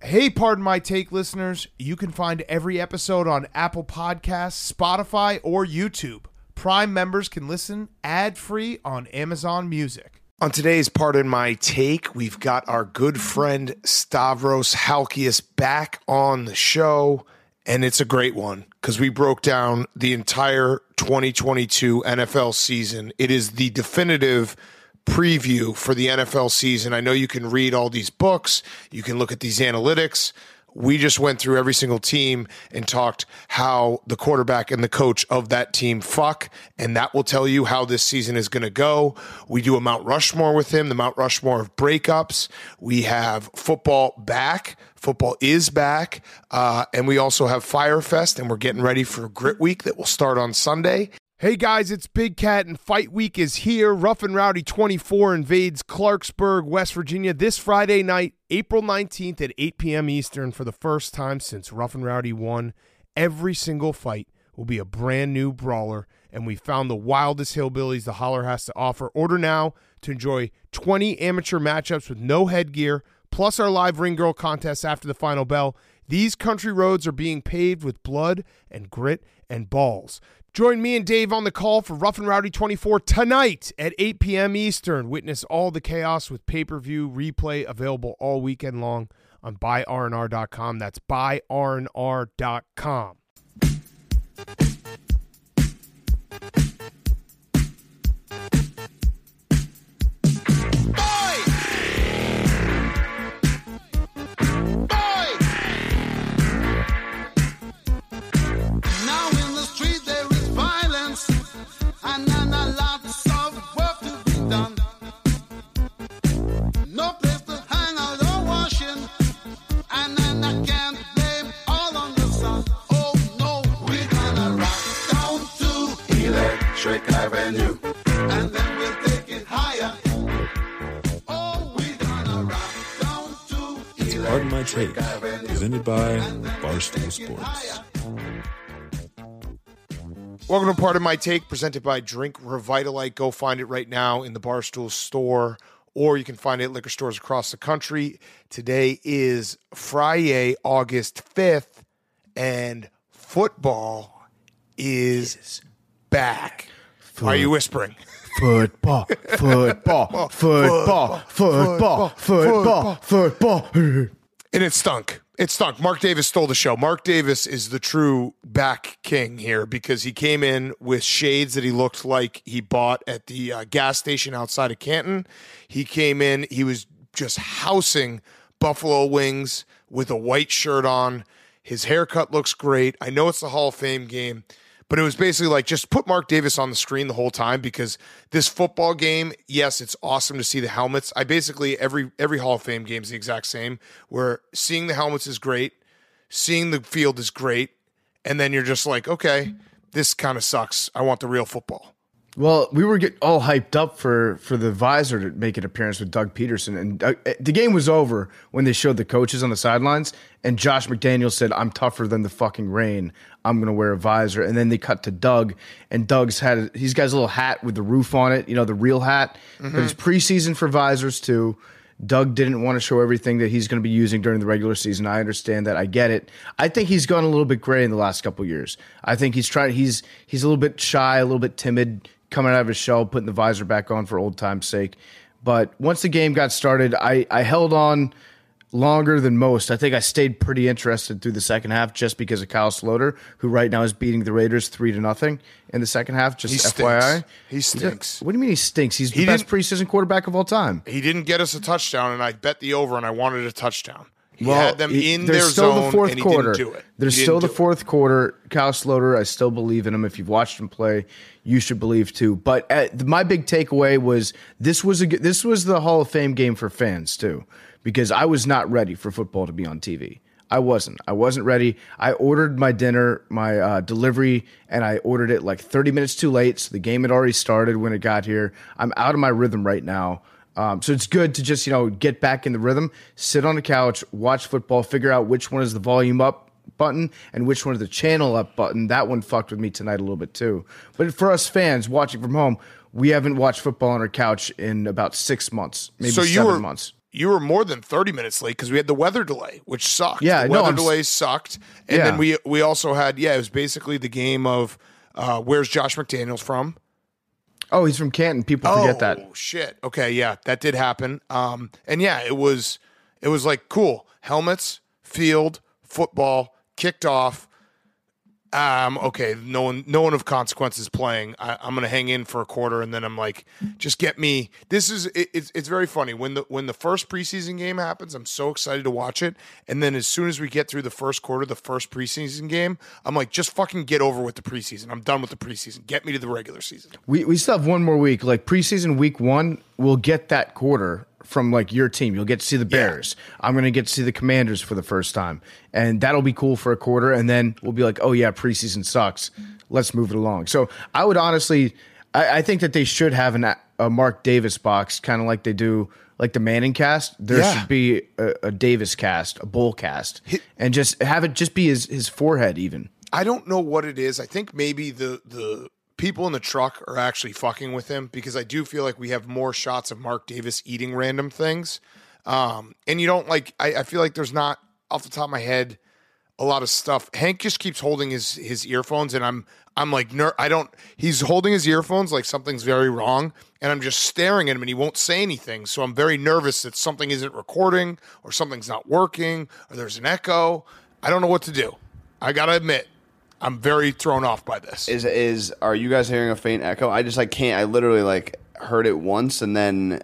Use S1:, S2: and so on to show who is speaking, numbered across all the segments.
S1: Hey, pardon my take, listeners. You can find every episode on Apple Podcasts, Spotify, or YouTube. Prime members can listen ad-free on Amazon Music. On today's Pardon My Take, we've got our good friend Stavros Halkias back on the show, and it's a great one because we broke down the entire 2022 NFL season. It is the definitive preview for the NFL season. I know you can read all these books, you can look at these analytics. We just went through every single team and talked how the quarterback and the coach of that team fuck, and that will tell you how this season is going to go. We do a Mount Rushmore with him, the Mount Rushmore of breakups. We have football back. Football is back. And we also have Firefest, and we're getting ready for Grit Week that will start on Sunday. Hey guys, it's Big Cat, and Fight Week is here. Rough and Rowdy 24 invades Clarksburg, West Virginia this Friday night, April 19th at 8 p.m. Eastern. For the first time since Rough and Rowdy won, every single fight will be a brand new brawler, and we found the wildest hillbillies the Holler has to offer. Order now to enjoy 20 amateur matchups with no headgear, plus our live ring girl contest after the final bell. These country roads are being paved with blood and grit and balls. Join me and Dave on the call for Rough and Rowdy 24 tonight at 8 p.m. Eastern. Witness all the chaos with pay-per-view replay available all weekend long on buyrnr.com. That's buyrnr.com.
S2: Avenue, and then we'll take it higher. Oh, we're gonna rock down to
S3: It's Pardon My Take, presented by Barstool Sports.
S1: Welcome to Pardon My Take, presented by Drink Revitalite. Go find it right now in the Barstool store, or you can find it at liquor stores across the country. Today is Friday, August 5th, and football is back. Why are you whispering?
S4: Football.
S1: And it stunk. It stunk. Mark Davis stole the show. Mark Davis is the true back king here because he came in with shades that he looked like he bought at the gas station outside of Canton. He came in, he was just housing buffalo wings with a white shirt on. His haircut looks great. I know it's the Hall of Fame game, but it was basically like, just put Mark Davis on the screen the whole time because this football game, yes, it's awesome to see the helmets. I basically, every Hall of Fame game is the exact same, where seeing the helmets is great, seeing the field is great, and then you're just like, okay, this kind of sucks. I want the real football.
S4: Well, we were all hyped up for the visor to make an appearance with Doug Peterson. And the game was over when they showed the coaches on the sidelines, and Josh McDaniels said, "I'm tougher than the fucking rain. I'm going to wear a visor." And then they cut to Doug, and he's got his little hat with the roof on it, the real hat. Mm-hmm. But it's preseason for visors too. Doug didn't want to show everything that he's going to be using during the regular season. I understand that. I get it. I think he's gone a little bit gray in the last couple of years. I think he's a little bit shy, a little bit timid, coming out of his shell, putting the visor back on for old time's sake. But once the game got started, I held on longer than most. I think I stayed pretty interested through the second half just because of Kyle Sloter, who right now is beating the Raiders 3-0 in the second half. Just FYI.
S1: He stinks.
S4: What do you mean he stinks? He's the best preseason quarterback of all time.
S1: He didn't get us a touchdown, and I bet the over, and I wanted a touchdown. He had them in their zone, and he didn't do it.
S4: There's still the fourth quarter. Kyle Sloter, I still believe in him. If you've watched him play, you should believe too. But my big takeaway was this was the Hall of Fame game for fans too, because I was not ready for football to be on TV. I wasn't ready. I ordered my dinner, my delivery, and I ordered it like 30 minutes too late, so the game had already started when it got here. I'm out of my rhythm right now. So it's good to just, get back in the rhythm, sit on the couch, watch football, figure out which one is the volume up button and which one is the channel up button. That one fucked with me tonight a little bit too. But for us fans watching from home, we haven't watched football on our couch in about 6 months, maybe 7 months.
S1: you were more than 30 minutes late because we had the weather delay, which sucked.
S4: Yeah,
S1: the
S4: no,
S1: weather delay sucked. And
S4: Yeah.
S1: then we also had, it was basically the game of where's Josh McDaniels from?
S4: Oh, he's from Canton. People forget that.
S1: Oh, shit. Okay, yeah, that did happen. And yeah, it was like cool. Helmets, field, football, kicked off. Okay, no one of consequence is playing. I'm gonna hang in for a quarter, and then I'm like, just get me. It's very funny when the first preseason game happens. I'm so excited to watch it, and then as soon as we get through the first quarter, the first preseason game, I'm like, just fucking get over with the preseason. I'm done with the preseason. Get me to the regular season.
S4: We still have one more week. Like preseason week 1, we'll get that quarter from like your team. You'll get to see the Bears. I'm going to get to see the Commanders for the first time. And that'll be cool for a quarter. And then we'll be like, oh yeah, preseason sucks. Let's move it along. So I would honestly, I think that they should have a Mark Davis box, kind of like they do like the Manning cast. There should be a Davis cast, a Bull cast, and just have it just be his forehead even.
S1: I don't know what it is. I think maybe the people in the truck are actually fucking with him because I do feel like we have more shots of Mark Davis eating random things. And you don't like, I feel like there's not off the top of my head a lot of stuff. Hank just keeps holding his earphones and I'm like, he's holding his earphones like something's very wrong. And I'm just staring at him and he won't say anything. So I'm very nervous that something isn't recording or something's not working or there's an echo. I don't know what to do. I got to admit, I'm very thrown off by this.
S5: Are you guys hearing a faint echo? I just can't. I literally heard it once and then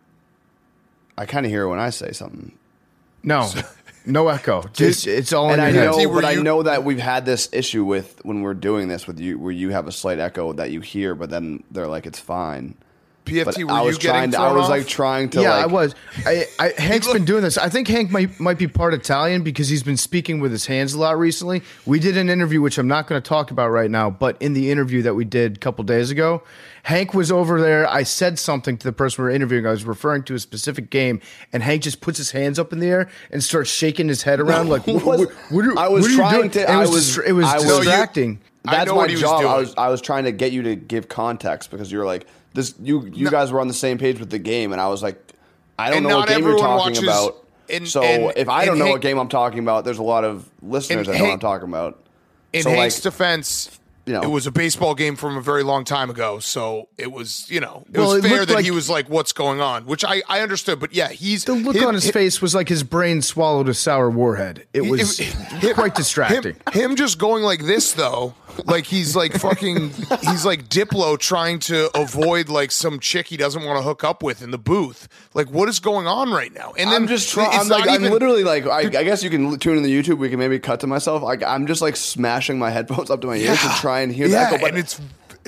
S5: I kind of hear it when I say something.
S4: No, no echo. It's all in
S5: And
S4: your
S5: I
S4: head.
S5: know, I know that we've had this issue with when we're doing this with you, where you have a slight echo that you hear, but then they're like, it's fine.
S1: PFT,
S5: But
S1: were you getting thrown
S5: I was
S1: off?
S5: trying to.
S4: Yeah, I was. Hank's been doing this. I think Hank might be part Italian because he's been speaking with his hands a lot recently. We did an interview, which I'm not going to talk about right now, but in the interview that we did a couple days ago, Hank was over there. I said something to the person we were interviewing. I was referring to a specific game, and Hank just puts his hands up in the air and starts shaking his head around like, what
S5: I was
S4: are you
S5: trying
S4: doing?
S5: to.
S4: And it was distracting.
S1: I
S5: That's
S1: know
S5: my
S1: what he was
S5: job.
S1: doing.
S5: I was trying to get you to give context because you were like this. You guys were on the same page with the game, and I was like, I don't
S1: And
S5: know what
S1: not
S5: game you're
S1: everyone
S5: talking
S1: watches-
S5: about.
S1: and-
S5: So
S1: and-
S5: if I
S1: and
S5: don't know
S1: Hank-
S5: what game I'm talking about, there's a lot of listeners
S1: And
S5: that know what I'm
S1: Hank-
S5: talking about.
S1: In
S5: So,
S1: Hank's defense,
S5: you know.
S1: it was a baseball game from a very long time ago, so it was, it
S4: Well,
S1: was
S4: it
S1: fair
S4: looked
S1: that
S4: like-
S1: he was like, "What's going on?" Which I understood, but yeah,
S4: The look on his face was like his brain swallowed a sour warhead. It was quite distracting.
S1: Him just going like this though, like he's like fucking, he's like Diplo trying to avoid like some chick he doesn't want to hook up with in the booth. Like, what is going on right now? And then
S5: I'm just trying.
S1: it's not
S5: I'm
S1: even-
S5: literally like. I guess you can tune in the YouTube. We can maybe cut to myself. I'm just like smashing my headphones up to my ears to try and hear the echo. But
S1: and it's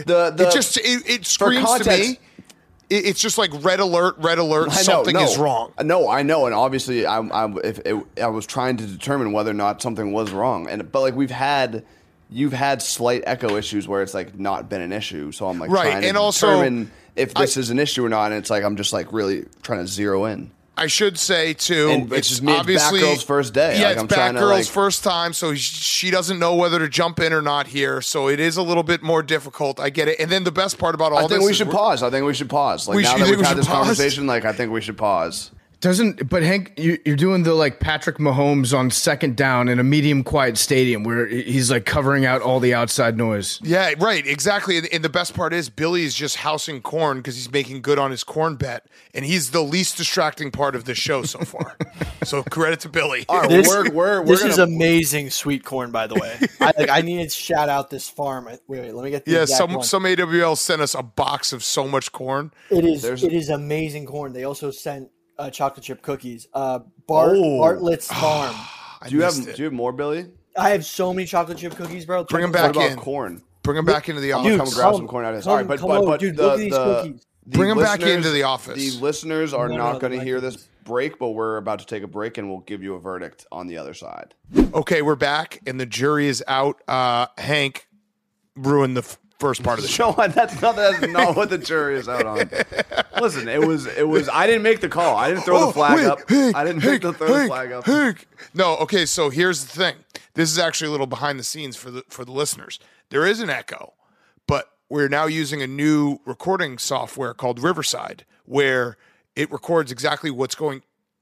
S5: it
S1: screams to me. It's just like red alert, something is wrong.
S5: No, I know, and obviously, I was trying to determine whether or not something was wrong, but like you've had slight echo issues where it's like not been an issue, so I'm like
S1: Right,
S5: trying to
S1: and also,
S5: determine if this is an issue or not, and it's like I'm just like really trying to zero in.
S1: I should say too,
S5: And it's just me, it's
S1: obviously
S5: Batgirl's first day.
S1: Yeah,
S5: Like,
S1: it's
S5: I'm trying to,
S1: Batgirl's
S5: like-
S1: first time, so she doesn't know whether to jump in or not here. So it is a little bit more difficult. I get it. And then the best part about all
S5: I
S1: this
S5: think we
S1: is
S5: should pause. I think we should pause. Like
S1: We
S5: now
S1: should-
S5: that
S1: you
S5: we've
S1: think
S5: had
S1: we
S5: this
S1: should pause?
S5: conversation, like I think we should pause.
S4: But Hank, you're doing the like Patrick Mahomes on second down in a medium quiet stadium where he's like covering out all the outside noise.
S1: Yeah, right, exactly. And the best part is Billy is just housing corn because he's making good on his corn bet, and he's the least distracting part of the show so far. So credit to Billy.
S5: All right,
S6: This,
S5: we're
S6: this
S5: gonna,
S6: is amazing sweet corn, by the way. I need to shout out this farm. Wait, let me get the
S1: Yeah,
S6: exact one.
S1: some AWL sent us a box of so much corn.
S6: It is amazing corn. They also sent chocolate chip cookies. Bartlett's Farm.
S1: I
S5: Do you
S1: missed
S5: have
S1: it.
S5: more, Billy?
S6: I have so many chocolate chip cookies, bro.
S1: Bring 'em
S5: What
S1: back
S5: about
S1: in.
S5: corn?
S1: Bring him back into the
S5: I'm
S1: office.
S5: gonna
S6: Dude,
S5: come grab
S6: come-
S5: some corn out of this.
S6: come-
S5: All right, but
S6: come over, dude, look at these cookies.
S1: Bring 'em back
S5: listeners-
S1: into the office.
S5: The listeners are
S6: No,
S5: not
S6: no,
S5: going to
S6: my
S5: hear
S6: cookies.
S5: this break, but we're about to take a break, and we'll give you a verdict on the other side.
S1: Okay, we're back, and the jury is out. Hank ruined the first part of the show.
S5: No, that's not what the jury is out on. Listen, it was. I didn't make the call. I didn't throw the flag up. I didn't throw the flag up.
S1: Hank. No, okay. So here's the thing. This is actually a little behind the scenes for the listeners. There is an echo, but we're now using a new recording software called Riverside, where it records exactly what's going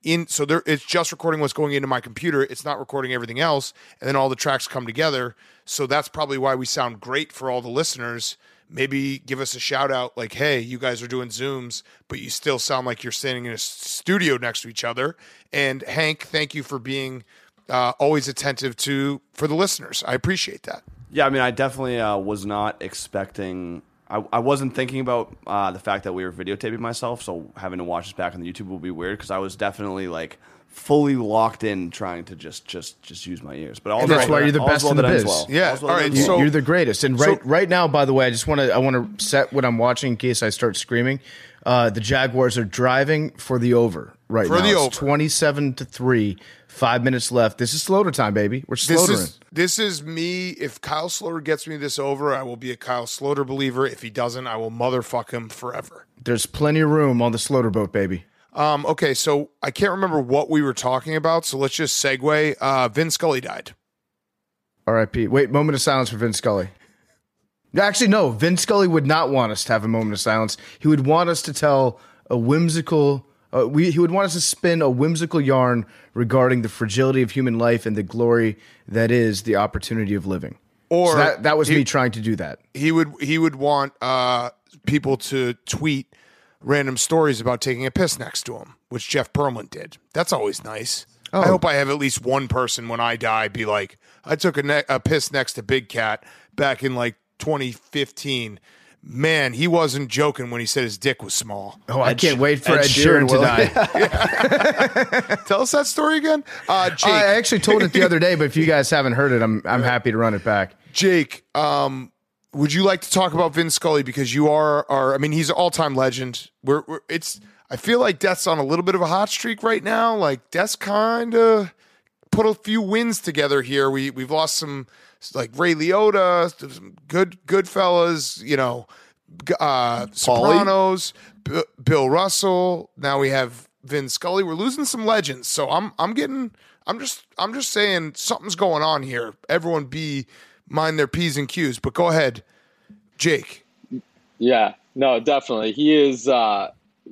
S1: so there it's just recording what's going into my computer. It's not recording everything else, and then all the tracks come together. So that's probably why we sound great for all the listeners. Maybe give us a shout out like, hey, you guys are doing Zooms, but you still sound like you're sitting in a studio next to each other. And Hank, thank you for being always attentive for the listeners. I appreciate that.
S5: Yeah, I mean, I definitely was not expecting. I wasn't thinking about the fact that we were videotaping myself, so having to watch this back on the YouTube will be weird because I was definitely like fully locked in trying to just use my ears. But
S4: And that's why you're the best in the biz.
S1: Yeah, all right, so-
S4: You're the greatest. And right now, by the way, I want to set what I'm watching in case I start screaming. The Jaguars are driving for the over right now. It's 27-3, 5 minutes left. This is slaughter time, baby. We're slaughtering.
S1: This is me. If Kyle Sloter gets me this over, I will be a Kyle Sloter believer. If he doesn't, I will motherfuck him forever.
S4: There's plenty of room on the slaughter boat, baby.
S1: Okay, so I can't remember what we were talking about, so let's just segue. Vin Scully died.
S4: R.I.P. Wait, moment of silence for Vin Scully. Actually, no. Vin Scully would not want us to have a moment of silence. He would want us to tell a whimsical... he would want us to spin a whimsical yarn regarding the fragility of human life and the glory that is the opportunity of living.
S1: Or
S4: so that was me trying to do that.
S1: He would want people to tweet random stories about taking a piss next to him, which Jeff Pearlman did. That's always nice.
S4: Oh.
S1: I hope I have at least one person when I die be like, I took a piss next to Big Cat back in like 2015. Man, he wasn't joking when he said his dick was small.
S4: Oh, I can't wait for Ed Sheeran to die.
S1: Tell us that story again. Jake.
S4: I actually told it the other day, but if you guys haven't heard it, I'm happy to run it back.
S1: Jake, would you like to talk about Vin Scully because you are I mean, he's an all-time legend. I feel like Death's on a little bit of a hot streak right now. Like Death's kind of put a few wins together here. We've lost some like Ray Liotta, some good fellas, you know, Sopranos, Bill Russell. Now we have Vin Scully. We're losing some legends. So I'm just saying something's going on here. Everyone mind their P's and Q's, but go ahead, Jake.
S7: Yeah, no, definitely. He is the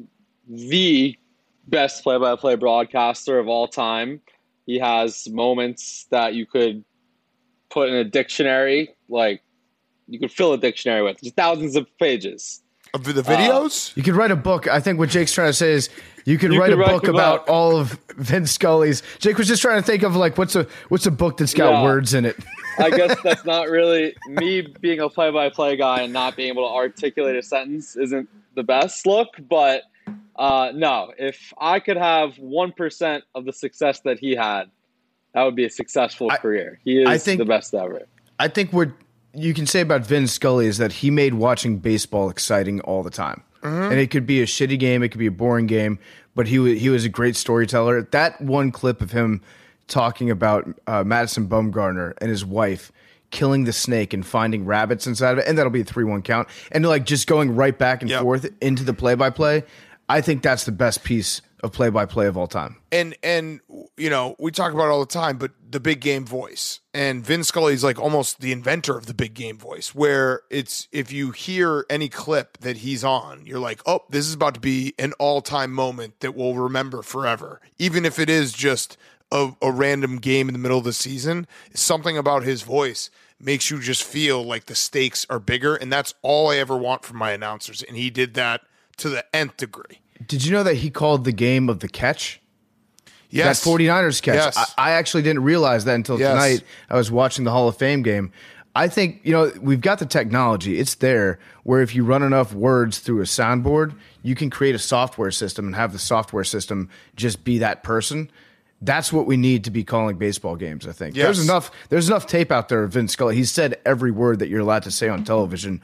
S7: best play-by-play broadcaster of all time. He has moments that you could put in a dictionary, like you could fill a dictionary with, just thousands of pages.
S1: Of the videos?
S4: You could write a book. I think what Jake's trying to say is you could write a book about all of Vin Scully's. Jake was just trying to think of like what's a book that's got words in it.
S7: I guess that's not really me being a play-by-play guy and not being able to articulate a sentence isn't the best look, but no, if I could have 1% of the success that he had, that would be a successful career. He is the best ever.
S4: I think what you can say about Vin Scully is that he made watching baseball exciting all the time. Mm-hmm. And it could be a shitty game, it could be a boring game, but he was a great storyteller. That one clip of him talking about Madison Bumgarner and his wife killing the snake and finding rabbits inside of it, and that'll be a 3-1 count, and like just going right back and forth into the play-by-play, I think that's the best piece of play-by-play of all time.
S1: And you know, we talk about it all the time, but the big game voice. And Vin Scully is like almost the inventor of the big game voice, where it's if you hear any clip that he's on, you're like, oh, this is about to be an all-time moment that we'll remember forever. Even if it is just a random game in the middle of the season, something about his voice makes you just feel like the stakes are bigger. And that's all I ever want from my announcers. And he did that to the nth degree.
S4: Did you know that he called the game of the catch?
S1: Yes.
S4: That 49ers catch.
S1: Yes.
S4: I actually didn't realize that until tonight. I was watching the Hall of Fame game. I think, you know, we've got the technology. It's there where if you run enough words through a soundboard, you can create a software system and have the software system just be that person. That's what we need to be calling baseball games, I think.
S1: Yes.
S4: There's enough tape out there of Vin Scully. He's said every word that you're allowed to say on television.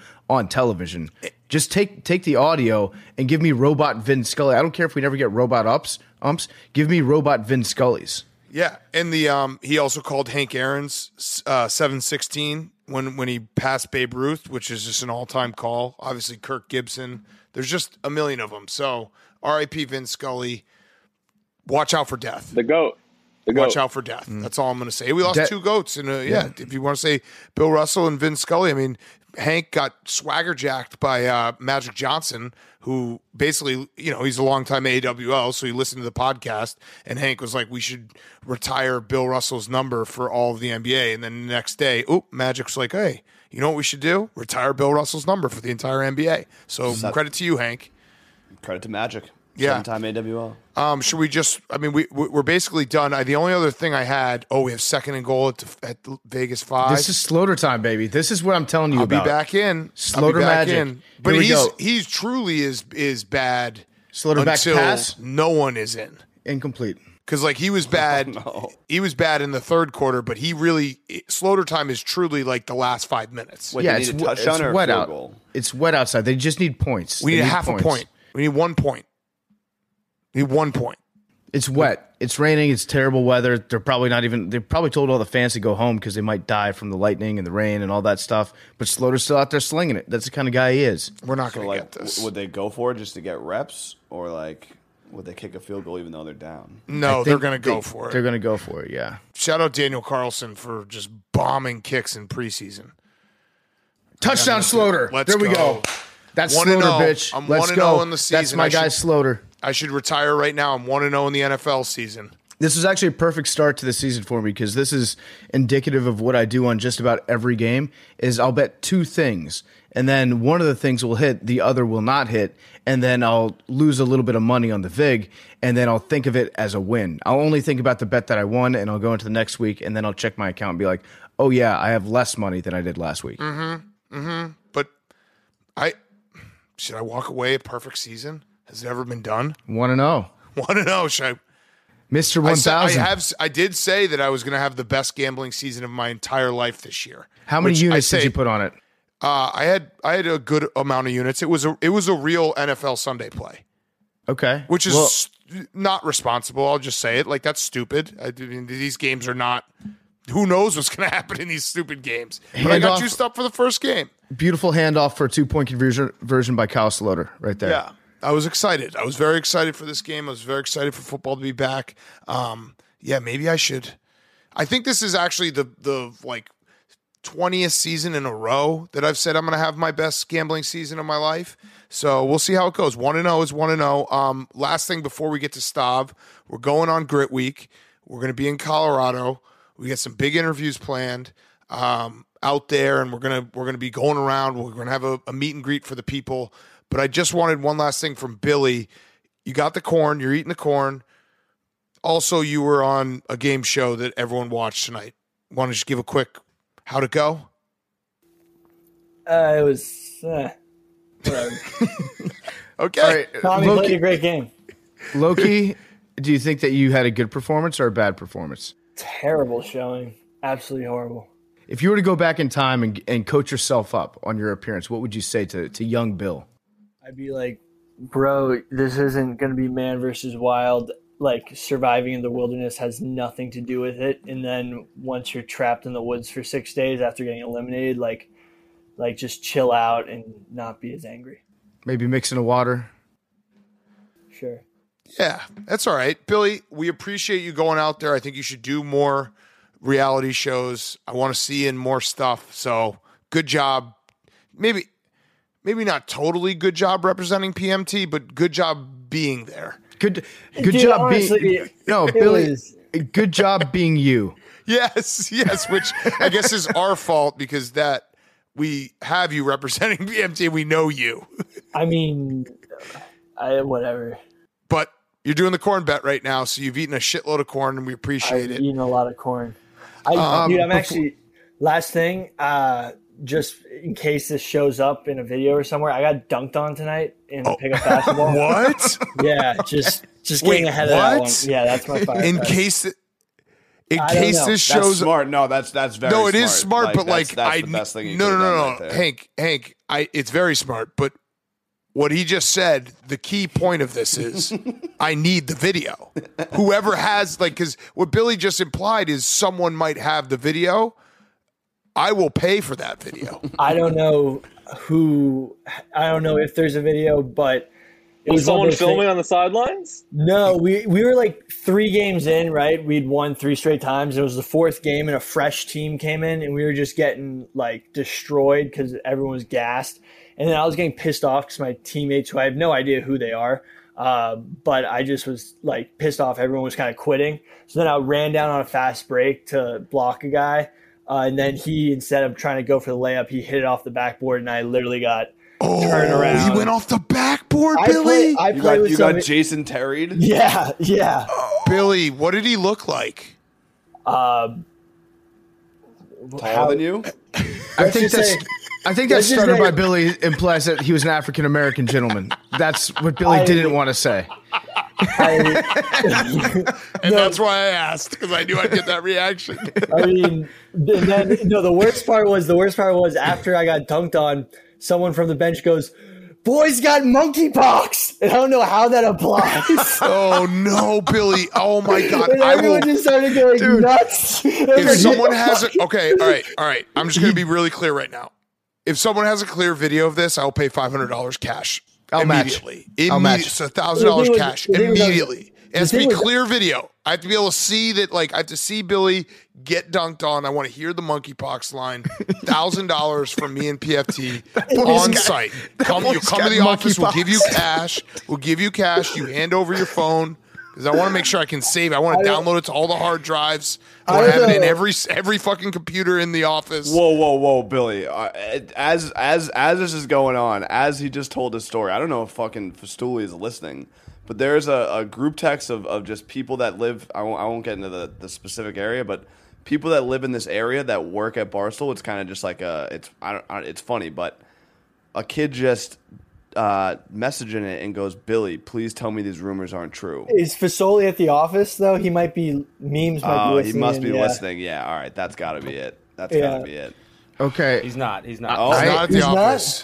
S4: Just take the audio and give me robot Vin Scully. I don't care if we never get robot umps. Give me robot Vin Scullys.
S1: Yeah, and he also called Hank Aaron's 716 when he passed Babe Ruth, which is just an all-time call. Obviously, Kirk Gibson. There's just a million of them. So, R.I.P. Vin Scully. Watch out for death.
S7: The GOAT.
S1: Watch out for death. That's all I'm going to say. We lost two goats. And if you want to say Bill Russell and Vin Scully, I mean, Hank got swagger jacked by Magic Johnson, who basically, he's a longtime AWL, so he listened to the podcast, and Hank was like, we should retire Bill Russell's number for all of the NBA. And then the next day, Magic's like, hey, you know what we should do? Retire Bill Russell's number for the entire NBA. So credit to you, Hank.
S5: Credit to Magic.
S1: Yeah.
S5: 7-time AWL.
S1: Should we just? I mean, we're basically done. The only other thing I had. We have second and goal at the Vegas 5.
S4: This is Sloter time, baby. This is what I'm telling you
S1: I'll
S4: about.
S1: be back in.
S4: Sloter Magic.
S1: But
S4: Here we go.
S1: he's truly is bad.
S4: Sloter back
S1: until
S4: pass.
S1: No one is in.
S4: Incomplete.
S1: Because he was bad.
S5: no.
S1: He was bad in the third quarter, but Sloter time is truly like the last 5 minutes.
S5: Wait,
S4: Yeah,
S5: they
S4: it's,
S5: need a touchdown
S4: it's
S5: or a
S4: wet
S5: field
S4: out.
S5: goal?
S4: It's wet outside. They just need points.
S1: We
S4: They
S1: need
S4: need
S1: half
S4: points.
S1: a point. We need 1 point. We need 1 point.
S4: It's wet. It's raining. It's terrible weather. They're probably not even. They probably told all the fans to go home because they might die from the lightning and the rain and all that stuff. But Sloter's still out there slinging it. That's the kind of guy he is.
S1: We're not
S5: So,
S1: going to get this.
S5: would they go for it just to get reps, or would they kick a field goal even though they're down?
S1: No,
S4: I
S1: they're
S4: think
S1: going to go for
S4: They're
S1: it.
S4: going to go for it. Yeah.
S1: Shout out Daniel Carlson for just bombing kicks in preseason.
S4: Touchdown, Sloter.
S1: Let's
S4: there we
S1: go.
S4: go. That's
S1: 1-0.
S4: Sloter, bitch.
S1: I'm
S4: Let's
S1: 1-0
S4: go.
S1: in the
S4: That's
S1: season.
S4: my
S1: I
S4: guy,
S1: should-
S4: Sloter.
S1: I should retire right now. I'm 1-0 in the NFL season.
S4: This is actually a perfect start to the season for me because this is indicative of what I do on just about every game. Is I'll bet two things, and then one of the things will hit, the other will not hit, and then I'll lose a little bit of money on the vig, and then I'll think of it as a win. I'll only think about the bet that I won, and I'll go into the next week, and then I'll check my account and be like, oh yeah, I have less money than I did last week.
S1: But should I walk away a perfect season? Has it ever been done?
S4: 1-0,
S1: 1-0. Should I?
S4: Mr.
S1: I said-
S4: 1000.
S1: I did say that I was going to have the best gambling season of my entire life this year.
S4: How many
S1: which I
S4: units did
S1: say-
S4: you put on it?
S1: I had a good amount of units. It was a real NFL Sunday play,
S4: Okay,
S1: which is
S4: Well,
S1: not responsible. I'll just say it. Like, that's stupid. I mean, these games are not. Who knows what's going to happen in these stupid games? But I got
S4: Handoff.
S1: juiced up for the first game.
S4: beautiful handoff for a 2-point conversion by Kyle Sloter right there.
S1: Yeah, I was excited. I was very excited for this game. I was very excited for football to be back. Maybe I should. I think this is actually the 20th season in a row that I've said I'm going to have my best gambling season of my life. So we'll see how it goes. 1-0 is 1-0. Last thing before we get to Stav, we're going on Grit Week. We're going to be in Colorado. We got some big interviews planned out there, and we're gonna be going around. We're gonna have a meet and greet for the people. But I just wanted one last thing from Billy. You got the corn. You're eating the corn. Also, you were on a game show that everyone watched tonight. Want to just give a quick how'd it go?
S6: It was whatever.
S1: Okay.
S4: All right,
S6: Tommy played a great game.
S4: Loki, do you think that you had a good performance or a bad performance?
S6: Terrible showing. Absolutely horrible.
S4: If you were to go back in time and coach yourself up on your appearance, what would you say to young Bill?
S6: I'd be like, bro, this isn't going to be man versus wild. Like, surviving in the wilderness has nothing to do with it. And then once you're trapped in the woods for 6 days after getting eliminated, like just chill out and not be as angry.
S4: Maybe mixing a water?
S6: Sure.
S1: Yeah, that's all right. Billy, we appreciate you going out there. I think you should do more reality shows. I want to see in more stuff. So good job. Maybe not totally good job representing PMT, but good job being there.
S4: Good
S6: Dude,
S4: job
S6: honestly,
S4: being no,
S6: it
S4: Billy.
S6: was-
S4: Good job being you.
S1: Yes, which I guess is our fault because that we have you representing PMT. We know you,
S6: I mean, whatever.
S1: but you're doing the corn bet right now. So you've eaten a shitload of corn and we appreciate
S6: I've
S1: it.
S6: eaten a lot of corn. Dude, I'm actually, last thing, just in case this shows up in a video or somewhere, I got dunked on tonight in pickup basketball.
S1: What?
S6: Yeah, just
S1: Wait,
S6: getting ahead of that
S1: what?
S6: one. Yeah, that's my fire.
S1: In
S6: bet.
S1: case
S6: I don't
S1: this
S6: know.
S5: That's
S1: shows
S5: smart. No, that's very
S1: no, it is smart, but
S5: that's
S1: I
S5: the best thing you
S1: no,
S5: could've
S1: no,
S5: done
S1: no,
S5: right
S1: no,
S5: there.
S1: Hank, it's very smart. But what he just said, the key point of this is, I need the video. Whoever has because what Billy just implied is someone might have the video. I will pay for that video.
S6: I don't know if there's a video, but It
S7: Was
S6: one of
S7: someone
S6: those
S7: filming
S6: things-
S7: on the sidelines?
S6: No, we were like 3 games in, right? We'd won 3 straight times. It was the 4th game, and a fresh team came in, and we were just getting like destroyed because everyone was gassed. And then I was getting pissed off because my teammates, who I have no idea who they are, but I just was like pissed off. Everyone was kind of quitting. So then I ran down on a fast break to block a guy, and then he, instead of trying to go for the layup, he hit it off the backboard, and I literally got turned around.
S1: He went off the backboard,
S6: I
S1: Billy.
S6: play with
S5: You
S6: some.
S5: got Jason Terry'd?
S6: Yeah.
S1: Billy, what did he look like?
S5: Taller than you?
S4: I think
S6: just
S4: that's.
S6: say-
S4: I think that
S6: let's just
S4: started
S6: say-
S4: by Billy implies that he was an African American gentleman. That's what Billy didn't want to say.
S1: And that's why I asked, because I knew I'd get that reaction.
S6: I mean, and then no. The worst part was after I got dunked on, someone from the bench goes, "Boy's got monkeypox," and I don't know how that applies.
S1: Oh no, Billy! Oh my God!
S6: And
S1: I will.
S6: everyone just started going nuts.
S1: If someone has it, okay, all right. I'm just going to be really clear right now. If someone has a clear video of this, I'll pay $500 cash
S4: I'll match.
S1: immediately.
S4: I'll match.
S1: So $1,000 cash
S6: the thing was-
S1: immediately. It has to
S6: thing
S1: be
S6: was-
S1: clear video. I have to be able to see that. Like, I have to see Billy get dunked on. I want to hear the monkeypox line. $1,000 from me and PFT on site. You come to
S4: got
S1: the office. We'll give you
S4: monkeypox.
S1: cash. We'll give you cash. You hand over your phone. Because I want to make sure I can save. I want to download it to all the hard drives. I want to have it in every fucking computer in the office.
S5: Whoa, Billy! As this is going on, as he just told his story, I don't know if fucking Fastuli is listening, but there's a group text of just people that live. I won't get into the specific area, but people that live in this area that work at Barstool. It's kind of just like it's funny, but a kid just messaging it and goes, "Billy, please tell me these rumors aren't true."
S6: Is Fasoli at the office though? He might be memes. Might be
S5: Oh,
S6: listening.
S5: he must be
S6: yeah.
S5: listening. Yeah, all right, that's got to be it. That's
S6: Yeah.
S5: got to be it.
S4: Okay.
S8: He's not.
S1: Oh,
S5: I-
S1: not at the
S6: He's not?
S1: office.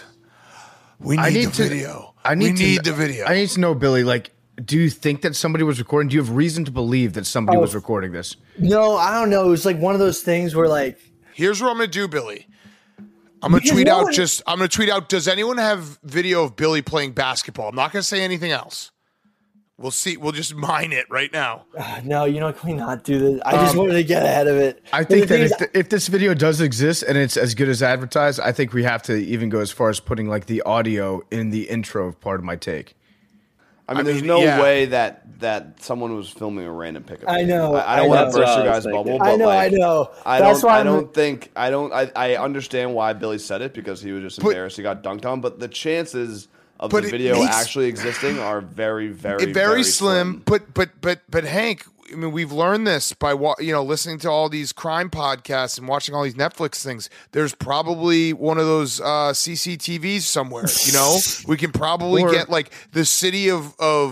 S1: We
S4: I
S1: need
S4: need
S1: the
S4: to-
S1: video.
S4: I need
S1: we
S4: to
S1: need
S4: kn-
S1: the video.
S4: I need to know, Billy. Like, do you think that somebody was recording? Do you have reason to believe that somebody
S6: Oh.
S4: was recording this?
S6: No, I don't know. It was like one of those things where like
S1: Here's what I'm gonna do, Billy. I'm gonna
S6: Because
S1: tweet
S6: no
S1: out.
S6: one-
S1: I'm gonna tweet out. Does anyone have video of Billy playing basketball? I'm not gonna say anything else. We'll see. We'll just mine it right now.
S6: no. You know, can we not do this? I just wanted to get ahead of it.
S4: I
S6: But
S4: think
S6: the thing
S4: that
S6: is,
S4: if this video does exist and it's as good as advertised, I think we have to even go as far as putting like the audio in the intro of part of my take.
S5: I mean, there's
S1: mean,
S5: no
S1: yeah.
S5: way that someone was filming a random pickup.
S6: I
S5: game.
S6: know,
S5: I
S6: I
S5: don't want
S6: know.
S5: to burst
S7: That's
S5: your
S7: what I
S5: guys'
S7: was thinking.
S5: bubble. But
S6: I know,
S5: like,
S6: I know.
S5: I
S6: That's
S5: don't.
S6: why
S5: I
S6: I'm-
S5: don't think. I don't. I understand why Billy said it because he was just embarrassed. He got dunked on, but the chances of
S1: But
S5: the
S1: it
S5: video
S1: makes-
S5: actually existing are very, very,
S1: Very slim. But Hank, I mean, we've learned this by listening to all these crime podcasts and watching all these Netflix things. There's probably one of those CCTVs somewhere. We can probably
S4: Or-
S1: get like the city of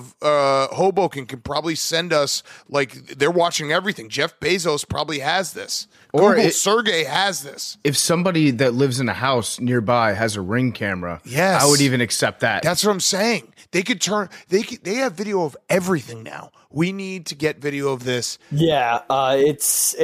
S1: Hoboken can probably send us like they're watching everything. Jeff Bezos probably has this.
S4: Or
S1: Google
S4: it-
S1: Sergey has this.
S4: If somebody that lives in a house nearby has a Ring camera,
S1: Yes.
S4: I would even accept that.
S1: That's what I'm saying. They have video of everything now. We need to get video of this.
S6: yeah, it's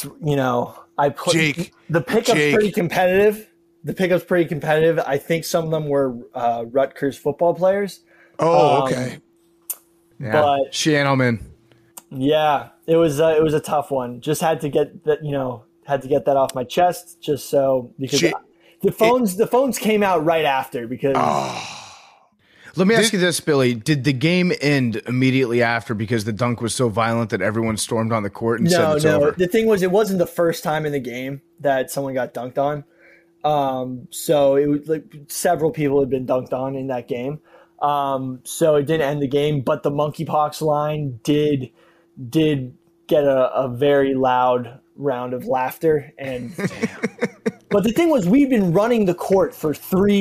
S6: I put
S1: Jake,
S6: the pickup's
S1: Jake.
S6: pretty competitive. The pickup's pretty competitive. I think some of them were Rutgers football players.
S1: Oh, okay.
S4: yeah.
S6: but-
S4: Shanelman.
S6: Yeah, it was a tough one. Just had to get that off my chest, just so because
S1: Shit.
S6: the phones came out right after because
S4: Let me ask you this, Billy. Did the game end immediately after because the dunk was so violent that everyone stormed on the court and said it's over?
S6: The thing was, it wasn't the first time in the game that someone got dunked on. So it was like several people had been dunked on in that game. So it didn't end the game, but the monkeypox line did get a very loud round of laughter. And but the thing was, we've been running the court for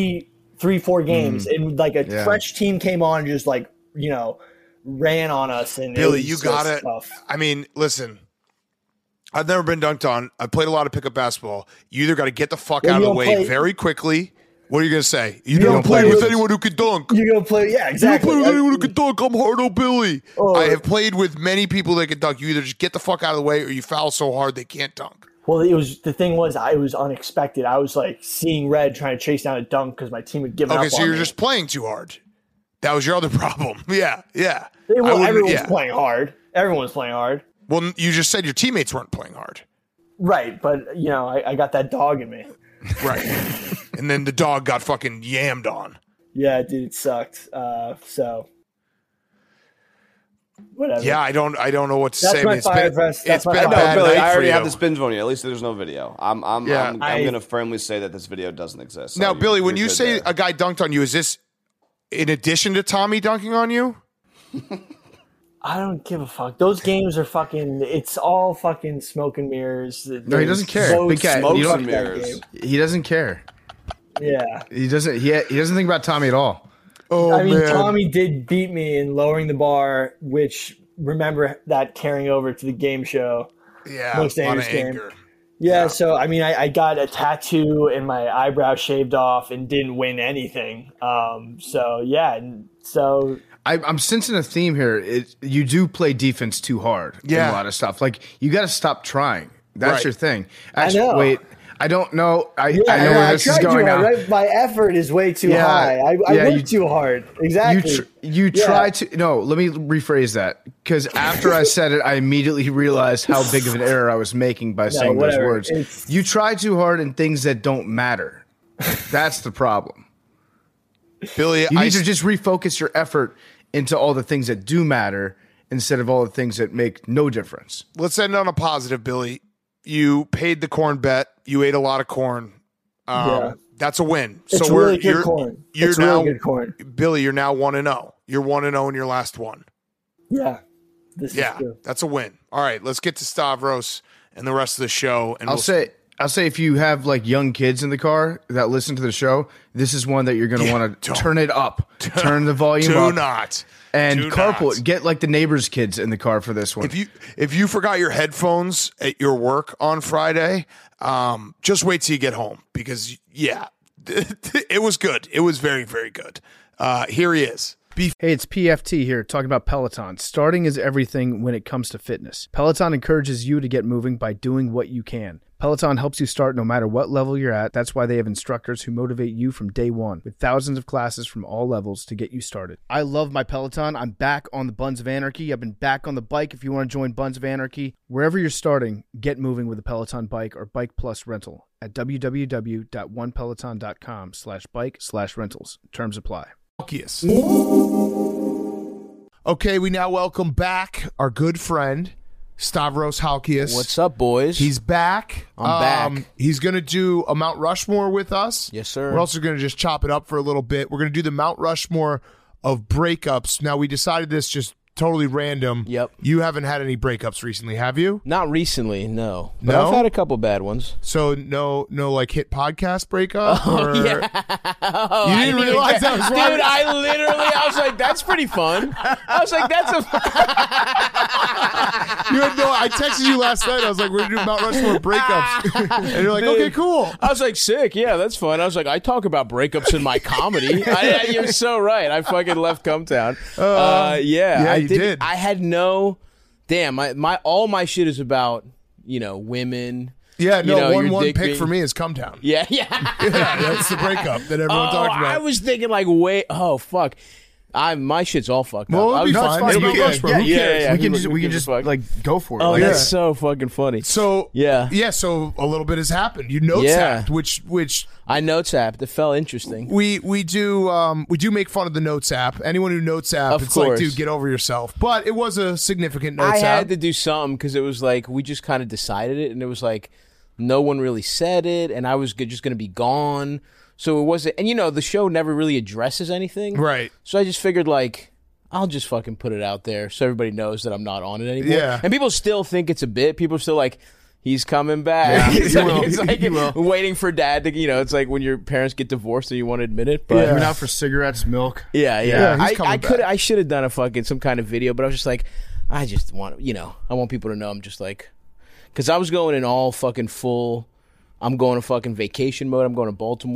S6: 4 games, and like a
S4: Yeah.
S6: fresh team came on and just like ran on us. And
S1: Billy,
S6: it was
S1: you
S6: just
S1: got it.
S6: tough.
S1: I mean, listen, I've never been dunked on. I played a lot of pickup basketball. You either got to get the fuck
S6: Well,
S1: out
S6: you
S1: of the
S6: don't
S1: way
S6: play-
S1: very quickly. What are you going to say? You
S6: don't
S1: don't play
S6: play
S1: with
S6: with-
S1: anyone who can dunk.
S6: You're gonna play, yeah,
S1: You don't
S6: exactly.
S1: play with anyone who can dunk. I'm Hardo Billy.
S6: Oh.
S1: I have played with many people that can dunk. You either just get the fuck out of the way or you foul so hard they can't dunk.
S6: Well, it was unexpected. I was like seeing red, trying to chase down a dunk because my team had given up.
S1: Okay, so
S6: on
S1: you're
S6: me.
S1: just playing too hard. That was your other problem. Yeah. I
S6: Well,
S1: wouldn't-
S6: everyone's
S1: yeah.
S6: playing hard. Everyone's playing hard.
S1: Well, you just said your teammates weren't playing hard.
S6: Right, but I got that dog in me.
S1: Right. And then the dog got fucking yammed on.
S6: Yeah, dude, it sucked. So whatever.
S1: Yeah, I don't know what to
S6: That's
S1: say.
S6: my
S1: I mean,
S6: fire press.
S1: it's
S6: That's my
S1: been a
S6: fire
S1: bad
S5: Billy,
S1: night
S5: I
S1: for
S5: already
S1: you.
S5: have the spin zone. At least there's no video. I'm
S1: Yeah.
S5: going to firmly say that this video doesn't exist. So
S1: Now, Billy, when
S5: you're
S1: you
S5: good
S1: say
S5: there.
S1: a guy dunked on you, is this in addition to Tommy dunking on you?
S6: I don't give a fuck. Those games are fucking. It's all fucking smoke and mirrors.
S4: No, he doesn't care. Big cat,
S5: smokes
S4: you don't-
S5: and mirrors.
S4: He doesn't care.
S6: Yeah.
S4: He doesn't think about Tommy at all.
S1: Oh,
S6: I mean,
S1: man.
S6: Tommy did beat me in lowering the bar, which remember that carrying over to the game show.
S1: Yeah,
S6: most
S1: a lot of
S6: dangerous game.
S1: anger.
S6: Yeah, so I mean, I got a tattoo and my eyebrow shaved off and didn't win anything. So yeah, and so
S4: I'm sensing a theme here. You do play defense too hard. in
S1: Yeah.
S4: a lot of stuff. Like you got to stop trying. That's
S1: Right.
S4: your thing.
S6: know.
S4: Wait. I don't know. I know
S6: yeah,
S4: where this is
S6: tried
S4: going
S6: too hard,
S4: now.
S6: right? My effort is way too
S4: Yeah,
S6: high. I
S4: yeah,
S6: work too hard. Exactly.
S4: You
S6: Yeah.
S4: try to no. Let me rephrase that because after I said it, I immediately realized how big of an error I was making by saying those
S6: whatever.
S4: words.
S6: It's-
S4: You try too hard in things that don't matter. That's the problem.
S1: Billy,
S4: You need to just refocus your effort into all the things that do matter instead of all the things that make no difference.
S1: let's end on a positive, Billy. You paid the corn bet. You ate a lot of corn.
S6: Yeah.
S1: That's a win.
S6: It's
S1: so
S6: really good
S1: you're,
S6: corn.
S1: You're
S6: It's
S1: now,
S6: really good corn.
S1: Billy, you're now 1-0. You're 1-0 in your last one.
S6: Yeah. This
S1: Yeah,
S6: is true.
S1: that's a win. All right, let's get to Stavros and the rest of the show. And
S4: I'll say if you have like young kids in the car that listen to the show, this is one that you're going to want to
S1: don't.
S4: turn it up, turn the volume
S1: do
S4: up,
S1: not
S4: and
S1: do
S4: carpool.
S1: not.
S4: Get like the neighbors' kids in the car for this one.
S1: If you forgot your headphones at your work on Friday, just wait till you get home because it was good. It was very, very good. Here he is.
S8: Hey, it's PFT here talking about Peloton. Starting is everything when it comes to fitness. Peloton encourages you to get moving by doing what you can. Peloton helps you start no matter what level you're at. That's why they have instructors who motivate you from day one with thousands of classes from all levels to get you started. I love my Peloton. I'm back on the Buns of Anarchy. I've been back on the bike. If you want to join Buns of Anarchy, wherever you're starting, get moving with a Peloton bike or Bike Plus rental at www.onepeloton.com/bike/rentals. Terms apply.
S1: Halkias. Okay, we now welcome back our good friend Stavros Halkias.
S9: What's up, boys?
S1: He's back.
S9: I'm back.
S1: He's going to do a Mount Rushmore with us.
S9: Yes, sir.
S1: We're also going to just chop it up for a little bit. We're going to do the Mount Rushmore of breakups. Now, we decided this just totally random.
S9: Yep.
S1: You haven't had any breakups recently, have you?
S9: Not recently, no. But
S1: No?
S9: I've had a couple bad ones.
S1: So no like hit podcast breakup? Or...
S9: Yeah.
S1: You didn't realize that was one?
S9: Dude, I was like, that's pretty fun. I was like, that's a
S1: You had no. I texted you last night. I was like, "We're gonna do Mount Rushmore breakups," and you're like,
S9: Dude.
S1: "Okay, cool."
S9: I was like, sick. Yeah, that's fun. I was like, I talk about breakups in my comedy. You're so right. I fucking left Cumtown.
S1: yeah,
S9: I
S1: you did.
S9: I had no. Damn, my all my shit is about women.
S1: Yeah,
S9: You
S1: no.
S9: know, your
S1: one
S9: dick
S1: pick
S9: being-
S1: for me is Come Down.
S9: Yeah.
S1: Yeah, that's the breakup that everyone talks about.
S9: I was thinking like, wait, oh fuck, my shit's all fucked
S1: Well,
S9: up.
S1: it'll
S9: I
S1: be
S9: was-
S1: fine.
S9: It'll
S1: It'll
S9: be
S1: be
S9: good.
S1: good. Who cares?
S9: Yeah,
S4: we can
S9: who
S4: just
S9: gives a fuck?
S4: like go for it.
S9: Oh,
S4: Like,
S9: that's so fucking funny.
S1: So
S9: Yeah.
S1: So a little bit has happened. You notes
S9: Yeah.
S1: app, which
S9: I notes app. It felt interesting.
S1: we do make fun of the notes app. Anyone who notes app,
S9: Of
S1: it's like,
S9: course.
S1: dude, get over yourself. But it was a significant notes
S9: I
S1: app.
S9: had to do something because it was like we just kind of decided it, and it was like no one really said it, and I was just going to be gone. So it wasn't, and the show never really addresses anything,
S1: Right.
S9: So I just figured like I'll just fucking put it out there so everybody knows that I'm not on it anymore.
S1: Yeah.
S9: And people still think it's a bit. People are still like, he's coming back.
S1: Yeah,
S9: it's
S1: he
S9: like,
S1: will.
S9: it's like
S1: He will.
S9: waiting for dad to, it's like when your parents get divorced and you want to admit it. But
S1: Yeah.
S4: He went out for cigarettes, milk.
S9: yeah.
S1: Yeah, he's coming back.
S9: I should have done some kind of video, but I was just like, I just want, I want people to know I'm just like, because I was going in all fucking full. I'm going to fucking vacation mode. I'm going to Baltimore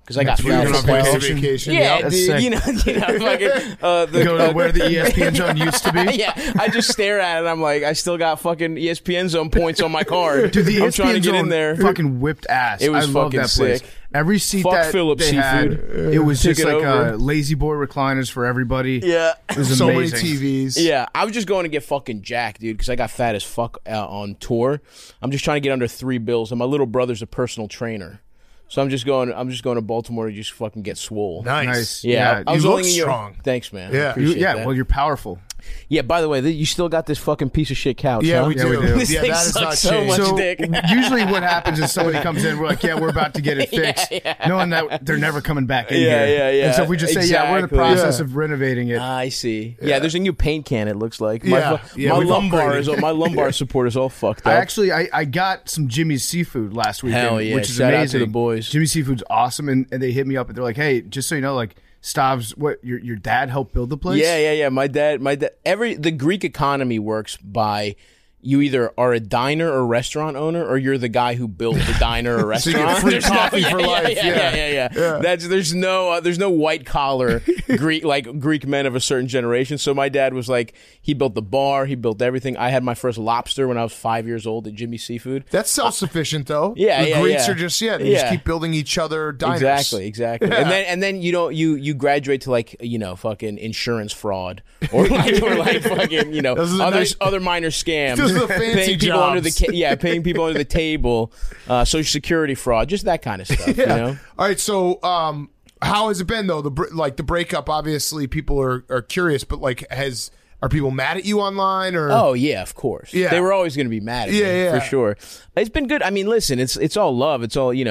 S9: because I got
S4: You're going on
S9: fat.
S4: vacation.
S9: Yeah,
S4: That's
S9: dude,
S4: sick.
S9: you know, fucking,
S4: Go to where the ESPN zone used to be.
S9: yeah, I just stare at it. I'm like, I still got fucking ESPN zone points on my card.
S4: Dude, the
S9: I'm
S4: ESPN
S9: trying to get
S4: zone
S9: in there.
S4: fucking whipped ass.
S9: It was
S4: I love
S9: fucking
S4: that place.
S9: sick.
S4: Every seat
S9: Fuck
S4: that
S9: Phillips
S4: they had,
S9: Seafood.
S4: it was
S9: Took
S4: just
S9: it
S4: like
S9: over.
S4: lazy boy recliners for everybody.
S9: Yeah.
S4: It was
S1: So many
S4: amazing.
S1: TVs.
S9: Yeah, I was just going to get fucking jacked, dude, because I got fat as fuck on tour. I'm just trying to get under $3 bills, and my little brother's a personal trainer, so I'm just going to Baltimore to just fucking get swole.
S1: Nice.
S9: Yeah, I was
S1: you look
S9: only in your-
S1: strong.
S9: Thanks, man. I
S1: Yeah.
S9: appreciate
S4: Yeah,
S9: that.
S4: well, you're powerful.
S9: Yeah, by the way, you still got this fucking piece of shit couch,
S1: Yeah,
S9: huh?
S1: we do.
S4: we do.
S9: This
S1: Yeah,
S9: thing
S1: that is
S9: sucks
S1: not
S9: so
S1: changed.
S9: much
S4: So
S9: dick.
S4: usually what happens is somebody comes in, we're like, yeah, we're about to get it fixed, knowing that they're never coming back in
S9: Yeah,
S4: here.
S9: yeah.
S4: And so if we just say, yeah, we're in the
S9: Exactly.
S4: process
S1: Yeah.
S4: of renovating it.
S9: I see. Yeah, there's a new paint can. It looks like
S1: Yeah,
S9: my
S1: we've
S9: lumbar
S1: upgraded.
S9: my lumbar support is all fucked up.
S4: I got some Jimmy's Seafood last weekend,
S9: Hell yeah.
S4: which is
S9: Shout out to
S4: amazing.
S9: the boys.
S4: Jimmy's Seafood's awesome, and they hit me up and they're like, hey, just so you know, like, Stavs, what your dad helped build the place?
S9: Yeah. My dad. The Greek economy works by you either are a diner or restaurant owner, or you're the guy who built the diner or
S1: So you
S9: restaurant.
S1: get free
S9: There's
S1: coffee for life.
S9: Yeah. There's no white collar Greek men of a certain generation. So my dad was like, he built the bar, he built everything. I had my first lobster when I was 5 years old at Jimmy's Seafood.
S1: That's self-sufficient, though.
S9: Yeah,
S1: the
S9: yeah,
S1: Greeks
S9: yeah.
S1: are just they
S9: Yeah.
S1: just keep building each other diners.
S9: Exactly. And then you graduate to like fucking insurance fraud or like fucking
S1: Those are the
S9: other minor scams.
S1: Those are the fancy
S9: paying people
S1: jobs.
S9: under paying people under the table, Social Security fraud, just that kind of stuff. You know.
S1: All right. So, how has it been though? The breakup. Obviously, people are curious, but like, are people mad at you online or?
S9: Oh yeah, of course.
S1: Yeah.
S9: They were always going to be mad at me
S1: Yeah.
S9: for sure. It's been good. I mean, listen, it's all love. It's all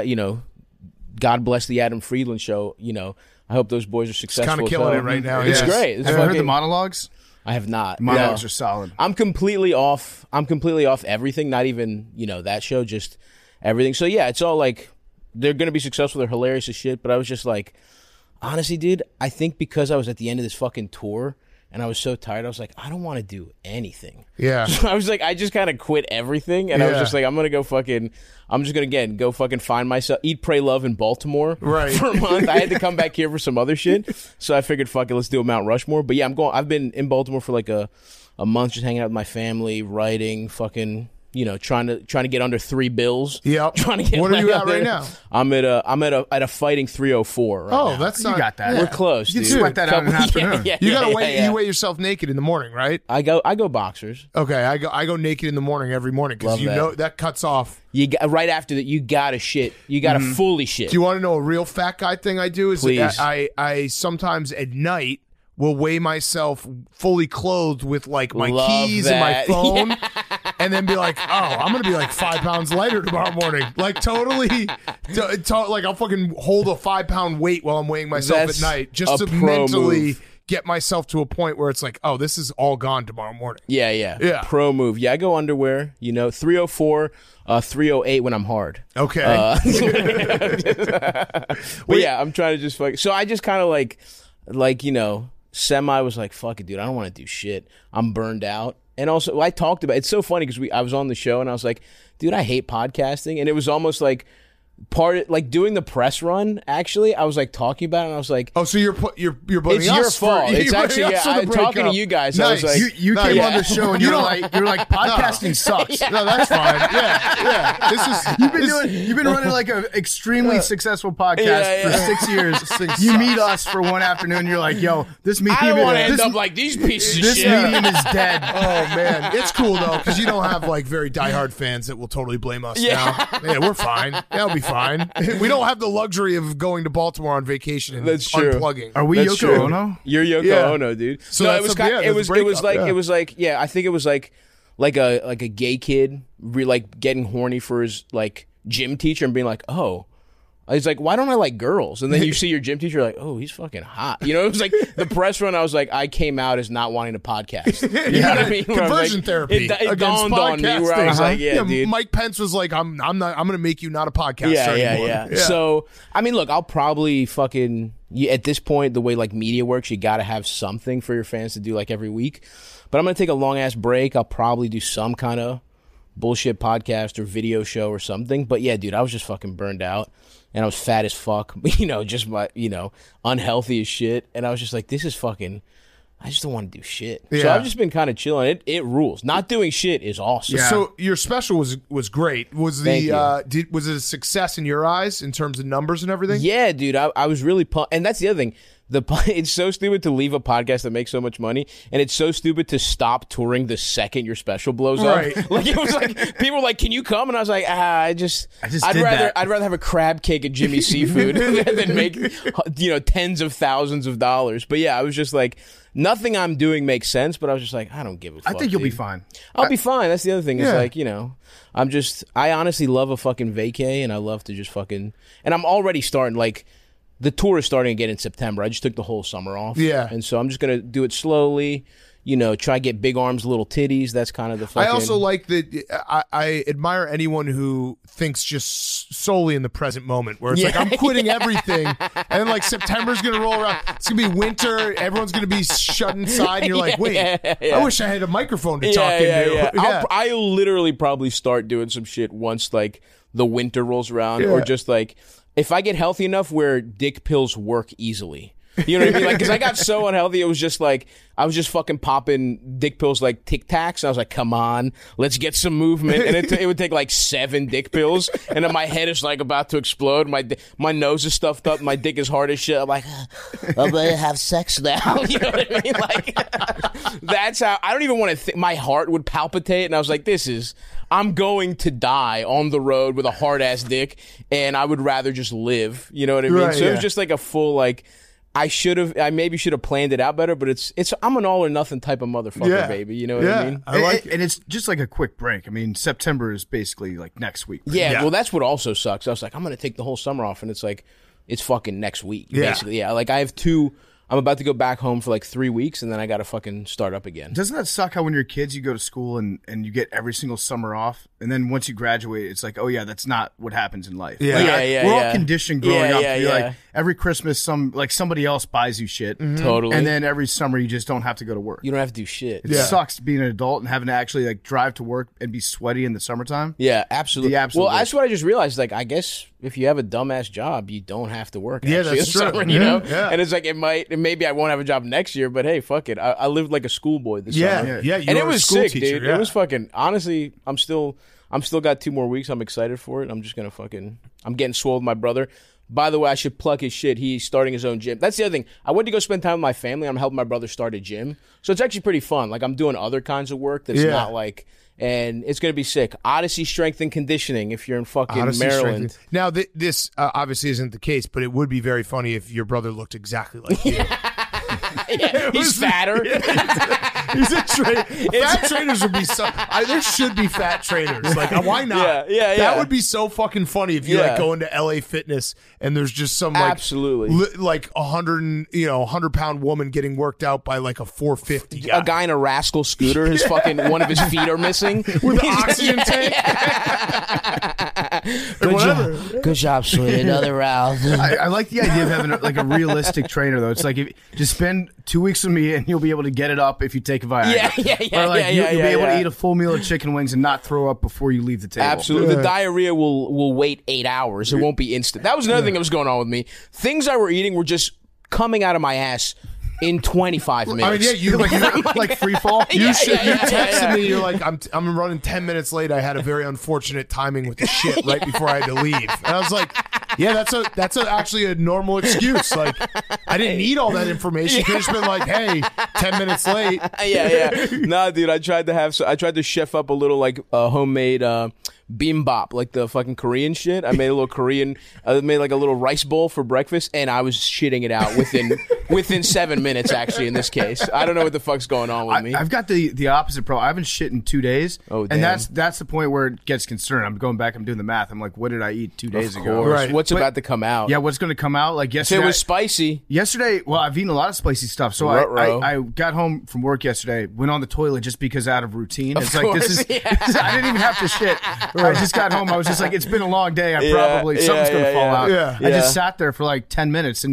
S9: God bless the Adam Friedland show. I hope those boys are successful.
S1: kinda
S9: as
S1: killing
S9: hell.
S1: it right now,
S9: It's
S1: yeah.
S9: great. It's
S4: Have you heard
S9: fucking-
S4: the monologues?
S9: I have not.
S4: Monologues
S9: No.
S4: are solid.
S9: I'm completely off everything, not even, that show, just everything. So yeah, it's all like they're going to be successful, they're hilarious as shit, but I was just like, honestly, dude, I think because I was at the end of this fucking tour and I was so tired, I was like, I don't want to do anything.
S1: Yeah.
S9: So I was like, I just kind of quit everything, and I was
S1: Yeah.
S9: just like, I'm just gonna go fucking find myself, eat, pray, love in Baltimore
S1: Right.
S9: for a month. I had to come back here for some other shit, so I figured, fuck it, let's do a Mount Rushmore. But yeah, I've been in Baltimore for like a month, just hanging out with my family, writing, fucking, trying to get under $3 bills.
S1: Yep.
S9: Trying to get.
S1: What are you
S9: like,
S1: at right now?
S9: I'm at a fighting 304 right now.
S1: That's
S4: You
S1: not.
S4: got that.
S9: We're close.
S4: You
S9: dude.
S4: can sweat that out in an
S9: Couple-
S4: afternoon.
S1: You gotta
S9: yeah,
S1: weigh.
S9: yeah.
S1: You weigh yourself naked in the morning, right?
S9: I go boxers.
S1: Okay, I go naked in the morning every morning because
S9: Love that.
S1: that cuts off.
S9: You got, right after that, you gotta shit. You gotta fully shit.
S1: Do you want to know a real fat guy thing I do? Is
S9: Please.
S1: I sometimes at night will weigh myself fully clothed with like my
S9: Love
S1: keys and my
S9: that.
S1: phone, and then be like, oh, I'm gonna be like 5 pounds lighter tomorrow morning. Like totally, like I'll fucking hold a 5-pound weight while I'm weighing myself
S9: That's
S1: at night just
S9: a
S1: to
S9: pro
S1: mentally
S9: move.
S1: get myself to a point where it's like, oh, this is all gone tomorrow morning.
S9: Yeah. Pro move. Yeah, I go underwear. 304, 308 when I'm hard.
S1: Okay.
S9: But yeah, I'm trying to just fuck. So I just kind of like semi was like, fuck it, dude. I don't want to do shit. I'm burned out. And also, I talked about it's so funny because I was on the show and I was like, dude, I hate podcasting. And it was almost like doing the press run. Actually, I was like talking about it and I was like,
S1: oh, so you're blaming
S9: it's
S1: us
S9: your fault.
S1: For,
S9: It's
S1: you're
S9: actually
S1: blaming us for the
S9: talking to
S1: breakup.
S9: you guys.
S1: Nice.
S9: I was like,
S4: You came
S9: yeah.
S4: on the show and you're like podcasting sucks.
S1: No, that's fine. Yeah. This is
S4: You've been running like an extremely successful podcast
S9: Yeah,
S4: for
S9: yeah.
S4: 6 years. You meet us for one afternoon. You're like, yo, this medium.
S9: I don't want to end
S4: this,
S9: up like these pieces of
S4: this
S9: shit.
S4: medium is dead.
S1: Oh man, it's cool though because you don't have like very diehard fans that will totally blame us.
S9: Yeah.
S1: Now. Yeah, we're fine. That'll be fine. We don't have the luxury of going to Baltimore on vacation and
S9: That's true.
S1: unplugging.
S4: Are we
S9: That's
S4: Yoko
S9: true.
S4: Ono?
S9: You're Yoko
S1: Yeah.
S9: Ono, dude.
S1: So
S9: no,
S1: that's
S9: it was
S1: a-
S9: kind.
S1: yeah,
S9: It
S1: that's
S9: was.
S1: a
S9: It was
S1: breakup,
S9: like.
S1: yeah.
S9: It was like. Yeah, I think it was like a gay kid, like getting horny for his like gym teacher and being like, oh. He's like, why don't I like girls? And then you see your gym teacher, like, oh, he's fucking hot. It was like the press run. I was like, I came out as not wanting to podcast. You know what I mean? Where I was
S1: Conversion
S9: like,
S1: therapy.
S9: It
S1: against
S9: dawned on me where I was
S1: podcasting.
S9: like, yeah, dude.
S1: Mike Pence was like, I'm going to make you not a podcaster
S9: Yeah.
S1: anymore.
S9: So, I mean, look, I'll probably fucking at this point, the way like media works, you got to have something for your fans to do like every week. But I'm gonna take a long ass break. I'll probably do some kind of bullshit podcast or video show or something. But yeah, dude, I was just fucking burned out. And I was fat as fuck, just unhealthy as shit. And I was just like, this is fucking, I just don't want to do shit. So I've just been kind of chilling. It rules. Not doing shit is awesome.
S1: Yeah. So your special was great. Was the was it a success in your eyes in terms of numbers and everything?
S9: Yeah, dude. I was really pumped. And that's the other thing. It's so stupid to leave a podcast that makes so much money, and it's so stupid to stop touring the second your special blows up. Like it was like people were like, "Can you come?" And I was like, I'd rather have a crab cake at Jimmy's Seafood than make tens of thousands of dollars. But yeah, I was just like, nothing I'm doing makes sense. But I was just like, I don't give a fuck.
S4: I think you'll be fine.
S9: I'll be fine. That's the other thing. It's I honestly love a fucking vacay, and I love to just fucking, and I'm already starting like. The tour is starting again in September. I just took the whole summer off.
S1: Yeah.
S9: And so I'm just going to do it slowly, try to get big arms, little titties. That's kind of the fucking...
S1: I also like that I admire anyone who thinks just solely in the present moment, where it's like, I'm quitting everything, and then like September's going to roll around. It's going to be winter. Everyone's going to be shut inside, and you're like, wait, I wish I had a microphone to talk into.
S9: I'll literally probably start doing some shit once like the winter rolls around, or just like... If I get healthy enough where dick pills work easily. You know what I mean? Like, because I got so unhealthy, it was just like, I was just fucking popping dick pills like Tic Tacs. I was like, come on, let's get some movement. And it would take like 7 dick pills. And then my head is like about to explode. My nose is stuffed up. My dick is hard as shit. I'm like, I'm going to have sex now. You know what I mean? Like, that's how, I don't even want to think, my heart would palpitate. And I was like, I'm going to die on the road with a hard ass dick. And I would rather just live. You know what I mean? So it was just like a full, like, I maybe should have planned it out better, but I'm an all or nothing type of motherfucker, baby. You know what I mean?
S4: I like it. And it's just like a quick break. I mean, September is basically like next week.
S9: Yeah, well, that's what also sucks. I was like, I'm going to take the whole summer off, and it's like, it's fucking next week, basically. Yeah, like I have I'm about to go back home for like 3 weeks, and then I got to fucking start up again.
S4: Doesn't that suck how when you're kids, you go to school and you get every single summer off, and then once you graduate, it's like, oh yeah, that's not what happens in life.
S1: Yeah,
S4: like, we're all conditioned growing up to be like, every Christmas, somebody else buys you shit.
S9: Mm-hmm. Totally.
S4: And then every summer, you just don't have to go to work.
S9: You don't have to do shit.
S4: It sucks being an adult and having to actually like drive to work and be sweaty in the summertime.
S9: Yeah, absolutely. Well, that's what I just realized. Like, I guess if you have a dumbass job, you don't have to work.
S1: Yeah, that's true.
S9: Summer, you know? Yeah. And it's like, maybe I won't have a job next year, but hey, fuck it. I lived like a schoolboy this summer.
S1: Yeah,
S9: and it was sick, teacher, dude. It was fucking, honestly, I'm still got 2 more weeks. I'm excited for it. I'm just going to I'm getting swole with my brother. By the way, I should plug his shit. He's starting his own gym. That's the other thing. I went to go spend time with my family. I'm helping my brother start a gym. So it's actually pretty fun. Like, I'm doing other kinds of work that's not like, and it's going to be sick. Odyssey Strength and Conditioning if you're in fucking Maryland.
S1: Now, this obviously isn't the case, but it would be very funny if your brother looked exactly like you.
S9: He's fatter.
S1: He's a trainer. Fat trainers would be so. There should be fat trainers. Like, why not?
S9: Yeah.
S1: That would be so fucking funny if you like go into LA Fitness and there's just some like like 100-pound woman getting worked out by like a 450 guy.
S9: A guy in a rascal scooter. His fucking one of his feet are missing
S1: with an oxygen tank.
S9: Good job, sweetie. Another round.
S4: I like the idea of having a realistic trainer though. It's like just spend 2 weeks with me and you'll be able to get it up if you take a Viagra. You'll be able to eat a full meal of chicken wings and not throw up before you leave the table.
S9: Absolutely. The diarrhea will wait 8 hours. It won't be instant. That was another thing that was going on with me. Things I were eating were just coming out of my ass in 25 minutes.
S1: I mean, you
S4: like free fall.
S1: You texted me. You're like, I'm running 10 minutes late. I had a very unfortunate timing with the shit right before I had to leave. And I was like, yeah, that's actually a normal excuse. Like, I didn't need all that information. Could have just been like, hey, 10 minutes late.
S9: Yeah. Nah, dude, I tried to chef up a little like homemade bibimbap, like the fucking Korean shit. I made a little Korean. I made like a little rice bowl for breakfast, and I was shitting it out within 7 minutes. Actually, in this case, I don't know what the fuck's going on with me.
S4: I've got the opposite problem. I haven't shit in 2 days.
S9: Oh, damn.
S4: And that's the point where it gets concerned. I'm going back. I'm doing the math. I'm like, what did I eat 2 days ago?
S1: Right.
S9: What's about to come out?
S4: Yeah, what's going to come out? Like yesterday,
S9: it was spicy.
S4: Yesterday, well, I've eaten a lot of spicy stuff. So I got home from work yesterday, went on the toilet just because out of routine. It's like this is. I didn't even have to shit. I just got home. I was just like, it's been a long day. Something's going to fall out.
S1: Yeah.
S4: I just sat there for like 10 minutes and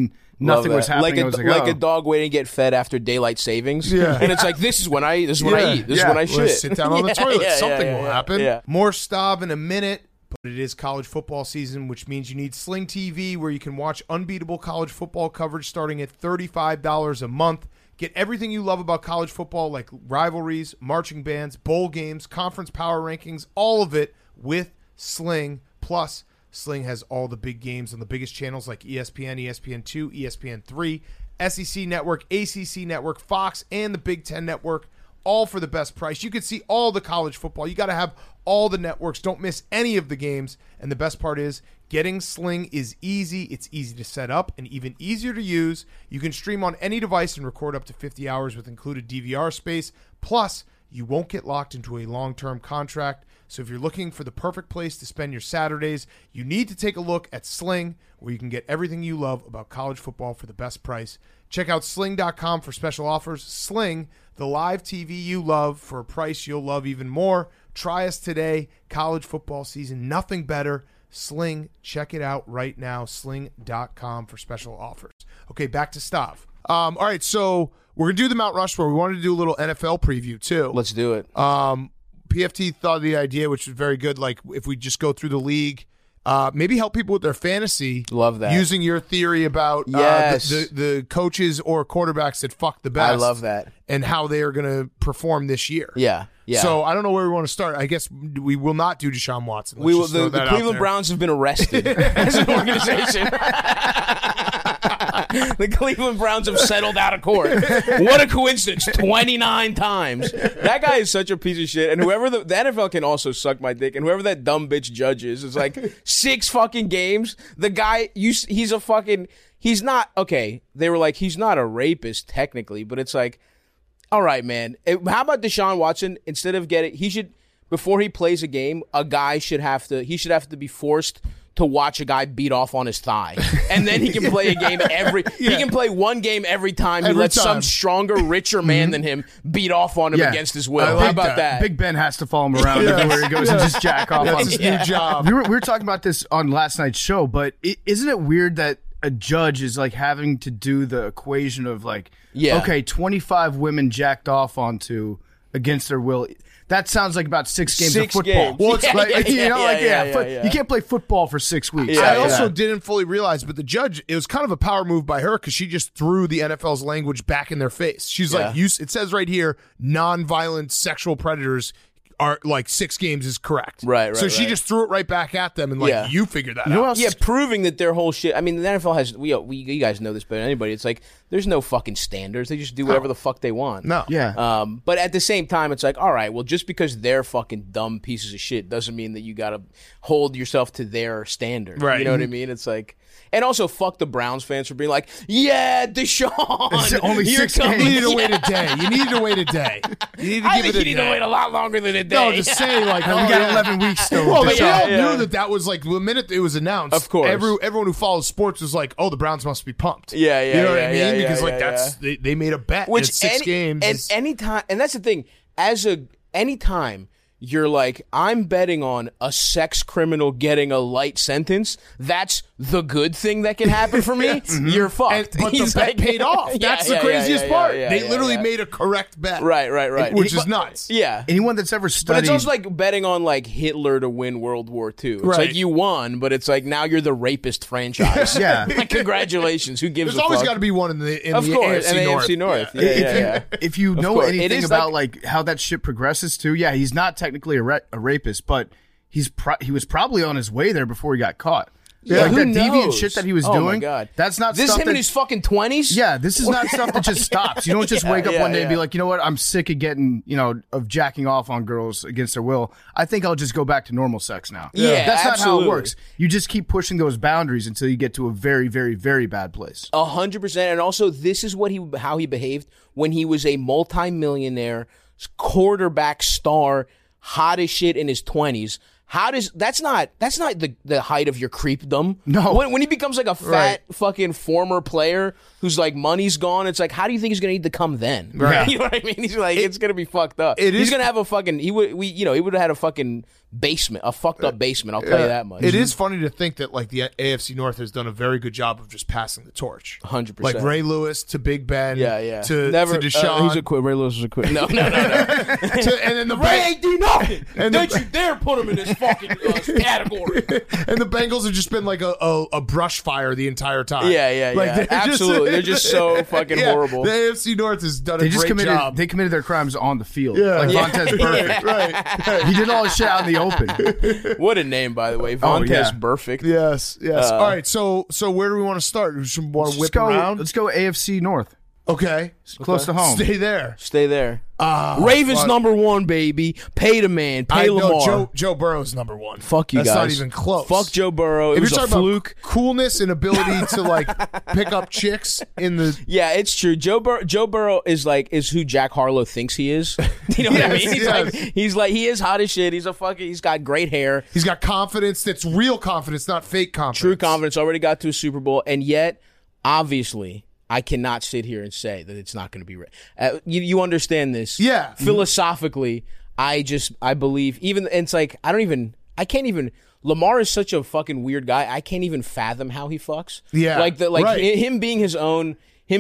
S8: Nothing
S9: Love
S8: was
S9: that.
S8: happening. I was
S9: like
S8: oh.
S9: a dog waiting to get fed after daylight savings.
S1: Yeah.
S9: And it's like, this is when I eat. This is when I eat. This is when I
S1: Well,
S9: shit.
S1: sit down on the toilet. Something will
S9: yeah,
S1: happen.
S9: yeah.
S1: More Stav in a minute. But it is college football season, which means you need Sling TV, where you can watch unbeatable college football coverage starting at $35 a month. Get everything you love about college football, like rivalries, marching bands, bowl games, conference power rankings, all of it with Sling. Plus, Sling has all the big games on the biggest channels like ESPN, ESPN2, ESPN3, SEC Network, ACC Network, Fox, and the Big Ten Network, all for the best price. You can see all the college football. You got to have all the networks. Don't miss any of the games. And the best part is, getting Sling is easy. It's easy to set up and even easier to use. You can stream on any device and record up to 50 hours with included DVR space. Plus, you won't get locked into a long-term contract. So if you're looking for the perfect place to spend your Saturdays, you need to take a look at Sling, where you can get everything you love about college football for the best price. Check out sling.com for special offers. Sling, the live TV you love for a price you'll love even more. Try us today. College football season, nothing better. Sling, check it out right now. Sling.com for special offers. Okay, back to Stav. All right, so we're going to do the Mount Rushmore. We wanted to do a little NFL preview, too.
S9: Let's do it.
S1: PFT thought of the idea, which was very good. Like, if we just go through the league, maybe help people with their fantasy.
S9: Love that.
S1: Using your theory about
S9: Yes.
S1: the coaches or quarterbacks that fuck the best.
S9: I love that.
S1: And how they are going to perform this year.
S9: Yeah. Yeah.
S1: So I don't know where we want to start. I guess we will not do Deshaun Watson. Let's
S9: we will.
S1: just throw
S9: The
S1: that out
S9: Cleveland
S1: there.
S9: Browns have been arrested as an organization. The Cleveland Browns have settled out of court. What a coincidence! 29 times. That guy is such a piece of shit. And whoever the NFL can also suck my dick. And whoever that dumb bitch judge is like 6 fucking games. The guy, he's a fucking. He's not okay. They were like, he's not a rapist technically, but it's like, all right, man. How about Deshaun Watson? Instead of he should, before he plays a game, a guy should have to be forced to watch a guy beat off on his thigh. And then he can play a game he can play one game every time he lets some stronger, richer man than him beat off on him against his will. How about that?
S8: Big Ben has to follow him around everywhere he goes and just jack off
S1: That's
S8: on
S1: his
S8: him.
S1: new job.
S8: We were talking about this on last night's show, but isn't it weird that a judge is like having to do the equation of like, okay, 25 women jacked off onto against their will. That sounds like about 6 games of football.
S9: Games.
S8: Well, it's you can't play football for 6 weeks.
S1: I also didn't fully realize, but the judge, it was kind of a power move by her because she just threw the NFL's language back in their face. She's like, it says right here, non-violent sexual predators are like 6 games is correct.
S9: Right.
S1: So she just threw it right back at them and like, you figured that out.
S9: Yeah, proving that their whole shit. I mean, the NFL has. You guys know this better than anybody. It's like there's no fucking standards. They just do whatever the fuck they want.
S1: No.
S8: Yeah.
S9: But at the same time, it's like, all right, well, just because they're fucking dumb pieces of shit doesn't mean that you got to hold yourself to their standard.
S1: Right.
S9: You know what I mean? It's like. And also, fuck the Browns fans for being like, yeah, Deshaun.
S8: It's only
S9: you're
S8: 6
S9: coming.
S1: You needed to wait a day. You needed to wait a day. You needed to
S9: I
S1: give
S9: think
S1: it a
S9: you need
S1: day.
S9: to wait a lot longer than a day.
S1: No, just saying like,
S8: we got 11 weeks still.
S1: Well,
S8: with
S1: but
S8: Deshaun.
S1: we all knew that was like the minute it was announced.
S9: Of course.
S1: everyone who follows sports was like, "Oh, the Browns must be pumped."
S9: Yeah,
S1: You know what I mean?
S9: yeah,
S1: Because like
S9: yeah,
S1: that's they made a bet.
S9: Which
S1: It's 6 games.
S9: and anytime, and that's the thing. Anytime you're like, I'm betting on a sex criminal getting a light sentence, that's the good thing that can happen for me. You're fucked.
S1: But the
S9: He's
S1: bet
S9: like-
S1: paid off. That's the
S9: Yeah,
S1: craziest
S9: yeah,
S1: part.
S9: yeah,
S1: They
S9: yeah,
S1: literally
S9: yeah.
S1: made a correct bet.
S9: Right.
S1: Which is nuts.
S9: Yeah.
S8: Anyone that's ever
S9: But
S8: studied,
S9: it's also like betting on like Hitler to win World War II. It's
S1: Right.
S9: like you won, but it's like now you're the rapist franchise.
S8: Yeah.
S9: Like, congratulations. Who gives
S1: There's
S9: a
S1: always
S9: fuck?
S1: got to be one in the
S9: Of course,
S1: AFC
S9: and
S1: North.
S9: AFC North.
S1: Yeah.
S9: Yeah.
S8: if you know
S9: course. It
S8: anything
S9: is
S8: about like how that shit progresses too, he's not technically a rapist, but he was probably on his way there before he got caught.
S9: Yeah,
S8: like
S9: who
S8: that deviant
S9: knows?
S8: shit that he was
S9: Oh,
S8: doing.
S9: my God.
S8: That's not
S9: This
S8: stuff
S9: him
S8: that,
S9: in his fucking 20s?
S8: Yeah, this is not stuff that just stops. You don't just wake up one day and be like, you know what, I'm sick of getting, of jacking off on girls against their will. I think I'll just go back to normal sex now.
S9: Yeah,
S8: that's not
S9: absolutely.
S8: how it works. You just keep pushing those boundaries until you get to a very, very, very bad place.
S9: 100%. And also, this is how he behaved when he was a multimillionaire quarterback star, hot as shit in his 20s. That's not the height of your creepdom.
S8: No.
S9: When he becomes like a fat fucking former player whose like money's gone, it's like, how do you think he's gonna need to come then?
S1: Right.
S9: You know what I mean? He's like, it's gonna be fucked up.
S1: It
S9: He's
S1: is-
S9: gonna have a fucking he would have had a fucking basement, a fucked up basement. I'll tell you that much.
S1: It is funny to think that like the AFC North has done a very good job of just passing the torch.
S9: 100%.
S1: Like Ray Lewis to Big Ben.
S9: Yeah.
S1: To
S9: Never.
S1: Deshaun.
S9: He's a quit. Ray Lewis is a quit. No.
S1: And then the
S9: Ray ain't do nothing.
S1: And
S9: Don't you dare put him in this fucking category.
S1: And the Bengals have just been like a brush fire the entire time.
S9: Yeah.
S1: Like,
S9: Absolutely. They're just so fucking horrible.
S1: The AFC North has done
S4: They
S1: a
S4: just
S1: great job.
S4: They committed their crimes on the field.
S1: Yeah.
S4: Like
S1: Yeah.
S4: Vontaze Burfict.
S1: Right.
S4: He did all his shit out in the open.
S9: What a name, by the way. Vontaze Burfict.
S1: Yes. All right. So where do we want to start? We should want to whip around.
S4: Let's go AFC North.
S1: Okay.
S4: Close to home.
S1: Stay there.
S9: Stay there. Ravens number 1, baby. Pay the man. Pay Lamar.
S1: No, Joe Burrow's number 1.
S9: Fuck you
S1: That's
S9: guys.
S1: not even close.
S9: Fuck Joe Burrow. It
S1: If
S9: was
S1: you're
S9: a
S1: talking
S9: fluke.
S1: about coolness and ability to like pick up chicks in the
S9: Yeah, it's true. Joe Burrow is who Jack Harlow thinks he is. You know what I mean? He's like he is hot as shit. He's got great hair.
S1: he's got confidence that's real confidence, not fake confidence.
S9: True confidence. Already got to a Super Bowl, and yet, obviously, I cannot sit here and say that it's not going to be. You understand this?
S1: Yeah.
S9: Philosophically, I believe even and it's like I can't even. Lamar is such a fucking weird guy. I can't even fathom how he fucks.
S1: Yeah, right.
S9: him being his own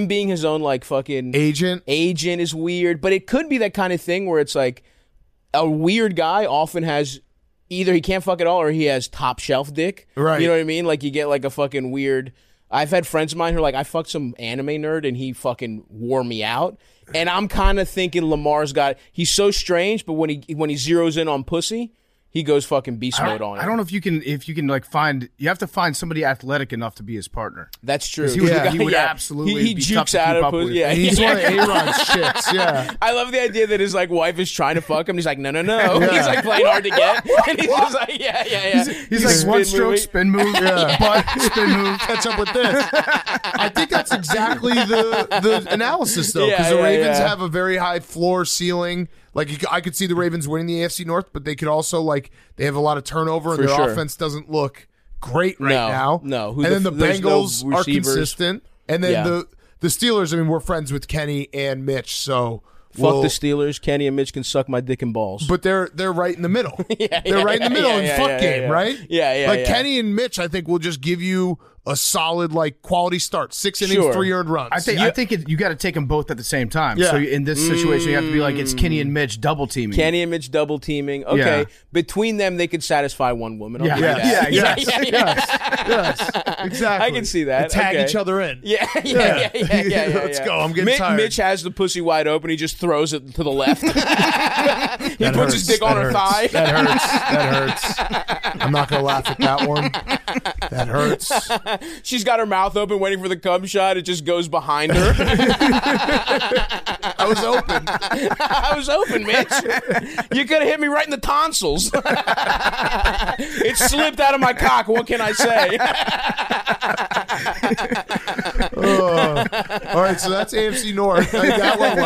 S9: like fucking
S1: agent
S9: is weird. But it could be that kind of thing where it's like a weird guy often has. Either he can't fuck at all or he has top shelf dick.
S1: Right.
S9: You know what I mean? Like you get like a fucking weird. I've had friends of mine who are like, I fucked some anime nerd and he fucking wore me out. And I'm kind of thinking he's so strange, but when he zeroes in on pussy, he goes fucking beast mode on it.
S4: I don't know if you can like find. You have to find somebody athletic enough to be his partner.
S9: That's true.
S4: He would absolutely
S9: he
S4: be
S9: jukes
S4: tough to
S9: out
S4: keep
S9: of
S4: up
S9: pussy.
S4: with.
S9: Yeah,
S1: He's one of A-Rod's chicks. Yeah.
S9: I love the idea that his like wife is trying to fuck him. He's like, no. He's like playing hard to get, and he's just like, yeah.
S4: He's like one stroke spin move, butt spin move.
S1: Catch up with this. I think that's exactly the analysis though, because the Ravens have a very high floor ceiling. Like I could see the Ravens winning the AFC North, but they could also they have a lot of turnover and their offense doesn't look great now.
S9: No,
S1: and then the
S9: there's no
S1: Bengals are
S9: receivers.
S1: consistent, and then the Steelers. I mean, we're friends with Kenny and Mitch, so
S9: fuck the Steelers. Kenny and Mitch can suck my dick and balls.
S1: But they're right in the middle. They're right in the middle in fuck game, right?
S9: Yeah.
S1: Like Kenny and Mitch, I think will just give you a solid quality start. 6 innings, 3 earned runs.
S4: I think you got to take them both at the same time.
S1: Yeah.
S4: So in this situation, you have to be like it's Kenny and Mitch double teaming.
S9: Kenny and Mitch double teaming. Okay,
S4: Yeah.
S9: Between them, they could satisfy one woman. I'll
S4: Yeah.
S9: give you that.
S1: Yes, exactly.
S9: I can see that.
S1: They tag
S9: Okay.
S1: each other in.
S9: Yeah.
S1: Let's go. I'm getting tired.
S9: Mitch has the pussy wide open. He just throws it to the left. He puts his dick on her thigh.
S1: That hurts. I'm not gonna laugh at that one. That hurts.
S9: She's got her mouth open, waiting for the cum shot. It just goes behind her.
S1: I was open.
S9: I was open, Mitch. You could have hit me right in the tonsils. It slipped out of my cock. What can I say?
S1: All right, so that's AFC North. I think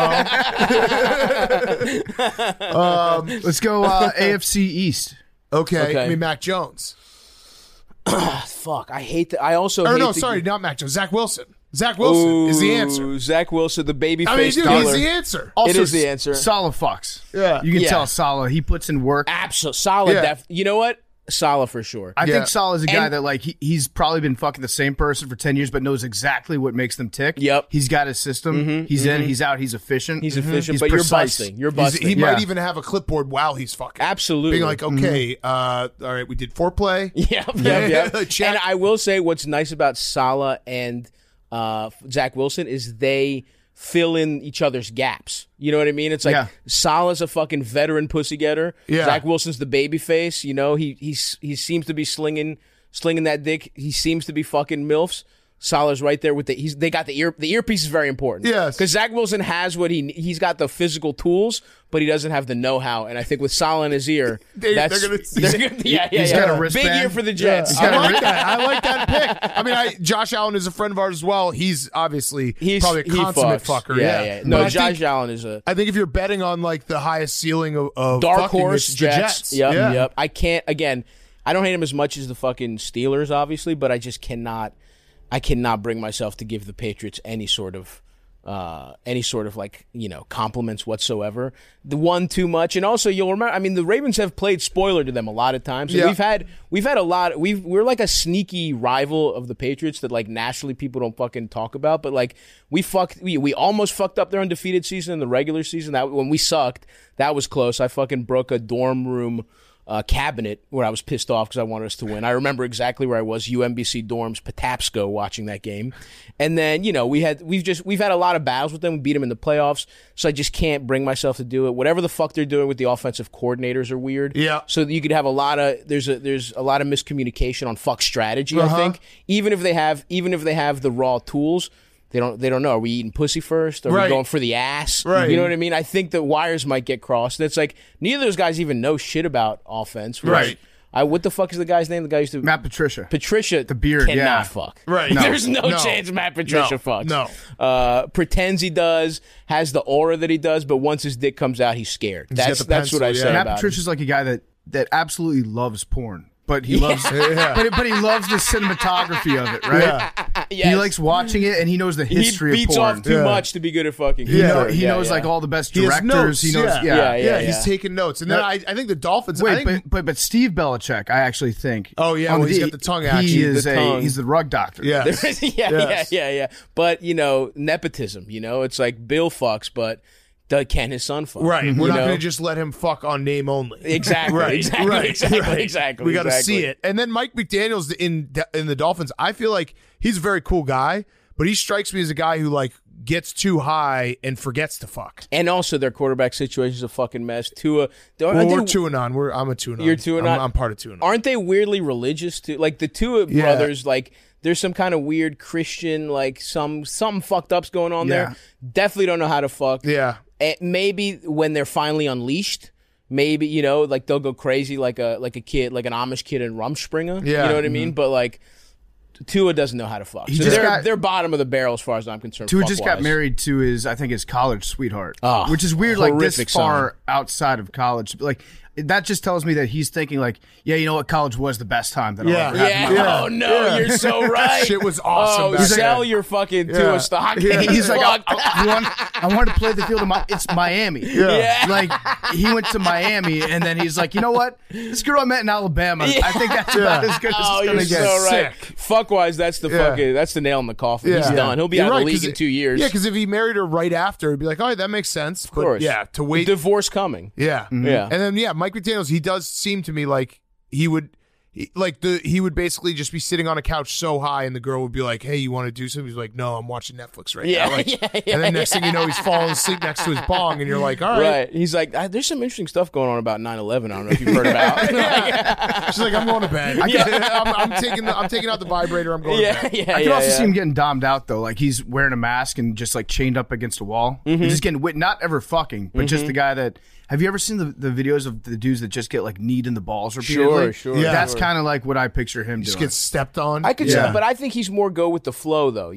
S1: that went well.
S4: Let's go AFC East.
S1: Okay. I mean Mac Jones.
S9: Fuck, I hate that. I also
S1: Or
S9: hate
S1: no,
S9: the-
S1: sorry, not Mac Jones. Zach Wilson. Zach Wilson is the answer.
S9: Ooh, Zach Wilson, the baby
S1: I mean,
S9: face
S1: dude,
S9: dollar.
S1: he's the answer.
S4: Also,
S9: It is the answer.
S4: Salah fucks.
S1: Yeah.
S4: You can
S9: Yeah.
S4: tell Salah. He puts in work.
S9: Absolutely. Solid.
S1: Yeah.
S9: You know what? Salah for sure.
S4: I
S1: Yeah.
S4: think Salah's a guy
S9: And-
S4: that he's probably been fucking the same person for 10 years, but knows exactly what makes them tick.
S9: Yep.
S4: He's got his system. He's in, he's out, he's efficient.
S9: He's efficient,
S4: He's
S9: but
S4: precise.
S9: you're busting.
S1: He
S4: Yeah.
S1: might even have a clipboard while he's fucking.
S9: Absolutely.
S1: Being like, okay, all right, we did foreplay.
S9: Yep.
S1: Check.
S9: And I will say what's nice about Salah and Zach Wilson is they fill in each other's gaps. You know what I mean? It's like
S4: Yeah.
S9: Salah's a fucking veteran pussy getter.
S1: Yeah.
S9: Zach Wilson's the baby face. You know, he seems to be slinging that dick. He seems to be fucking MILFs. Salah's right there with they got the earpiece is very important.
S1: Yes.
S9: Because Zach Wilson has he's got the physical tools, but he doesn't have the know-how. And I think with Salah in his ear,
S1: they're
S9: that's
S1: gonna-
S9: He's
S4: got a
S9: Big
S4: wristband.
S9: year for the Jets.
S1: I like that. I like that pick. I mean, Josh Allen is a friend of ours as well. He's obviously probably a
S9: he
S1: consummate
S9: fucks.
S1: fucker.
S9: Yeah.
S1: But
S9: No,
S1: I
S9: Josh
S1: think,
S9: Allen is a
S1: I think if you're betting on the highest ceiling of
S9: dark
S1: fucking,
S9: horse.
S1: it's the Jets.
S9: Yep. I can't. Again, I don't hate him as much as the fucking Steelers, obviously, but I just cannot. I cannot bring myself to give the Patriots any sort of any sort of compliments whatsoever. The one too much, and also you'll remember. I mean, the Ravens have played spoiler to them a lot of times. So we've had a lot. We're like a sneaky rival of the Patriots that nationally people don't fucking talk about. But we almost fucked up their undefeated season in the regular season. That when we sucked, that was close. I fucking broke a dorm room cabinet where I was pissed off because I wanted us to win. I remember exactly where I was, UMBC dorms, Patapsco, watching that game. And then, we've had a lot of battles with them. We beat them in the playoffs, so I just can't bring myself to do it. Whatever the fuck they're doing with the offensive coordinators are weird.
S1: Yeah.
S9: So you could have a lot of there's a lot of miscommunication on fuck strategy. I think even if they have the raw tools. They don't know. Are we eating pussy first? Are we going for the ass?
S1: Right.
S9: You know what I mean? I think the wires might get crossed. It's neither of those guys even know shit about offense.
S1: Right.
S9: What the fuck is the guy's name? The guy used to
S4: Matt Patricia.
S9: The
S4: beard,
S9: cannot fuck.
S1: Right.
S9: No. There's no chance Matt Patricia fucks.
S1: No.
S9: Pretends he does, has the aura that he does, but once his dick comes out, he's scared. That's what I say
S4: Matt
S9: about
S4: Patricia's
S9: him.
S4: like a guy that absolutely loves porn. But he loves, but he loves the cinematography of it, right?
S9: Yes.
S4: He likes watching it, and he knows the history
S9: He beats
S4: of porn.
S9: off too much to be good at fucking.
S4: He knows all the best
S1: He has
S4: directors.
S1: notes.
S4: He knows,
S1: He's taking notes, and then I think the Dolphins.
S4: But Steve Belichick, I actually think.
S1: Oh yeah, he's got the tongue action.
S4: He's the rug doctor.
S1: Yes.
S9: Yeah. But nepotism. It's like Bill fucks, but. Can his son fuck?
S1: Right. We're not going to just let him fuck on name only.
S9: Exactly.
S1: Right.
S9: Exactly.
S1: We got to see it. And then Mike McDaniel's in the Dolphins. I feel like he's a very cool guy, but he strikes me as a guy who gets too high and forgets to fuck.
S9: And also their quarterback situation is a fucking mess. Tua.
S1: We're 2-on. I'm a 2-on.
S9: You're 2-on.
S1: I'm part of 2-on.
S9: Aren't they weirdly religious too? Like the Tua brothers, there's some kind of weird Christian, some fucked ups going on there. Definitely don't know how to fuck.
S1: Yeah.
S9: Maybe when they're finally unleashed, maybe they'll go crazy like a kid, like an Amish kid in Rumspringa.
S1: Yeah.
S9: You know what I mean? But Tua doesn't know how to fuck. So they're bottom of the barrel as far as I'm concerned.
S4: Tua just got married to his college sweetheart,
S9: Oh,
S4: which is weird. This far
S9: sign.
S4: outside of college, that just tells me that he's thinking college was the best time that I'll ever have in my life.
S9: Oh no, you're so right.
S1: Shit was awesome.
S9: Oh, sell your fucking Tua stock.
S4: He's like, I want to play the field of it's Miami.
S9: Yeah.
S4: He went to Miami, and then he's like, you know what? This girl I met in Alabama, I think that's about as good as it's
S9: you're
S4: gonna get.
S9: so right.
S1: Sick.
S9: Fuck wise, that's the fucking that's the nail in the coffin. He's done. He'll be out of the league in 2 years.
S1: Yeah, because if he married her right after, it'd be like, all right, that makes sense.
S9: Of course.
S1: But to wait.
S9: Divorce coming.
S1: Yeah.
S9: Yeah.
S1: And then Mike McDaniels, he does seem to me like he would basically just be sitting on a couch so high, and the girl would be like, "Hey, you want to do something?" He's like, "No, I'm watching Netflix right now." And then next thing you know, he's falling asleep next to his bong, and you're like, "All right."
S9: Right. He's like, there's some interesting stuff going on about 9/11. I don't know if you've heard about.
S1: She's like, "I'm going to bed. I'm taking out the vibrator. I'm going to bed."
S4: I can also see him getting domed out though, he's wearing a mask and just chained up against a wall.
S9: Mm-hmm.
S4: He's just getting not ever fucking, but just the guy that. Have you ever seen the videos of the dudes that just get kneed in the balls repeatedly?
S9: Sure.
S1: Yeah.
S4: That's kind of what I picture him
S1: Just
S4: doing.
S1: gets stepped on.
S9: I could, but I think he's more go with the flow, though.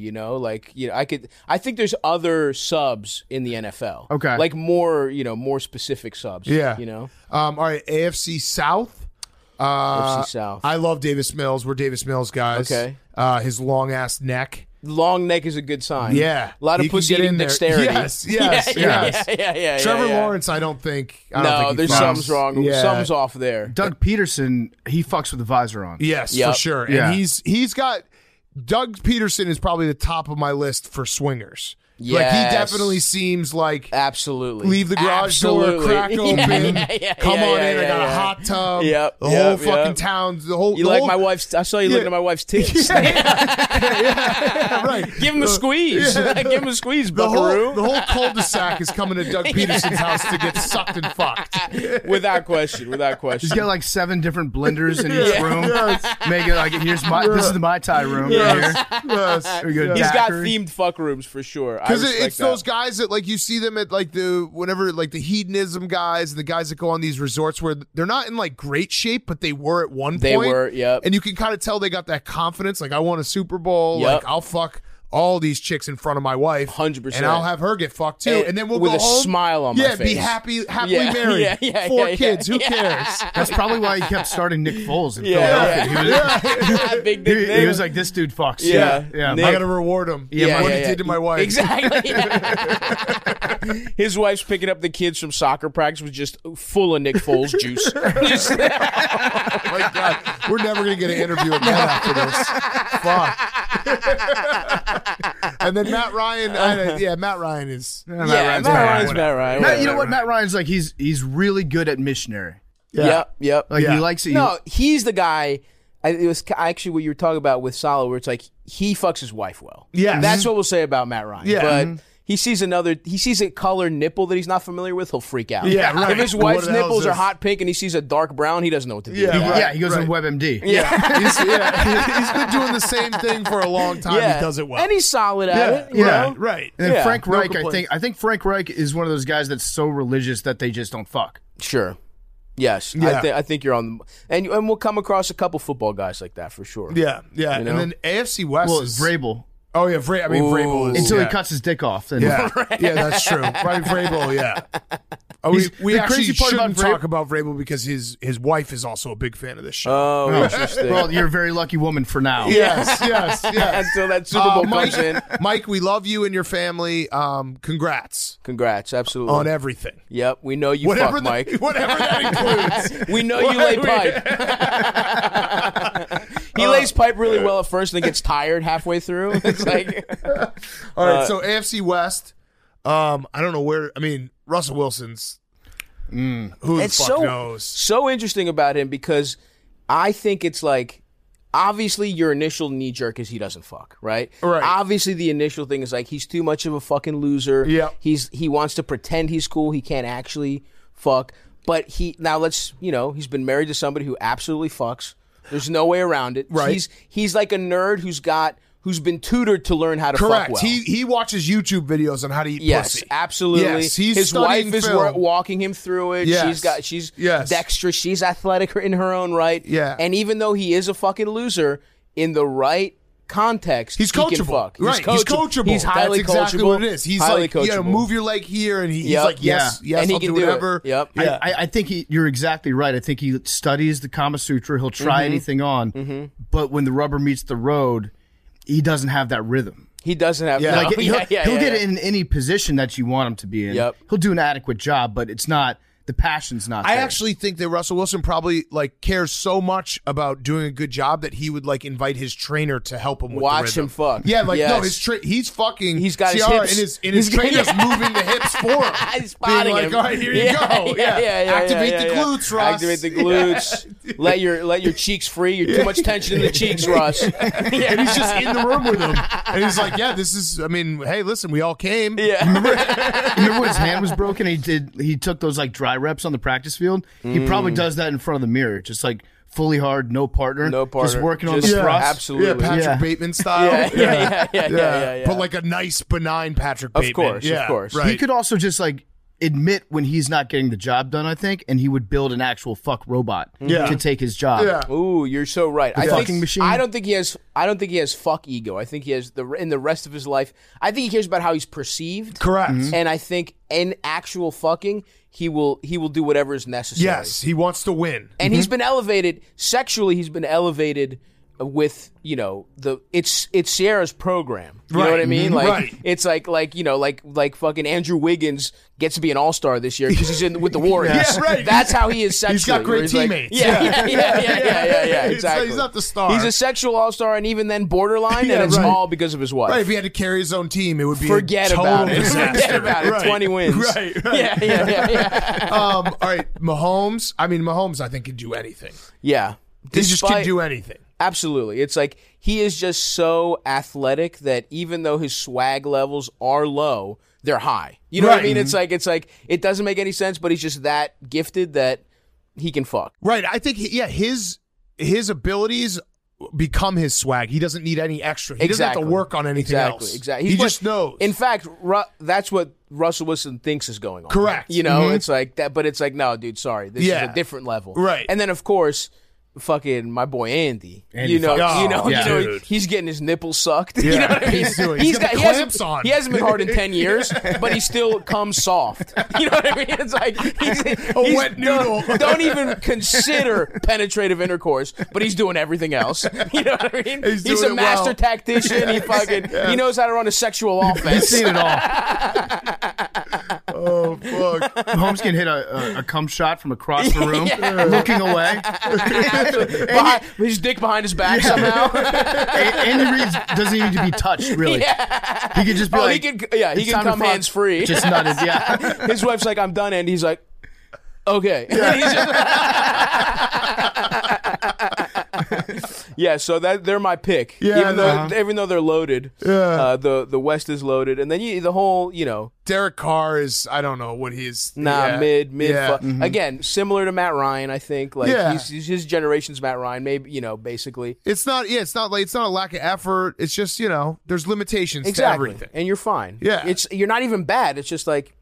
S9: I think there's other subs in the NFL.
S4: Okay,
S9: more specific subs.
S1: Yeah.
S9: All
S1: right, AFC South.
S9: AFC South.
S1: I love Davis Mills. We're Davis Mills guys.
S9: Okay.
S1: His long ass neck.
S9: Long neck is a good sign.
S1: Yeah.
S9: A lot of
S1: He can
S9: pussy
S1: get in
S9: eating
S1: there.
S9: dexterity.
S1: Yes.
S9: Yeah.
S1: Trevor Lawrence, I don't think.
S9: No, there's something's wrong.
S1: Yeah.
S9: Something's off there.
S4: Doug Peterson, he fucks with the visor on.
S1: Yes,
S9: Yep.
S1: for sure.
S4: Yeah.
S1: And he's got Doug Peterson is probably the top of my list for swingers. He
S9: Yes.
S1: definitely seems like
S9: Absolutely.
S1: leave the garage door crack open. Come on in. I got a hot tub.
S9: Yep,
S1: The whole
S9: yep,
S1: fucking
S9: yep.
S1: town. The whole.
S9: You
S1: the
S9: like
S1: whole,
S9: my wife's? I saw you looking at my wife's tits.
S1: right.
S9: Give him a squeeze. Give him a squeeze,
S1: The
S9: buckaroo.
S1: whole cul-de-sac is coming to Doug Peterson's house to get sucked and fucked.
S9: Without question.
S4: He's got 7 different blenders in each room. Make it this is the Mai Tai room right here.
S1: Yes.
S4: We go
S9: He's got
S4: daiquiri.
S9: themed fuck rooms for sure.
S1: Because it's those guys that you see them at the hedonism guys and the guys that go on these resorts where they're not in great shape, but they were at one point.
S9: They were, yep.
S1: And you can kind of tell they got that confidence. I won a Super Bowl.
S9: Yep.
S1: I'll fuck all these chicks in front of my wife,
S9: 100%.
S1: and I'll have her get fucked too, and then we'll
S9: with
S1: go
S9: a
S1: home,
S9: smile on my face.
S1: be happily married, 4 kids. Who cares?
S8: That's probably why he kept starting Nick Foles in
S9: Yeah.
S8: Philadelphia.
S9: Big
S8: He was like, this dude fucks.
S9: Yeah.
S8: Yeah.
S9: Nick.
S1: I got to reward him. What he did to my wife.
S9: Exactly. His wife's picking up the kids from soccer practice was just full of Nick Foles juice. Just-
S1: Oh my God, we're never gonna get an interview again after this. Fuck. And then Matt Ryan. Matt Ryan is.
S9: Matt Ryan's Matt Ryan.
S8: Matt, you know what? Matt Ryan's like, he's really good at missionary.
S9: Yep.
S8: Like he likes it.
S9: No, he's the guy. It was actually what you were talking about with Salah, where it's like he fucks his wife well.
S1: Yes.
S9: That's what we'll say about Matt Ryan.
S1: Yeah.
S9: But he sees a colored nipple that he's not familiar with, he'll freak out.
S1: Yeah, right.
S9: If his
S1: What
S9: wife's
S1: the hell is
S9: nipples are
S1: this?
S9: hot pink and he sees a dark brown, he doesn't know what to do.
S1: Yeah,
S9: with that.
S1: right.
S8: he goes on WebMD.
S1: He's been doing the same thing for a long time.
S9: Yeah.
S1: He does it well.
S9: And he's solid at it. You know?
S1: Right.
S8: And then
S9: Yeah,
S8: Frank
S9: no
S8: Reich,
S9: complaints.
S8: I think Frank Reich is one of those guys that's so religious that they just don't fuck.
S9: Sure. Yes.
S1: Yeah.
S9: I think you're on the and we'll come across a couple football guys like that for sure.
S1: Yeah.
S9: You know?
S1: And then AFC West
S8: Well,
S1: is
S8: Vrabel.
S1: Oh yeah, Vrabel is
S8: Until he cuts his dick off. Then
S1: Yeah, yeah, that's true. Right, Vrabel. Yeah. Oh, we
S8: the
S1: actually
S8: crazy part about
S1: shouldn't talk about Vrabel because his wife is also a big fan of this show.
S9: Oh, interesting.
S8: Well, you're a very lucky woman for now.
S1: yes.
S9: Until that Super Bowl
S1: Mike,
S9: comes in.
S1: Mike, we love you and your family. Congrats
S9: Congrats, absolutely.
S1: on everything.
S9: Yep, we know you
S1: Whatever
S9: fuck, Mike.
S1: Whatever that includes.
S9: We know you lay pipe. He lays pipe really well at first and then gets tired halfway through. It's like
S1: All right, so AFC West. I don't know where. I mean, Russell Wilson's. Who the
S9: it's
S1: fuck knows?
S9: so interesting about him because I think it's like obviously your initial knee jerk is he doesn't fuck, right?
S1: Right.
S9: Obviously the initial thing is like he's too much of a fucking loser.
S1: Yeah.
S9: He wants to pretend he's cool. He can't actually fuck. But he's been married to somebody who absolutely fucks. There's no way around it.
S1: Right.
S9: He's like a nerd who's been tutored to learn how to
S1: Correct.
S9: fuck well.
S1: He watches YouTube videos on how to eat
S9: Yes,
S1: pussy.
S9: absolutely.
S1: Yes, he's
S9: his wife
S1: studying
S9: is
S1: film.
S9: walking him through it.
S1: Yes.
S9: She's
S1: Yes.
S9: dexterous. She's athletic in her own right.
S1: Yeah.
S9: And even though he is a fucking loser, in the right context,
S1: He's
S9: he can
S1: coachable.
S9: fuck.
S1: Right. He's coachable.
S9: He's highly
S1: That's exactly
S9: coachable.
S1: what it is. He's
S9: highly
S1: like,
S9: coachable.
S1: move your leg here, and he's
S9: Yep.
S1: like, yes,
S8: Yeah.
S9: And he
S1: I'll
S9: can
S1: do
S9: do it.
S1: whatever.
S9: Yep.
S1: Yeah.
S8: I think you're exactly right. I think he studies the Kama Sutra. He'll try anything on. But when the rubber meets the road, he doesn't have that rhythm.
S9: He doesn't have.
S1: Yeah.
S9: no.
S8: Like he'll get
S9: yeah.
S8: in any position that you want him to be in.
S9: Yep.
S8: He'll do an adequate job, but it's not the passion's not
S1: I
S8: there.
S1: actually think that Russell Wilson probably like cares so much about doing a good job that he would like invite his trainer to help him with
S9: Watch
S1: the rhythm.
S9: him fuck.
S1: Yeah, like no,
S9: Yes.
S1: he's fucking.
S9: He's got his
S1: Ciara
S9: hips.
S1: and his
S9: He's got-
S1: trainer's moving the hips for him.
S9: He's spotting
S1: being like,
S9: him.
S1: all right, here you
S9: Yeah,
S1: go.
S9: yeah.
S1: Activate
S9: yeah,
S1: the
S9: yeah.
S1: glutes, Russ.
S9: Activate the glutes. Let your cheeks free. You're too much tension in the cheeks, Russ.
S1: And he's just in the room with him, and he's like, "Yeah, this is. I mean, hey, listen, we all came.
S9: Yeah.
S8: Remember when his hand was broken? He took those like dry reps on the practice field. He probably does that in front of the mirror, just like fully hard, no partner,
S9: No partner.
S8: just working on
S9: Just-
S8: the thrust.
S9: absolutely.
S1: Yeah, Patrick
S8: Yeah.
S1: Bateman style.
S9: Yeah.
S1: But like a nice, benign Patrick
S9: Of
S1: Bateman.
S9: course,
S1: yeah,
S9: of course.
S1: Right.
S8: He could also just like admit when he's not getting the job done, I think, and he would build an actual fuck robot
S1: Yeah.
S8: to take his job.
S1: Yeah.
S9: Ooh, you're so right. I
S8: fucking
S9: think,
S8: machine.
S9: I don't think he has fuck ego. I think he has in the rest of his life. I think he cares about how he's perceived.
S1: Correct.
S9: And I think in actual fucking, he will do whatever is necessary.
S1: Yes, he wants to win.
S9: And he's been elevated sexually. He's been elevated with it's Sierra's program. You know
S1: Right.
S9: what I mean? Like
S1: Right.
S9: it's like fucking Andrew Wiggins gets to be an all-star this year because he's in with the Warriors.
S1: Yeah, right.
S9: That's how he is sexually.
S1: He's got
S9: where
S1: great
S9: he's like-
S1: teammates.
S9: yeah,
S1: He's-
S9: exactly.
S1: he's not the star.
S9: He's a sexual all-star, and even then borderline,
S1: Yeah,
S9: and it's
S1: right.
S9: all because of his wife.
S1: Right, if he had to carry his own team, it would be
S9: Forget
S1: a total
S9: about it.
S1: disaster.
S9: Forget about it.
S1: Right.
S9: 20 wins.
S1: Right.
S9: Yeah.
S1: All right, Mahomes. I mean, Mahomes, I think, can do anything.
S9: Yeah.
S1: He just can
S9: Despite-
S1: do anything.
S9: Absolutely. It's like he is just so athletic that even though his swag levels are low, they're high. You know what I
S1: Right.
S9: mean? It's like it doesn't make any sense, but he's just that gifted that he can fuck.
S1: Right. I think, his abilities become his swag. He doesn't need any extra. He doesn't have to work on anything else.
S9: Exactly.
S1: He just knows.
S9: In fact, that's what Russell Wilson thinks is going on.
S1: Correct.
S9: You know, it's like that, but it's like, no, dude, sorry. This is
S1: Yeah.
S9: a different level.
S1: Right.
S9: And then, of course, fucking my boy Andy.
S8: Andy
S9: you know,
S8: Fox.
S1: Dude.
S9: he's getting his nipples sucked. You
S1: Yeah,
S9: know what I mean?
S1: he's got the clamps on.
S9: He hasn't been hard in 10 years, but he still comes soft. You know what I mean? It's like he's
S1: wet noodle.
S9: Don't even consider penetrative intercourse, but he's doing everything else. You know what I mean?
S1: He's
S9: He's
S1: doing
S9: a
S1: it
S9: master
S1: well.
S9: tactician. He knows how to run a sexual offense.
S8: He's seen it all.
S1: Oh fuck!
S8: Mahomes can hit a cum shot from across the room, looking away.
S9: His dick behind his back somehow.
S8: Andy Reid doesn't even need to be touched, really. He could just be like,
S9: he can
S8: "It's time to
S9: come
S8: fuck."
S9: hands free.
S8: Just nutted, yeah.
S9: His wife's like, I'm done, and he's like, okay. Yeah, so they're my pick.
S1: Yeah,
S9: even though they're loaded, the West is loaded, and then the whole,
S1: Derek Carr is, I don't know what he's.
S9: mid.
S1: Yeah.
S9: Again, similar to Matt Ryan, I think. Like
S1: Yeah.
S9: he's his generation's Matt Ryan, maybe basically.
S1: It's not a lack of effort. It's just there's limitations to
S9: Exactly,
S1: everything.
S9: and you're fine.
S1: Yeah.
S9: You're not even bad. It's just like,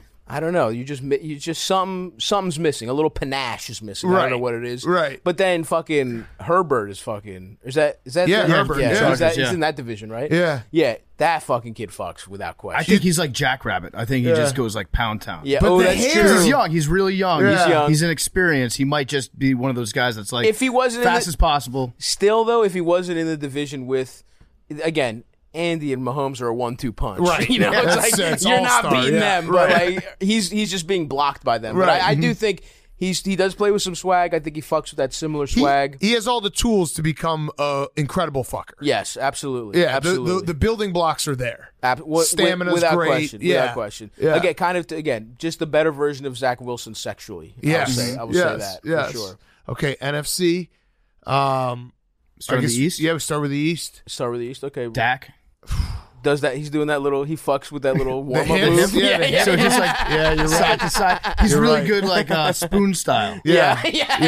S9: I don't know. You just something's missing. A little panache is missing. I
S1: Right.
S9: don't know what it is.
S1: Right.
S9: But then fucking Herbert is fucking. Is that
S1: Yeah, Herbert,
S9: Yeah.
S1: yeah.
S9: So he's
S8: Yeah.
S9: in that division, right?
S1: Yeah.
S9: Yeah. That fucking kid fucks without question.
S8: I think he's like Jackrabbit. I think he just goes like pound town.
S9: Yeah.
S1: But the
S9: that's
S1: hair-
S9: true.
S8: Because he's young. He's really young.
S1: Yeah.
S8: He's,
S9: young.
S8: he's inexperienced. He might just be one of those guys that's like
S9: If he wasn't in
S8: fast
S9: the-
S8: as possible.
S9: Still though, if he wasn't in the division with, again. Andy and Mahomes are a 1-2 punch.
S1: Right.
S9: You know,
S1: Yeah,
S9: it's
S1: that's
S9: you're not
S1: all-star,
S9: beating
S1: yeah.
S9: them, but
S1: Right.
S9: like he's just being blocked by them.
S1: Right.
S9: But I do think he does play with some swag. I think he fucks with that similar swag.
S1: He has all the tools to become an incredible fucker.
S9: Yes, absolutely.
S1: Yeah,
S9: absolutely.
S1: the building blocks are there. Stamina's
S9: without
S1: great.
S9: question.
S1: Yeah.
S9: Without question.
S1: Yeah.
S9: Again, just the better version of Zach Wilson sexually.
S1: Yes.
S9: I would say that
S1: yes.
S9: for sure.
S1: Okay, NFC.
S8: Start with the East.
S1: Yeah, we start with the East.
S9: Start with the East. Okay.
S8: Dak.
S9: Does that? He's doing that little. He fucks with that little warm up
S1: hips?
S9: move.
S1: Yeah,
S8: So just like
S1: Yeah, you're
S8: side
S1: right.
S8: to side. He's
S1: You're
S8: really
S1: right.
S8: good like spoon style.
S9: Yeah.
S1: Yes.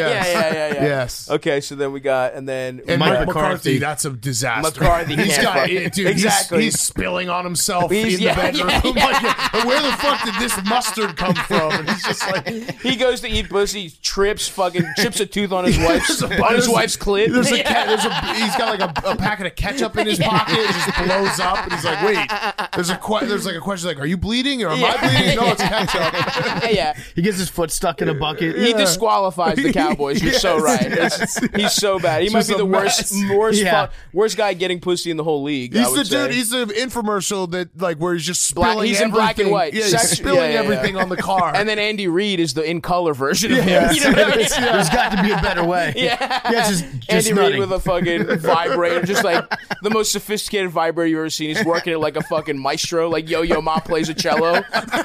S1: Yes.
S9: Okay, so then we got and then
S1: And
S8: Mike
S1: Mike McCarthy,
S8: McCarthy.
S1: that's a disaster.
S9: McCarthy
S1: he's
S9: can't
S1: got
S9: fuck-
S1: dude,
S9: Exactly.
S1: He's spilling on himself
S9: He's-
S1: in
S9: yeah,
S1: the bedroom.
S9: yeah,
S1: Like, where the fuck did this mustard come from? And he's just like,
S9: he goes to eat pussy, trips, fucking chips a tooth on his wife's clit.
S1: There's he's got like a packet of ketchup in his pocket. It just blows up, and he's like, "Wait." There's like a question like, "Are you bleeding or am I bleeding?" No, it's ketchup.
S9: Yeah.
S8: He gets his foot stuck in a bucket.
S9: He disqualifies the Cowboys. You're so right. He's so bad. He might
S1: Just
S9: be
S1: a
S9: the
S1: mess.
S8: Yeah.
S9: worst guy getting pussy in the whole league. I
S1: He's
S9: would
S1: the dude.
S9: say.
S1: He's the infomercial that like where he's just
S9: Black-
S1: spilling.
S9: he's in black and
S1: everything.
S9: white.
S1: Yeah, he's
S9: Sex-
S1: spilling
S9: yeah, yeah, yeah.
S1: everything on the car.
S9: And then Andy Reid is the in color version of him.
S1: Yes.
S9: You know what I mean?
S8: There's got to be a better way.
S9: Yeah.
S8: just
S9: Andy Reid
S8: nutting.
S9: with a fucking vibrator, just like the most sophisticated vibrator you've ever seen. He's working it like a fucking maestro, like Yo-Yo Ma plays a cello.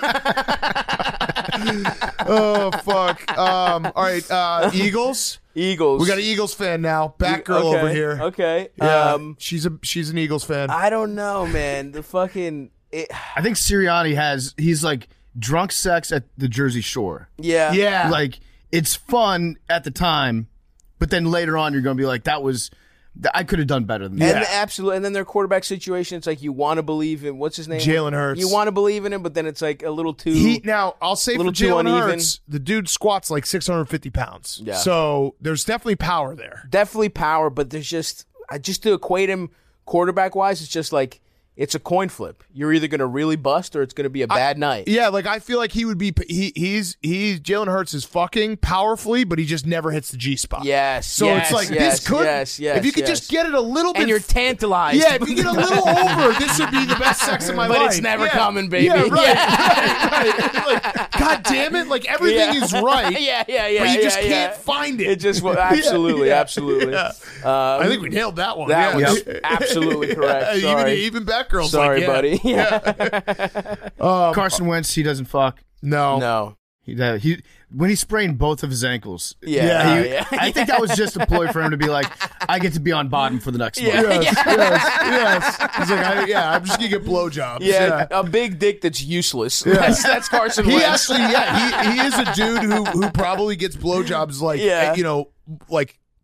S1: Oh fuck. All right. Eagles.
S9: Eagles.
S1: We got an Eagles fan now. Batgirl
S9: Okay,
S1: over here.
S9: Okay.
S1: Yeah, she's an Eagles fan.
S9: I don't know, man. The fucking
S8: I think Sirianni he's like drunk sex at the Jersey Shore.
S9: yeah.
S1: Yeah.
S8: Like it's fun at the time, but then later on you're going to be like, I could have done better than that.
S9: And absolutely, and then their quarterback situation, it's like you want to believe in what's his name,
S1: Jalen Hurts.
S9: You want to believe in him, but then it's like a little too.
S1: Now I'll say for
S9: little too
S1: Jalen
S9: uneven.
S1: Hurts, the dude squats like 650 pounds.
S9: Yeah.
S1: So there's definitely power there.
S9: Definitely power, but there's just to equate him quarterback wise, it's just like it's a coin flip. You're either going to really bust or it's going to be a bad night.
S1: Yeah, like I feel like he would be. He's Jalen Hurts is fucking powerfully, but he just never hits the G spot.
S9: Yes.
S1: So
S9: yes,
S1: it's like
S9: yes,
S1: this could.
S9: Yes.
S1: If you could just get it a little bit.
S9: and you're tantalized.
S1: Yeah, if you get a little over, this would be the best sex of my
S9: But
S1: life.
S9: it's never
S1: Yeah.
S9: coming, baby.
S1: Yeah, right,
S9: Yeah.
S1: right. Like, God damn it! Like everything is right.
S9: Yeah.
S1: But you just
S9: yeah.
S1: can't find it.
S9: It just absolutely,
S1: Yeah.
S9: absolutely.
S1: Yeah. I think we nailed that one.
S9: That
S1: yeah.
S9: was absolutely correct. Sorry,
S1: even Batgirl's
S9: Sorry,
S1: like, yeah.
S9: buddy. Yeah.
S8: Carson Wentz, he doesn't fuck.
S1: No.
S9: No.
S8: He when he sprained both of his ankles.
S9: Yeah.
S8: I think that was just a ploy for him to be like, I get to be on bottom for the next month.
S1: Yes. He's like, I'm just gonna get blowjobs.
S9: Yeah, a big dick that's useless. That's Carson
S1: He
S9: Wentz.
S1: actually, he is a dude who probably gets blowjobs like,
S9: Yeah.
S1: like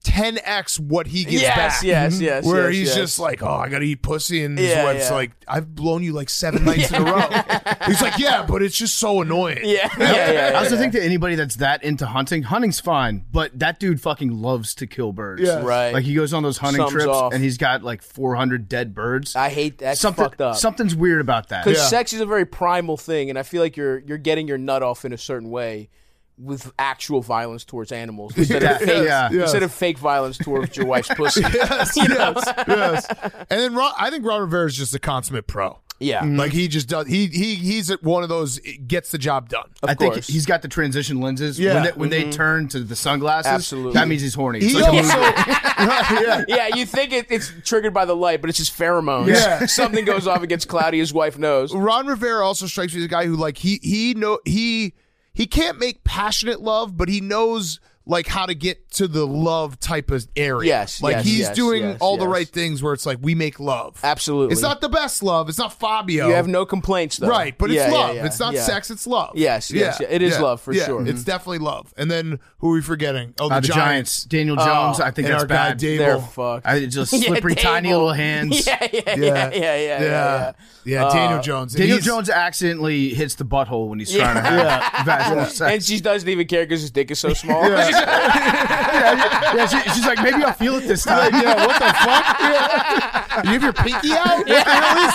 S1: 10x what he gives
S9: Yes,
S1: back.
S9: yes,
S1: Where
S9: yes,
S1: he's
S9: yes.
S1: just like, oh, I gotta eat pussy, and his
S9: Yeah,
S1: wife's
S9: yeah.
S1: like, I've blown you like 7 nights in a row. He's like, yeah, but it's just so annoying.
S8: I also think that anybody that's that into hunting's fine, but that dude fucking loves to kill birds.
S1: Yeah.
S9: Right.
S8: Like he goes on those hunting
S9: Sums
S8: trips
S9: off.
S8: and he's got like 400 dead birds.
S9: I hate that.
S8: Something
S9: Fucked up.
S8: Something's weird about that.
S9: Because
S1: Yeah.
S9: sex is a very primal thing, and I feel like you're getting your nut off in a certain way with actual violence towards animals instead of fake,
S8: Yeah.
S9: instead of fake violence towards your wife's pussy.
S1: Yes, yes. And then I think Ron Rivera is just a consummate pro.
S9: Yeah.
S1: Like he just does. He's one of those gets the job done.
S8: I think
S9: course.
S8: he's got the transition lenses.
S1: Yeah.
S8: When they turn to the sunglasses,
S9: Absolutely.
S8: that means he's horny. It's
S1: He
S8: like a
S1: also,
S8: movie.
S1: yeah.
S9: Yeah, you think it's triggered by the light, but it's just pheromones.
S1: Yeah.
S9: Something goes off, it gets cloudy, his wife knows.
S1: Ron Rivera also strikes me as a guy who like he can't make passionate love, but he knows like how to get to the love type of area.
S9: Yes,
S1: like
S9: yes,
S1: he's
S9: yes,
S1: doing
S9: yes,
S1: all the
S9: yes.
S1: right things where it's like we make love.
S9: Absolutely.
S1: It's not the best love. It's not Fabio.
S9: You have no complaints, though.
S1: right, but
S9: Yeah,
S1: it's
S9: yeah,
S1: love.
S9: yeah,
S1: It's not
S9: yeah.
S1: sex. It's love.
S9: Yes, yes, yeah. It is love for sure.
S1: It's definitely love. And then who are we forgetting? Oh,
S8: The Giants. Daniel Jones. I think
S1: and
S8: that's
S1: our guy
S8: bad.
S1: Dable.
S9: They're fucked.
S8: Just
S9: Yeah,
S8: slippery, tiny
S9: Dable.
S8: little hands.
S9: Yeah.
S1: Daniel Jones. And
S8: Daniel
S1: he's-
S8: Jones accidentally hits the butthole when he's trying to have vaginal sex.
S9: And she doesn't even care because his dick is so small.
S8: Yeah, she's like, maybe I'll feel it this time.
S1: yeah, what the fuck? Yeah. You have your pinky out? What the hell is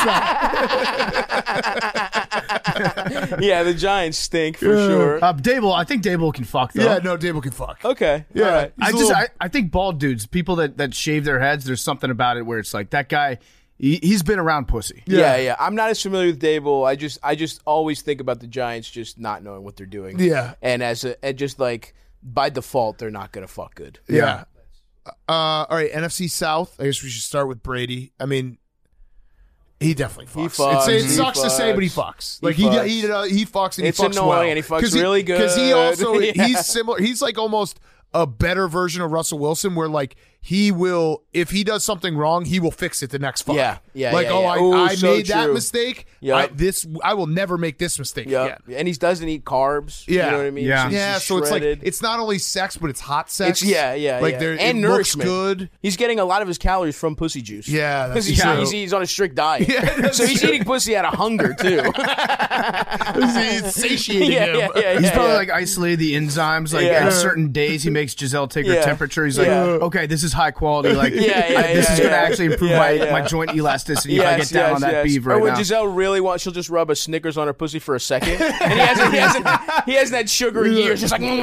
S1: that?
S9: Yeah, the Giants stink for sure.
S8: Dable, I think Dable can fuck though.
S1: Yeah, no, Dable can fuck.
S9: Okay.
S1: Yeah.
S9: All right.
S8: I think bald dudes, people that shave their heads, there's something about it where it's like that guy, he's been around pussy.
S9: Yeah. I'm not as familiar with Dable. I just always think about the Giants just not knowing what they're doing.
S1: Yeah.
S9: And and just like by default, they're not gonna fuck good.
S1: Yeah. All right, NFC South. I guess we should start with Brady. I mean, he definitely fucks.
S9: fucks,
S1: It
S9: he
S1: sucks to say, but he
S9: fucks.
S1: fucks. Like
S9: He
S1: he
S9: fucks.
S1: he fucks and
S9: It's
S1: he fucks
S9: annoying
S1: well.
S9: and he fucks really good.
S1: Because he also
S9: Yeah.
S1: he's similar. He's like almost a better version of Russell Wilson, where like he will, if he does something wrong, he will fix it the next fuck.
S9: Yeah.
S1: Like,
S9: yeah,
S1: oh,
S9: yeah. Ooh,
S1: I
S9: so
S1: made that
S9: true.
S1: mistake.
S9: Yep.
S1: I will never make this mistake
S9: Yeah.
S1: again.
S9: And he doesn't eat carbs.
S1: Yeah.
S9: You know what I mean?
S8: Yeah.
S9: He's
S1: Yeah,
S9: just
S1: so it's like
S9: shredded.
S1: it's not only sex, but it's hot sex.
S9: It's yeah.
S1: Like
S9: yeah.
S1: there,
S9: and
S1: it looks
S9: nourishment.
S1: good.
S9: He's getting a lot of his calories from pussy juice.
S1: Yeah, that's
S9: because
S1: true.
S9: he's on a strict diet.
S1: Yeah,
S9: so he's eating pussy out of hunger too.
S1: It's satiating him.
S8: He's probably like isolated the enzymes. Like
S9: Yeah.
S8: at certain days, he makes Giselle take her
S9: Yeah.
S8: temperature. He's like,
S9: Yeah.
S8: okay, this is high quality. Like,
S9: Yeah,
S8: this is going to actually improve
S9: Yeah.
S8: my joint elasticity if I get down on that beef
S9: Or
S8: right
S9: when
S8: now.
S9: Giselle really wants, she'll just rub a Snickers on her pussy for a second, and he hasn't had sugar in years. Just like,
S1: He's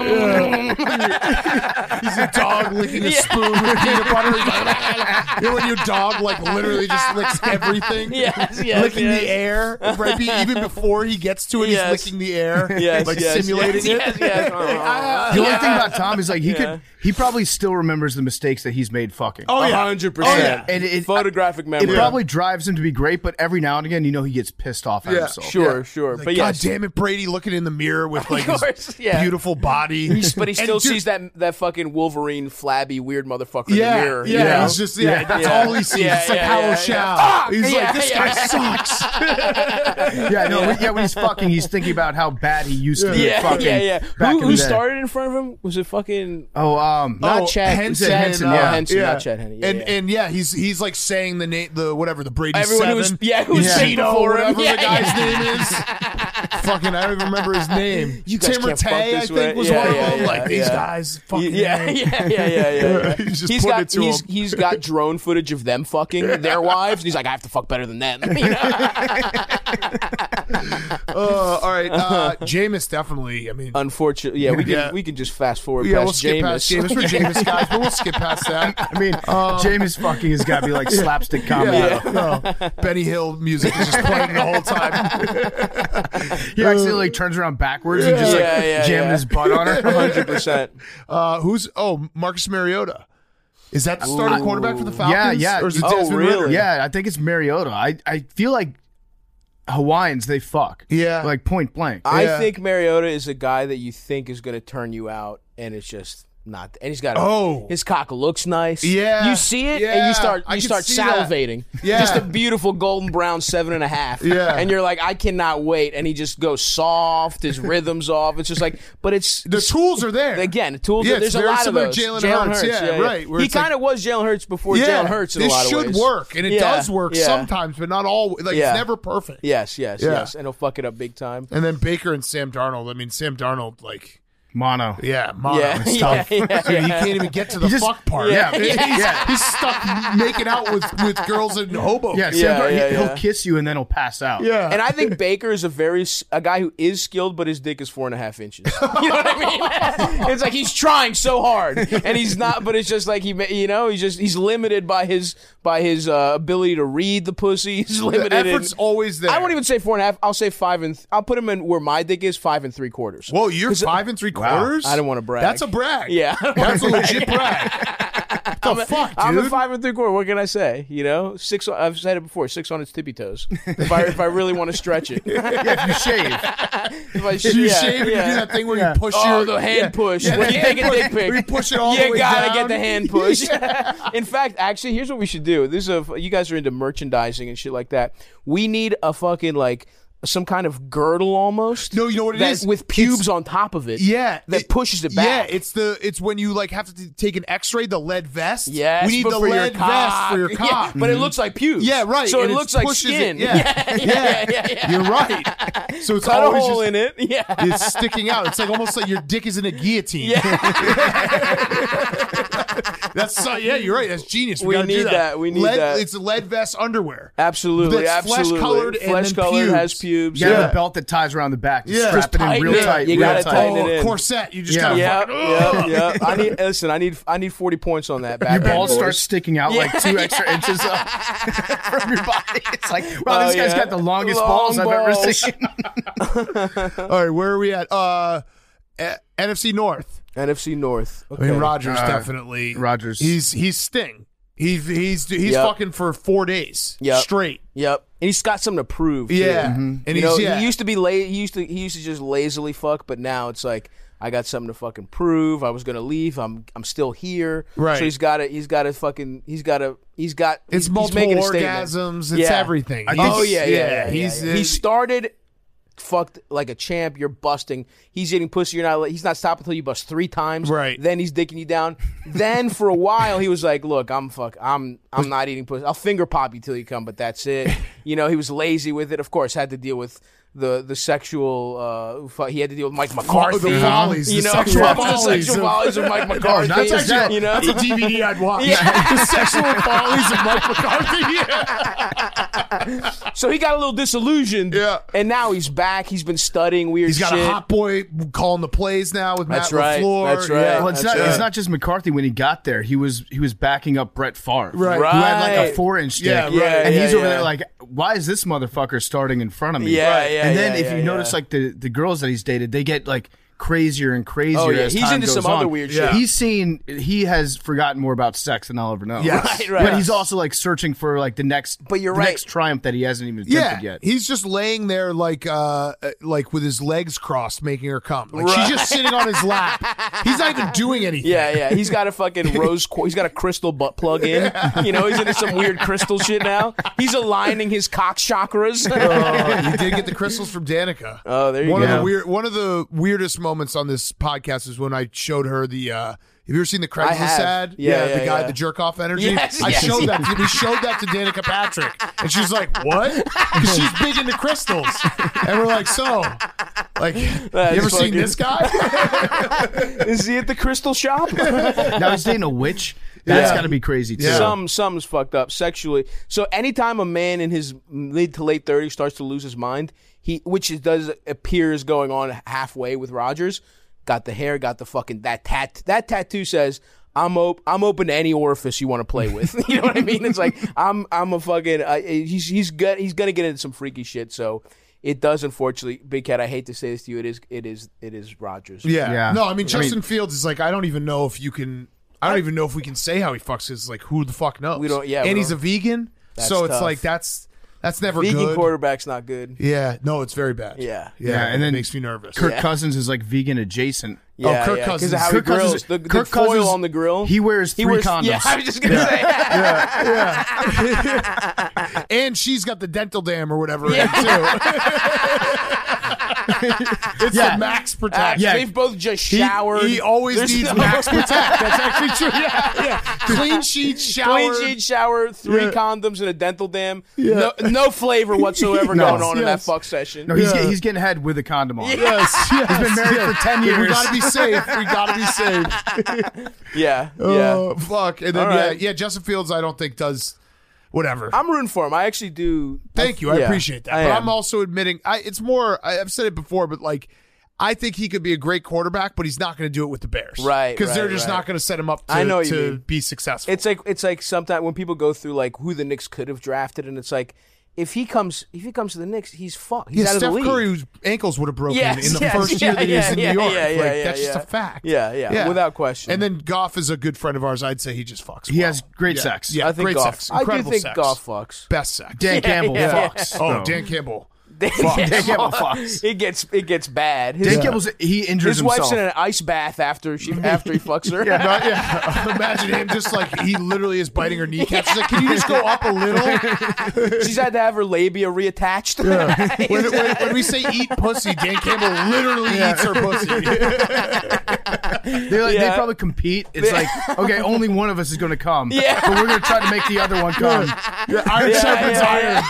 S1: a dog licking a spoon with peanut butter. He's like, you know when your dog like literally just licks everything,
S9: yes,
S1: licking the air, right? Even before he gets to it,
S9: Yes.
S1: he's licking the air,
S9: Yes,
S1: like
S9: yes,
S1: simulating
S9: yes,
S1: it.
S9: yes.
S8: The only thing about Tom is like he probably still remembers the mistakes that he's made fucking.
S1: Oh yeah,
S9: 100%.
S1: Oh, yeah.
S8: And it
S9: Photographic
S8: It
S9: memory.
S8: probably drives him to be great, but every now and again, he gets pissed off at
S1: Yeah.
S8: himself.
S9: Sure.
S1: Like,
S9: But
S1: God
S9: yes.
S1: damn it, Brady, looking in the mirror with like
S9: Of
S1: his
S9: course, yeah.
S1: beautiful body,
S9: But he
S1: And
S9: still
S1: dude,
S9: sees that fucking Wolverine, flabby, weird motherfucker in the
S1: Yeah,
S9: mirror.
S1: yeah,
S9: you know?
S1: he's just that's
S9: Yeah.
S1: all he sees.
S9: Yeah,
S1: It's like
S9: yeah,
S1: Howell
S9: yeah,
S1: Chow.
S9: yeah.
S1: He's
S9: Yeah,
S1: like, this
S9: yeah.
S1: guy sucks.
S8: When he's fucking, he's thinking about how bad he used to be
S9: Yeah,
S8: fucking
S9: yeah.
S8: back in
S9: Who
S8: the day.
S9: started in front of him? Was it fucking
S8: Oh,
S9: not Chad
S1: Henson,
S8: Henson,
S9: Oh,
S8: yeah.
S9: Henson, not Chad Henney. Yeah,
S1: and he's like saying the name, the Brady
S9: Everyone who
S1: Seven.
S9: was who was sick
S1: Cheeto,
S9: before him.
S1: whatever
S9: Yeah,
S1: the guy's
S9: yeah.
S1: name is. Fucking, I don't even remember his name.
S9: You guys
S1: Tim
S9: can't fuck
S1: Rattay, I
S9: this
S1: think,
S9: way.
S1: was
S9: Yeah,
S1: one of
S9: yeah,
S1: them.
S9: yeah,
S1: Like these
S9: yeah.
S1: guys, fucking.
S9: Yeah.
S1: He's just
S9: He's
S1: putting
S9: got
S1: it to him.
S9: he's got drone footage of them fucking their wives. And he's like, I have to fuck better than them. You know?
S1: All right, Jameis definitely. I mean,
S9: Unfortunately, yeah, we can just fast forward
S1: yeah,
S9: past
S1: we'll skip past Jameis. We're Jameis guys, but we'll skip past that.
S8: I mean, Jameis fucking has got to be like slapstick comedy.
S1: No, Benny Hill music is just playing the whole time.
S8: He actually like turns around backwards and just jamming his butt on her.
S9: 100%.
S1: Who's Marcus Mariota? Is that the starting quarterback for the Falcons?
S8: Yeah.
S1: Or is it
S9: Oh,
S1: Desmond
S9: really?
S1: Ridder?
S8: Yeah, I think it's Mariota. I feel like Hawaiians, they fuck.
S1: Yeah.
S8: Like point blank.
S9: I
S1: Yeah.
S9: think Mariota is a guy that you think is going to turn you out, and it's just not. And he's got his cock looks nice.
S1: Yeah.
S9: You see it,
S1: Yeah.
S9: and you start
S1: I can see that.
S9: salivating.
S1: Yeah.
S9: Just a beautiful golden brown 7.5.
S1: Yeah.
S9: And you're like, I cannot wait. And he just goes soft. His rhythm's off. It's just like, but it's
S1: The tools are there.
S9: again. The tools.
S1: Yeah,
S9: there's
S1: it's
S9: a
S1: very
S9: lot of
S1: similar
S9: those.
S1: to Jalen Hurts. Yeah, right, where
S9: He
S1: it's like-
S9: kind of was Jalen Hurts before Jalen Hurts in a lot of ways.
S1: This should work, and it does work sometimes, but not always. Like,
S9: Yeah.
S1: it's never perfect.
S9: Yes.
S1: Yeah.
S9: And he'll fuck it up big time.
S1: And then Baker and Sam Darnold. I mean, Sam Darnold, like,
S4: Mono.
S1: mono and stuff.
S9: yeah.
S1: Dude, he can't even get to the fuck part.
S4: Yeah.
S1: He's stuck making out with girls in Hoboken.
S4: Yeah,
S9: Yeah,
S4: Sam Darnold,
S9: yeah,
S4: he'll
S9: yeah.
S4: kiss you and then he'll pass out.
S1: Yeah.
S9: And I think Baker is a guy who is skilled, but his dick is 4.5 inches. You know what I mean? It's like he's trying so hard, and he's not. But it's just like he's limited by his ability to read the pussy. He's
S1: the
S9: limited.
S1: effort's always there.
S9: I won't even say 4.5. I'll say 5 I'll put him in where my dick is 5 3/4.
S1: Whoa, you're 5 3/4?
S9: I don't want to brag.
S1: That's a brag.
S9: Yeah.
S1: That's a legit brag. What the fuck, dude?
S9: I'm at 5 3/4. What can I say? You know, 6. I've said it before. 6 on its tippy toes. If I really want to stretch it.
S4: Yeah, if you shave.
S9: If I
S1: You shave and you do that thing where you push your...
S9: the hand push.
S1: Yeah,
S9: When
S1: the
S9: you
S1: hand
S9: take a dick
S1: push.
S9: pic,
S1: You push it all the way
S9: You gotta
S1: down.
S9: get the hand push. In fact, actually, here's what we should do. You guys are into merchandising and shit like that. We need a fucking like some kind of girdle almost.
S1: No, you know what it
S9: that,
S1: is?
S9: with pubes on top of it.
S1: Yeah,
S9: that pushes it back.
S1: Yeah, it's when you like have to take an X-ray, the lead vest.
S9: Yes,
S1: we need
S9: but
S1: the
S9: for your
S1: lead vest
S9: cock.
S1: for your
S9: Yeah,
S1: cock.
S9: but it looks like pubes.
S1: Yeah, right.
S9: So
S1: and
S9: it looks like
S1: pushes
S9: skin.
S1: It. Yeah. You're right. So it's
S9: Cut a
S1: always
S9: hole
S1: just,
S9: in it. Yeah,
S1: it's sticking out. It's like almost like your dick is in a guillotine. That's you're right. That's genius.
S9: We
S1: gotta do
S9: need that. We need
S1: lead,
S9: that.
S1: It's lead vest underwear.
S9: Absolutely,
S1: That's
S9: absolutely.
S1: flesh-colored and then
S9: Flesh-colored
S1: pubes.
S9: has pubes.
S4: You got
S1: Yeah.
S4: a belt that ties around the back. Just
S1: Yeah.
S4: strap
S1: Just
S4: it in
S9: tighten
S4: real
S9: it.
S4: tight.
S9: You
S4: real
S9: gotta
S4: tight.
S9: tighten it in.
S1: Corset. You just
S4: Yeah.
S1: gotta
S9: Yeah. I need 40 points on that.
S4: Your
S9: Back
S4: balls
S9: end,
S4: start
S9: boys.
S4: sticking out like 2 extra inches up from your body. It's like, wow, this guy's got the longest
S9: Long
S4: balls I've ever
S9: balls.
S4: seen.
S1: All right, where are we at? NFC North.
S9: NFC North.
S1: I mean,
S9: Okay.
S1: Rodgers definitely.
S4: Rodgers.
S1: He's Sting. He's
S9: Yep.
S1: fucking for 4 days
S9: Yep.
S1: straight.
S9: Yep, and he's got something to prove. Too.
S1: Yeah, and
S9: You
S1: he's
S9: know,
S1: yeah.
S9: he used to be he used to just lazily fuck, but now it's like I got something to fucking prove. I was gonna leave. I'm still here.
S1: Right.
S9: So he's got
S1: It's multiple
S9: making a statement.
S1: orgasms. It's
S9: Yeah.
S1: everything.
S9: He started fucked like a champ. You're busting. He's eating pussy. He's not stopping until you bust 3 times.
S1: Right.
S9: Then he's dicking you down. Then for a while he was like, "Look, I'm not eating pussy. I'll finger pop you till you come, but that's it." You know, he was lazy with it. Of course, had to deal with the sexual. He had to deal with Mike McCarthy.
S1: The follies,
S9: you
S1: the
S9: know,
S1: sexual
S9: the
S1: follies
S9: sexual
S1: of-
S9: follies of Mike McCarthy.
S1: That's actually
S9: you know,
S1: that's a DVD I'd watch.
S9: Yeah.
S1: The sexual follies of Mike McCarthy.
S9: So he got a little disillusioned.
S1: Yeah.
S9: And now he's back. He's been studying weird
S1: He's got
S9: shit.
S1: a hot boy calling the plays now with
S9: That's
S1: Matt
S9: right.
S1: LaFleur.
S9: That's right.
S1: Yeah.
S4: Well, it's not just McCarthy. When he got there, he was backing up Brett Favre,
S1: Right.
S4: who had like
S9: Right.
S4: a 4-inch dick,
S1: Yeah, right.
S4: and he's
S9: Yeah,
S4: over
S9: yeah.
S4: there like, why is this motherfucker starting in front of me?
S9: Yeah, Right. yeah,
S4: And then
S9: yeah,
S4: if
S9: yeah,
S4: you notice,
S9: yeah.
S4: like the girls that he's dated, they get like crazier and crazier.
S9: Oh, yeah.
S4: as
S9: He's
S4: time
S9: into
S4: goes
S9: some other
S4: on.
S9: weird shit.
S4: He has forgotten more about sex than I'll ever know.
S1: Yes.
S9: Right.
S4: But he's also like searching for like the next,
S9: But you're
S4: the
S9: right.
S4: next triumph that he hasn't even
S1: Yeah,
S4: attempted yet.
S1: he's just laying there like with his legs crossed, making her come. Like she's just sitting on his lap. He's not even doing anything.
S9: Yeah. He's got a fucking he's got a crystal butt plug in. You know, he's into some weird crystal shit now. He's aligning his cock chakras.
S1: He did get the crystals from Danica.
S9: Oh, there you
S1: One
S9: go.
S1: of the weirdest moments on this podcast is when I showed her the. Have you ever seen the
S9: I
S1: Craigslist
S9: have.
S1: ad?
S9: Yeah,
S1: the guy,
S9: yeah.
S1: the jerk off energy.
S9: Yes,
S1: I
S9: yes,
S1: showed
S9: yes.
S1: that. We showed that to Danica Patrick, and she's like, "What?" Because she's big into crystals, and we're like, "So, like, you ever seen
S9: fucking-
S1: this guy?"
S9: Is he at the crystal shop?
S4: Now he's dating a witch. That's
S1: Yeah.
S4: got to be crazy too.
S1: Yeah.
S9: Some's fucked up sexually. So anytime a man in his mid to late 30s starts to lose his mind, which it does appears going on halfway with Rodgers, got the hair, got the fucking that tattoo says I'm open to any orifice you want to play with. You know what I mean? It's like I'm a fucking he's gonna get into some freaky shit. So it does, unfortunately, Big Cat. I hate to say this to you. It is Rodgers.
S1: Yeah.
S4: Yeah.
S1: No, I mean Justin Fields is like, I don't even know if we can say how he fucks. It's like, who the fuck knows?
S9: We don't- yeah,
S1: And
S9: we
S1: he's a
S9: don't-
S1: vegan,
S9: That's
S1: so it's
S9: tough.
S1: like that's That's never
S9: Vegan
S1: good.
S9: quarterback's not good.
S1: Yeah, no, it's very bad.
S9: Yeah.
S1: yeah,
S4: and then
S1: it makes me nervous.
S4: Kirk Cousins is like vegan adjacent.
S9: Yeah,
S1: Kirk
S9: yeah,
S1: Cousins.
S9: because of how he
S4: Kirk Cousins-
S9: grills. The
S4: Kirk
S9: foil
S4: Cousins-
S9: on the grill.
S4: He wears three condoms.
S9: Yeah, I was just gonna say.
S1: And she's got the dental dam or whatever in too. It's the max protect.
S4: Yeah.
S9: They've both just showered.
S1: He always
S9: There's
S1: needs
S9: no-
S1: max protect. That's actually true. Yeah. Clean sheets, shower.
S9: Clean sheet, shower, 3 condoms, and a dental dam. No flavor whatsoever going on in that fuck session.
S4: No, he's getting head with a condom on.
S1: Yes.
S4: He's been married for 10 years.
S1: We gotta be safe. We gotta be safe.
S9: Yeah.
S1: Oh, fuck. And then
S9: All right.
S1: Justin Fields I don't think does whatever.
S9: I'm rooting for him. I actually do.
S1: Thank you. I
S9: Yeah,
S1: appreciate that.
S9: I
S1: But
S9: am.
S1: I'm also admitting it's more I've said it before, but like I think he could be a great quarterback, but he's not going to do it with the Bears.
S9: Right,
S1: Because they're
S9: right,
S1: just
S9: right.
S1: not going to set him up to,
S9: I know what you
S1: to
S9: mean.
S1: be successful.
S9: It's like sometimes when people go through like who the Knicks could have drafted, and it's like if he comes to the Knicks, he's fucked. He's out of the
S1: Steph
S9: league.
S1: Curry, whose ankles would have broken
S9: Yes,
S1: in the
S9: yes,
S1: first year that he was in New York. That's just a
S9: yeah.
S1: fact.
S9: Yeah, without question.
S1: And then Goff is a good friend of ours. I'd say he just fucks.
S4: He
S1: well.
S4: has great sex.
S1: Yeah,
S9: I think
S1: great
S9: Goff.
S1: sex.
S9: I do
S1: Incredible
S9: think
S1: sex.
S9: Goff fucks.
S1: Best sex.
S4: Dan Campbell
S9: yeah.
S4: fucks.
S1: Oh, Dan Campbell.
S9: Dan
S4: Campbell fucks.
S9: It gets bad.
S4: Dan Campbell's he injures
S9: His wife's
S4: himself.
S9: in an ice bath after he fucks her.
S1: Imagine him just like he literally is biting her kneecaps. She's like, can you just go up a little?
S9: She's had to have her labia reattached.
S1: When we say eat pussy, Dan Campbell literally eats her pussy.
S4: They probably compete. It's like, okay, only one of us is going to come.
S9: Yeah.
S4: But we're going to try to make the other one come.
S1: Iron sharpens iron.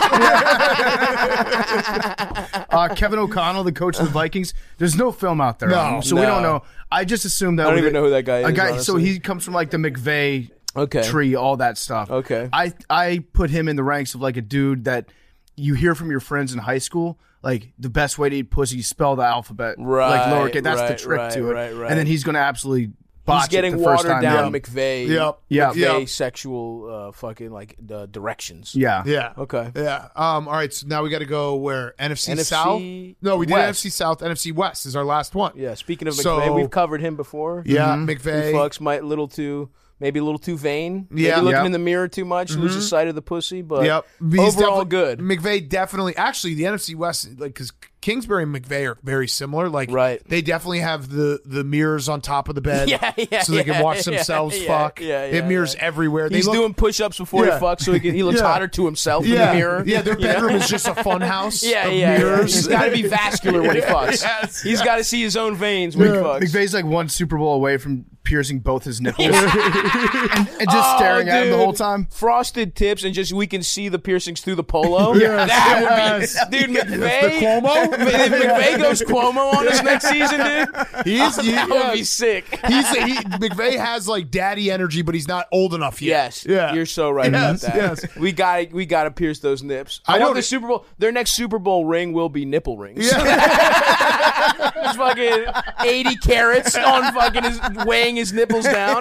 S4: Kevin O'Connell, the coach of the Vikings, there's no film out there. on him, so we
S9: No.
S4: don't know. I just assumed that
S9: I don't even know who that guy is,
S4: So
S9: honestly.
S4: he comes from like the McVay
S9: Okay.
S4: tree, all that stuff.
S9: Okay.
S4: I put him in the ranks of like a dude that you hear from your friends in high school. Like the best way to eat pussy, you spell the alphabet
S9: Right,
S4: like lowercase. That's the
S9: right,
S4: trick
S9: right,
S4: to it.
S9: right, right.
S4: And then he's going to absolutely botch
S9: He's getting
S4: it the first
S9: watered
S4: time.
S9: down McVay.
S1: Yep.
S9: McVay sexual fucking like the directions.
S4: Yeah.
S1: Yeah.
S9: Okay.
S1: Yeah. All right. So now we got to go where NFC,
S9: NFC
S1: South. No, we did
S9: West.
S1: NFC South. NFC West is our last one.
S9: Yeah. Speaking of
S1: So-
S9: McVay, we've covered him before.
S1: Yeah.
S9: He
S1: McVay.
S9: fucks maybe a little too vain.
S1: Yeah.
S9: Maybe looking
S4: Yep.
S9: in the mirror too much, loses sight of the pussy. But
S1: Yep. He's
S9: overall
S1: definitely-
S9: good.
S1: McVay definitely. Actually, the NFC West, like, because Kingsbury and McVay are very similar. Like,
S9: Right.
S1: they definitely have the mirrors on top of the bed,
S9: Yeah,
S1: so they can watch themselves fuck.
S9: yeah,
S1: They have mirrors everywhere. They
S9: He's
S1: look,
S9: doing push-ups before
S1: Yeah.
S9: he fucks, so he looks
S1: Yeah.
S9: hotter to himself in
S1: yeah,
S9: the mirror.
S1: yeah. Their
S9: You know?
S1: bedroom is just a fun house.
S9: Yeah,
S1: of
S9: yeah.
S1: mirrors.
S9: He's got to be vascular when he fucks.
S1: Yes.
S9: He's got to see his own veins when he fucks.
S4: McVay's like one Super Bowl away from piercing both his nipples and just staring at him the
S9: dude.
S4: whole time.
S9: Frosted tips, and just we can see the piercings through the polo.
S1: Yes,
S9: That
S1: yes.
S9: would be, dude. McVay,
S1: The Cuomo?
S9: If McVay goes Cuomo on us next season, dude, that would be sick.
S1: McVay has like daddy energy, but he's not old enough yet.
S9: Yes,
S1: Yeah.
S9: you're so right about
S1: Yes,
S9: that.
S1: yes.
S9: We got to pierce those nips.
S1: I
S9: I
S1: know
S9: want the
S1: that-
S9: Super Bowl. Their next Super Bowl ring will be nipple rings.
S1: Yeah.
S9: It's fucking 80 carats on fucking weighing his nipples down.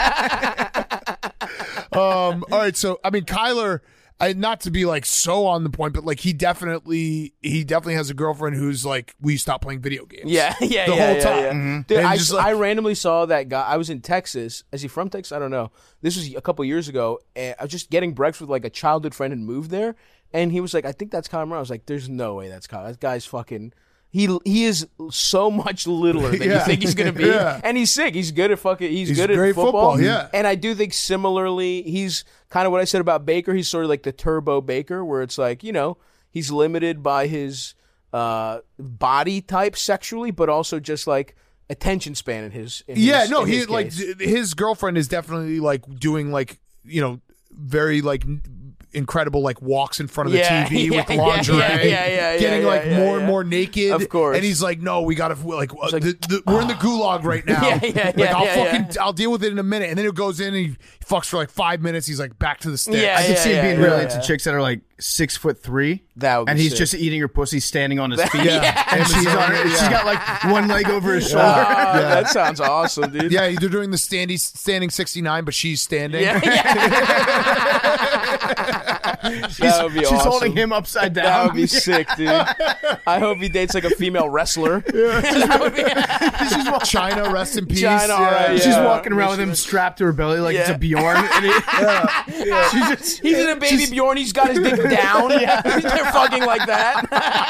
S1: All right. So, I mean, Kyler, not to be like so on the point, but like he definitely has a girlfriend who's like, will you stop playing video games?
S9: Yeah,
S1: The whole time.
S9: yeah. Dude,
S1: And
S9: I,
S1: just like-
S9: I randomly saw that guy. I was in Texas. Is he from Texas? I don't know. This was a couple years ago. And I was just getting breakfast with like a childhood friend and moved there. And he was like, I think that's Kyler Murray. I was like, there's no way that's Kyler. That guy's fucking... He is so much littler than you
S1: Yeah.
S9: think he's gonna be,
S1: Yeah.
S9: and he's sick. He's good at fucking. He's good
S1: great
S9: at football.
S1: yeah.
S9: And I do think similarly, he's kind of what I said about Baker. He's sort of like the turbo Baker, where it's like, you know, he's limited by his body type sexually, but also just like attention span in his.
S1: Yeah, no,
S9: in
S1: he
S9: his
S1: like
S9: case.
S1: his girlfriend is definitely like doing like, you know, very like incredible like walks in front of the
S9: Yeah,
S1: TV
S9: yeah,
S1: with lingerie,
S9: yeah,
S1: getting
S9: yeah,
S1: like
S9: yeah,
S1: more and
S9: yeah.
S1: more naked.
S9: Of course.
S1: And he's like, no, we gotta like,
S9: like,
S1: we're in the gulag right now.
S9: Yeah,
S1: I'll deal with it in a minute. And then it goes in and he fucks for like 5 minutes. He's like back to the stick.
S9: Yeah,
S4: I can see him being
S9: yeah,
S4: really
S9: yeah.
S4: into chicks that are like 6'3",
S9: That would be
S4: and he's
S9: sick.
S4: just eating her pussy standing on his feet,
S1: Yeah.
S4: and she's got like one leg over his shoulder.
S9: That sounds awesome, dude.
S1: Yeah, they're doing the standing 69, but she's standing.
S9: Yeah, That would be
S8: She's
S9: awesome.
S8: holding him upside down.
S9: That would be sick, dude. I hope he dates like a female wrestler. That would be-
S1: China, rest in peace.
S9: China, all right,
S8: She's
S9: yeah.
S8: walking around with him strapped to her belly like it's
S9: Yeah.
S8: a Bjorn. And
S9: He's in a baby Bjorn. He's got his dick down. They're fucking like that.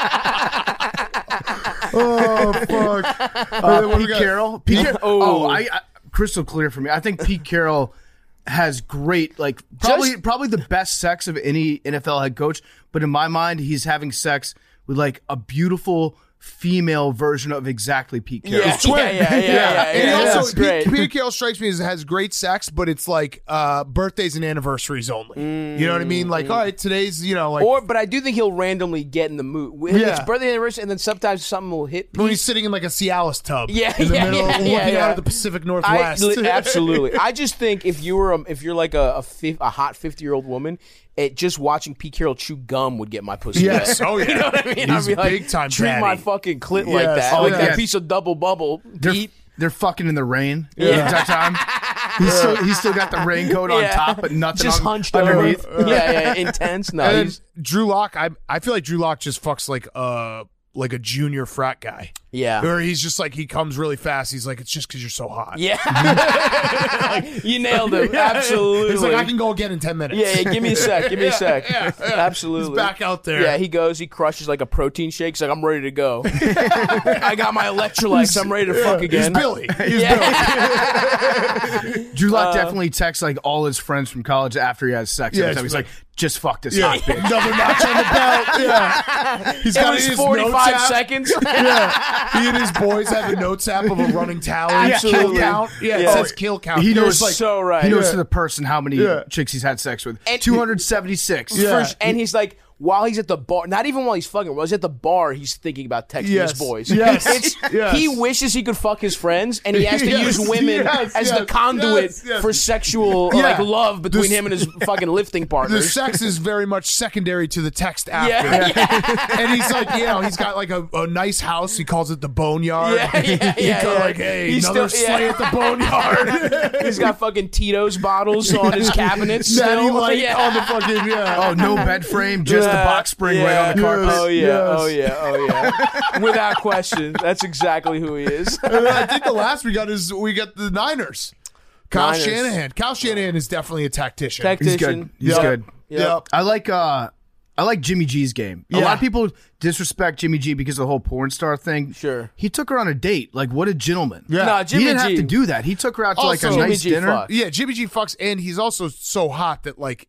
S1: Oh fuck! What do we
S8: Pete
S1: got?
S8: Carroll. I crystal clear for me. I think Pete Carroll has great, like probably the best sex of any NFL head coach. But in my mind, he's having sex with like a beautiful female version of exactly Pete Carroll.
S9: Yeah,
S1: And he
S9: that's
S1: also,
S9: great.
S1: Pete Carroll strikes me as has great sex, but it's like birthdays and anniversaries only. You know what I mean? Like, all right, today's like
S9: But I do think he'll randomly get in the mood. It's birthday anniversary, and then sometimes something will hit.
S1: when he's sitting in like a Cialis tub.
S9: Yeah,
S1: in the
S9: yeah,
S1: middle,
S9: yeah,
S1: looking
S9: yeah.
S1: out at the Pacific Northwest.
S9: Absolutely. I just think if you're like a hot 50-year-old woman, just watching Pete Carroll chew gum would get my pussy
S1: Yes.
S9: wet.
S1: Oh, yeah.
S9: You know what I mean?
S1: He's
S9: I'd be like,
S1: big time
S9: treat
S1: daddy.
S9: my fucking clit like
S1: Yes.
S9: that,
S1: Oh,
S9: like
S1: yeah.
S9: that piece of double bubble. Pete.
S8: They're fucking in the rain. That time. He's still got the raincoat on
S9: Yeah.
S8: top, but nothing
S9: Just
S8: on,
S9: hunched
S8: underneath.
S9: over. Yeah, intense. No,
S1: And then
S9: he's
S1: Drew Lock, I feel like Drew Lock just fucks like a junior frat guy.
S9: yeah.
S1: Or he's just like, he comes really fast. He's like, it's just because you're so hot.
S9: Yeah, you nailed him. Absolutely.
S1: He's like, I can go again in 10 minutes.
S9: Yeah, give me a sec. Give me a sec. Absolutely.
S1: He's back out there.
S9: Yeah, he goes. He crushes like a protein shake. He's like, I'm ready to go. I got my electrolytes. I'm ready to fuck again.
S1: He's Billy. He's Billy.
S8: Drew Lock definitely texts like all his friends from college after he has sex.
S1: Yeah,
S8: Every time. He's like, just fuck this
S1: Yeah,
S8: hot bitch.
S1: another notch on the belt. Yeah, he's
S9: It
S1: got
S9: was
S1: his
S9: 45
S1: notes app.
S9: seconds.
S1: Yeah, he and his boys have a notes app of a running tally.
S9: Absolutely.
S1: Kill count. Yeah, it
S9: Yeah.
S1: says kill count.
S8: He
S1: You're
S8: knows
S1: just
S9: so right.
S8: He knows
S1: Yeah.
S8: to the person how many
S1: Yeah.
S8: chicks he's had sex with.
S9: And-
S8: 276.
S1: Yeah.
S9: And he's like, while he's at the bar, not even while he's fucking, while he's at the bar, he's thinking about texting
S1: Yes.
S9: his boys.
S1: Yes. Yes.
S9: He wishes he could fuck his friends, and he has to
S1: Yes.
S9: use women
S1: Yes.
S9: as the
S1: Yes.
S9: conduit
S1: Yes. Yes.
S9: for sexual
S1: Yeah.
S9: like love between
S1: This-
S9: him and his fucking lifting
S1: The
S9: partners.
S1: sex is very much secondary to the text after.
S9: Yeah.
S1: And he's like, he's got like a nice house. He calls it the Boneyard.
S9: Yeah, yeah,
S1: He
S9: yeah,
S1: go
S9: yeah.
S1: like, hey,
S9: He's
S1: another
S9: still-
S1: slay
S9: yeah.
S1: at the Boneyard.
S9: He's got fucking Tito's bottles on his cabinets.
S1: Natty
S9: Still.
S1: Light
S9: Yeah.
S1: on the fucking,
S8: Oh, no bed frame, just the box spring right on the carpet.
S1: Yes.
S9: Oh yeah,
S1: Yes.
S9: oh yeah. Without question, that's exactly who he is.
S1: And then I think the last we got the Niners. Kyle
S9: Niners.
S1: Shanahan. Kyle Shanahan is definitely a tactician.
S8: He's good. He's
S1: Yep.
S8: good.
S1: Yep.
S8: I like Jimmy G's game. A
S1: Yeah.
S8: lot of people disrespect Jimmy G because of the whole porn star thing.
S9: Sure.
S8: He took her on a date. Like, what a gentleman.
S1: Yeah.
S9: No,
S8: He
S9: Jimmy
S8: didn't have
S9: G.
S8: to do that. He took her out to like a
S1: Also,
S8: nice
S9: Jimmy G
S8: dinner.
S9: fucks.
S1: Yeah, Jimmy G fucks, and he's also so hot that like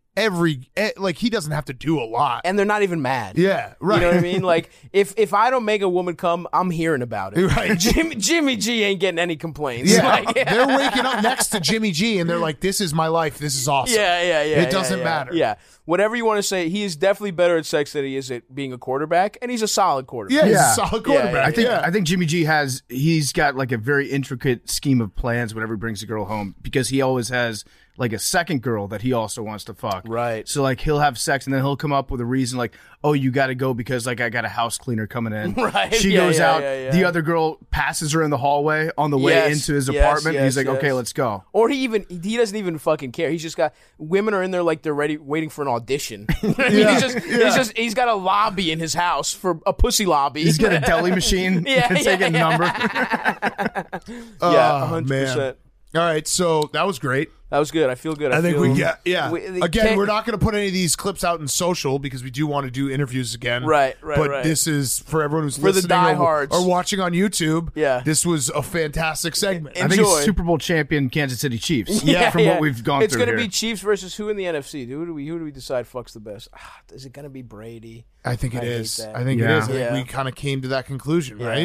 S1: he doesn't have to do a lot.
S9: And they're not even mad.
S1: Yeah, right.
S9: You know what I mean? Like, if I don't make a woman come, I'm hearing about it.
S1: Right.
S9: Jimmy G ain't getting any complaints.
S1: Yeah,
S9: Like,
S1: they're waking up next to Jimmy G, and they're like, "This is my life. This is awesome."
S9: yeah.
S1: It doesn't
S9: yeah.
S1: matter.
S9: Yeah. Whatever you want to say, he is definitely better at sex than he is at being a quarterback, and he's a solid quarterback.
S1: Yeah, he's
S8: Yeah.
S1: a solid quarterback.
S8: I think Jimmy G he's got like a very intricate scheme of plans whenever he brings a girl home because he always has like a second girl that he also wants to fuck.
S9: Right.
S8: So like he'll have sex and then he'll come up with a reason like, oh, you got to go because like I got a house cleaner coming in.
S9: Right.
S8: She
S9: Yeah,
S8: goes
S9: yeah,
S8: out.
S9: yeah.
S8: The other girl passes her in the hallway on the way
S9: Yes,
S8: into his
S9: yes,
S8: apartment. and he's
S9: yes,
S8: like, okay,
S9: yes.
S8: let's go.
S9: Or he doesn't even fucking care. He's just got women are in there like they're ready, waiting for an audition. I mean, he's got a lobby in his house for a pussy lobby.
S8: He's got a deli machine.
S9: Yeah,
S8: and take a number.
S9: Yeah,
S1: Oh,
S9: 100%.
S1: man. All right, so that was great.
S9: That was good. I feel good.
S1: I think
S9: feel,
S1: we get, yeah. Again,
S9: can't-
S1: we're not going to put any of these clips out in social because we do want to do interviews again.
S9: Right,
S1: But this is for everyone who's
S9: For the
S1: listening
S9: diehards.
S1: or watching on YouTube.
S9: Yeah.
S1: This was a fantastic segment.
S8: I think
S9: Enjoy.
S8: it's Super Bowl champion Kansas City Chiefs.
S9: Yeah,
S8: from what we've gone
S9: it's
S8: through
S9: gonna
S8: here.
S9: be Chiefs versus who in the NFC? Who do we decide fucks the best? Is it gonna be Brady?
S1: I think it
S9: I hate
S1: is.
S9: that.
S1: I think it
S8: Yeah.
S1: is. I think
S9: Yeah.
S1: we kind of came to that conclusion, right?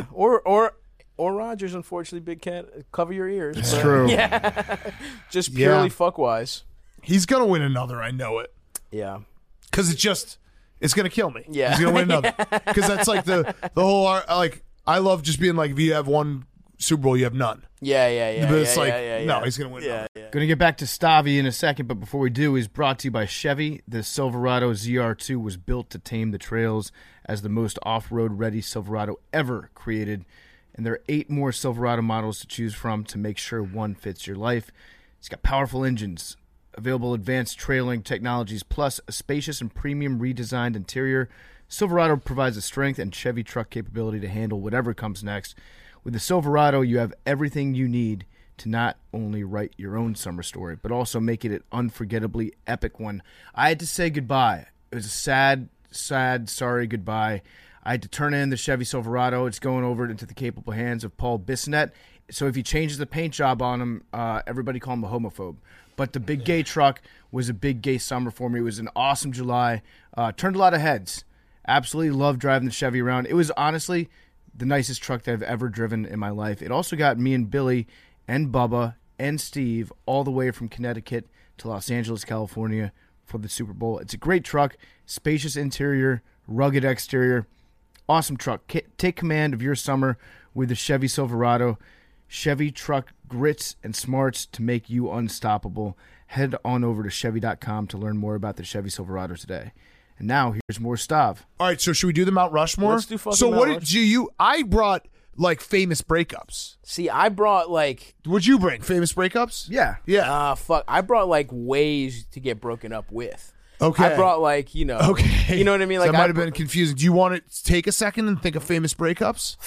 S9: Or Rodgers, unfortunately, Big Cat. Cover your ears.
S8: It's
S9: But-
S8: true.
S9: Yeah. Just
S1: Yeah.
S9: purely fuck wise.
S1: He's going to win another. I know it.
S9: Yeah.
S1: Because it's going to kill me.
S9: Yeah.
S1: He's going to win another. Because that's like the whole, like, I love just being like, if you have one Super Bowl, you have none.
S9: Yeah.
S1: But it's
S9: yeah,
S1: like,
S9: yeah,
S1: no,
S9: yeah.
S1: he's going to win another.
S9: Yeah.
S8: Going to get back to Stavi in a second, but before we do, is brought to you by Chevy. The Silverado ZR2 was built to tame the trails as the most off-road ready Silverado ever created. And there are 8 more Silverado models to choose from to make sure one fits your life. It's got powerful engines, available advanced trailing technologies, plus a spacious and premium redesigned interior. Silverado provides the strength and Chevy truck capability to handle whatever comes next. With the Silverado, you have everything you need to not only write your own summer story, but also make it an unforgettably epic one. I had to say goodbye. It was a sad, sorry goodbye. I had to turn in the Chevy Silverado. It's going over into the capable hands of Paul Bissonnette. So if he changes the paint job on him, everybody call him a homophobe. But the big gay truck was a big gay summer for me. It was an awesome July. Turned a lot of heads. Absolutely loved driving the Chevy around. It was honestly the nicest truck that I've ever driven in my life. It also got me and Billy and Bubba and Steve all the way from Connecticut to Los Angeles, California for the Super Bowl. It's a great truck, spacious interior, rugged exterior, awesome truck. Take command of your summer with the Chevy Silverado. Chevy truck grits and smarts to make you unstoppable. Head on over to Chevy.com to learn more about the Chevy Silverado today. And now here's more stuff.
S1: All right, so should we do the Mount Rushmore?
S9: Let's do fucking
S1: So
S9: Mount
S1: what
S9: Rushmore.
S1: did you? I brought like famous breakups.
S9: See, I brought like
S1: What'd you bring? Famous breakups?
S8: Yeah.
S1: Yeah.
S9: I brought like ways to get broken up with.
S1: Okay.
S9: I brought like, you know.
S1: Okay.
S9: You know what I mean?
S1: So
S9: Like
S1: that might have been confusing. Do you want to take a second and think of famous breakups?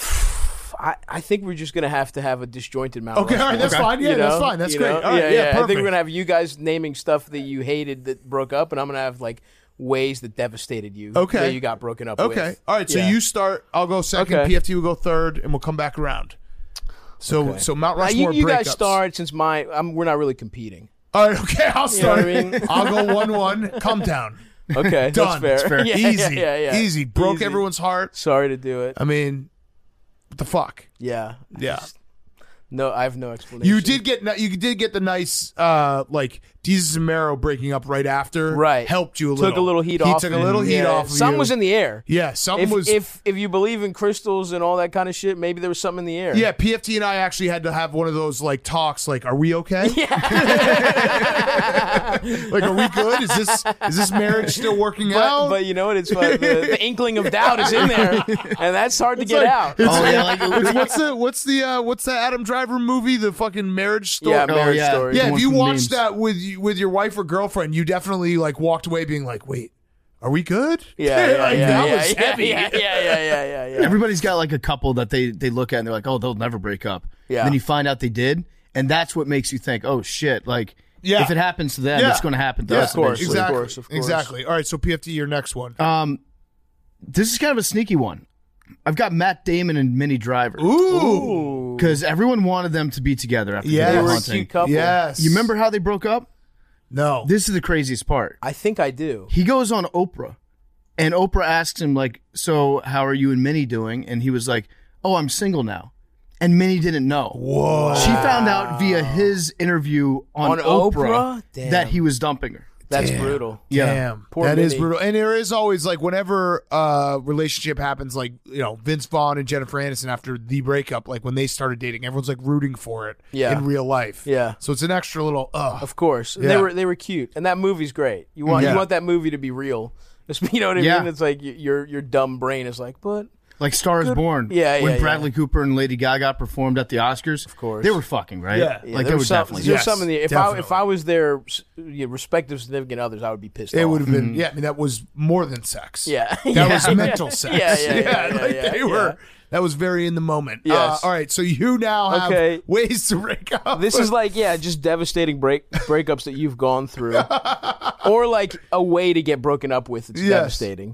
S9: I think we're just gonna have to have a disjointed Mount
S1: Okay, all right,
S9: Rushmore.
S1: that's fine. Yeah,
S9: You
S1: that's
S9: know?
S1: fine. That's
S9: You
S1: great.
S9: know?
S1: All right, yeah,
S9: I think
S1: perfect.
S9: we're gonna have you guys naming stuff that you hated that broke up, and I'm gonna have like ways that devastated you.
S1: Okay.
S9: That you got broken up with.
S1: Okay. All right. So
S9: Yeah.
S1: you start. I'll go second.
S9: Okay.
S1: PFT will go third, and we'll come back around. So
S9: Okay.
S1: so Mount
S9: Now,
S1: Rushmore
S9: you
S1: breakups.
S9: guys start since we're not really competing.
S1: All right. Okay. I'll
S9: You know what
S1: start.
S9: I mean?
S1: I'll go 1-1. Come down.
S9: Okay,
S1: Done.
S9: that's fair. Yeah,
S1: Easy.
S9: yeah.
S1: Easy. Broke
S9: Easy.
S1: everyone's heart.
S9: Sorry to do it.
S1: I mean, what the fuck?
S9: Yeah.
S1: Yeah.
S9: No, I have no explanation.
S1: You did get the nice like Jesus and Mero breaking up right after.
S9: Right.
S1: Helped you a little.
S9: Took a little heat
S1: he
S9: off.
S1: took a little heat
S9: Yeah.
S1: off of
S9: Some
S1: you.
S9: was in the air.
S1: Yeah. Something
S9: If,
S1: was.
S9: if you believe in crystals and all that kind of shit, maybe there was something in the air.
S1: yeah, PFT and I actually had to have one of those like talks. Like, are we okay? Like, are we good? Is this marriage still working out?
S9: But you know what? It's fun. The inkling of doubt is in there, and that's hard to get out.
S1: What's the Adam Driver movie? The fucking Marriage Story.
S9: Yeah, Marriage Story.
S1: Yeah,
S8: One
S1: if you
S8: from
S1: watched
S8: memes.
S1: that with your wife or girlfriend, you definitely like walked away being like, "Wait, are we good?"
S9: Yeah,
S1: Like, that was heavy.
S9: Yeah.
S8: Everybody's got like a couple that they look at and they're like, oh, they'll never break up.
S9: Yeah.
S8: And then you find out they did, and that's what makes you think, oh shit, like
S1: Yeah.
S8: if it happens to them,
S1: Yeah.
S8: it's going to happen to
S1: Yeah,
S8: us.
S9: of course.
S8: eventually.
S1: Exactly.
S9: Of course.
S1: Exactly. All right, so PFT, your next one.
S8: This is kind of a sneaky one. I've got Matt Damon and Minnie Driver
S1: Ooh.
S8: because everyone wanted them to be together after
S1: Yes.
S8: the
S9: They were a
S8: hunting.
S9: cute couple.
S1: Yes.
S8: You remember how they broke up?
S1: No.
S8: This is the craziest part.
S9: I think I do.
S8: He goes on Oprah, and Oprah asks him, like, so how are you and Minnie doing? And he was like, oh, I'm single now. And Minnie didn't know.
S1: Whoa.
S8: She found out via his interview on
S9: Oprah? Damn.
S8: that he was dumping her.
S9: That's brutal.
S8: Yeah.
S1: Damn.
S9: Poor
S1: That is
S9: Minnie.
S1: brutal. And there is always like whenever relationship happens, like, you know, Vince Vaughn and Jennifer Aniston after the breakup, like when they started dating, everyone's like rooting for it
S9: Yeah.
S1: in real life.
S9: Yeah.
S1: So it's an extra little
S9: Of course. And
S1: Yeah.
S9: They were cute. And that movie's great. You want that movie to be real. You know what I
S8: Yeah.
S9: mean? It's like your dumb brain is like, but
S8: Like Star is Born.
S9: Yeah,
S8: When
S9: yeah,
S8: Bradley Cooper and Lady Gaga performed at the Oscars. Of
S9: course.
S8: They were fucking, right?
S1: Yeah.
S8: Like they were definitely.
S9: There's
S1: Yes,
S9: something there. If
S1: definitely.
S9: I was their respective significant others, I would be pissed
S1: It
S9: off.
S1: would have been, I mean, that was more than sex.
S9: Yeah.
S1: That
S9: Yeah.
S1: was mental sex.
S9: Yeah,
S1: like
S9: yeah,
S1: they were, that was very in the moment.
S9: Yes.
S1: All right. So you now have
S9: Okay.
S1: ways to break up.
S9: This is like, just devastating breakups that you've gone through, or like a way to get broken up with. It's
S1: Yes.
S9: devastating.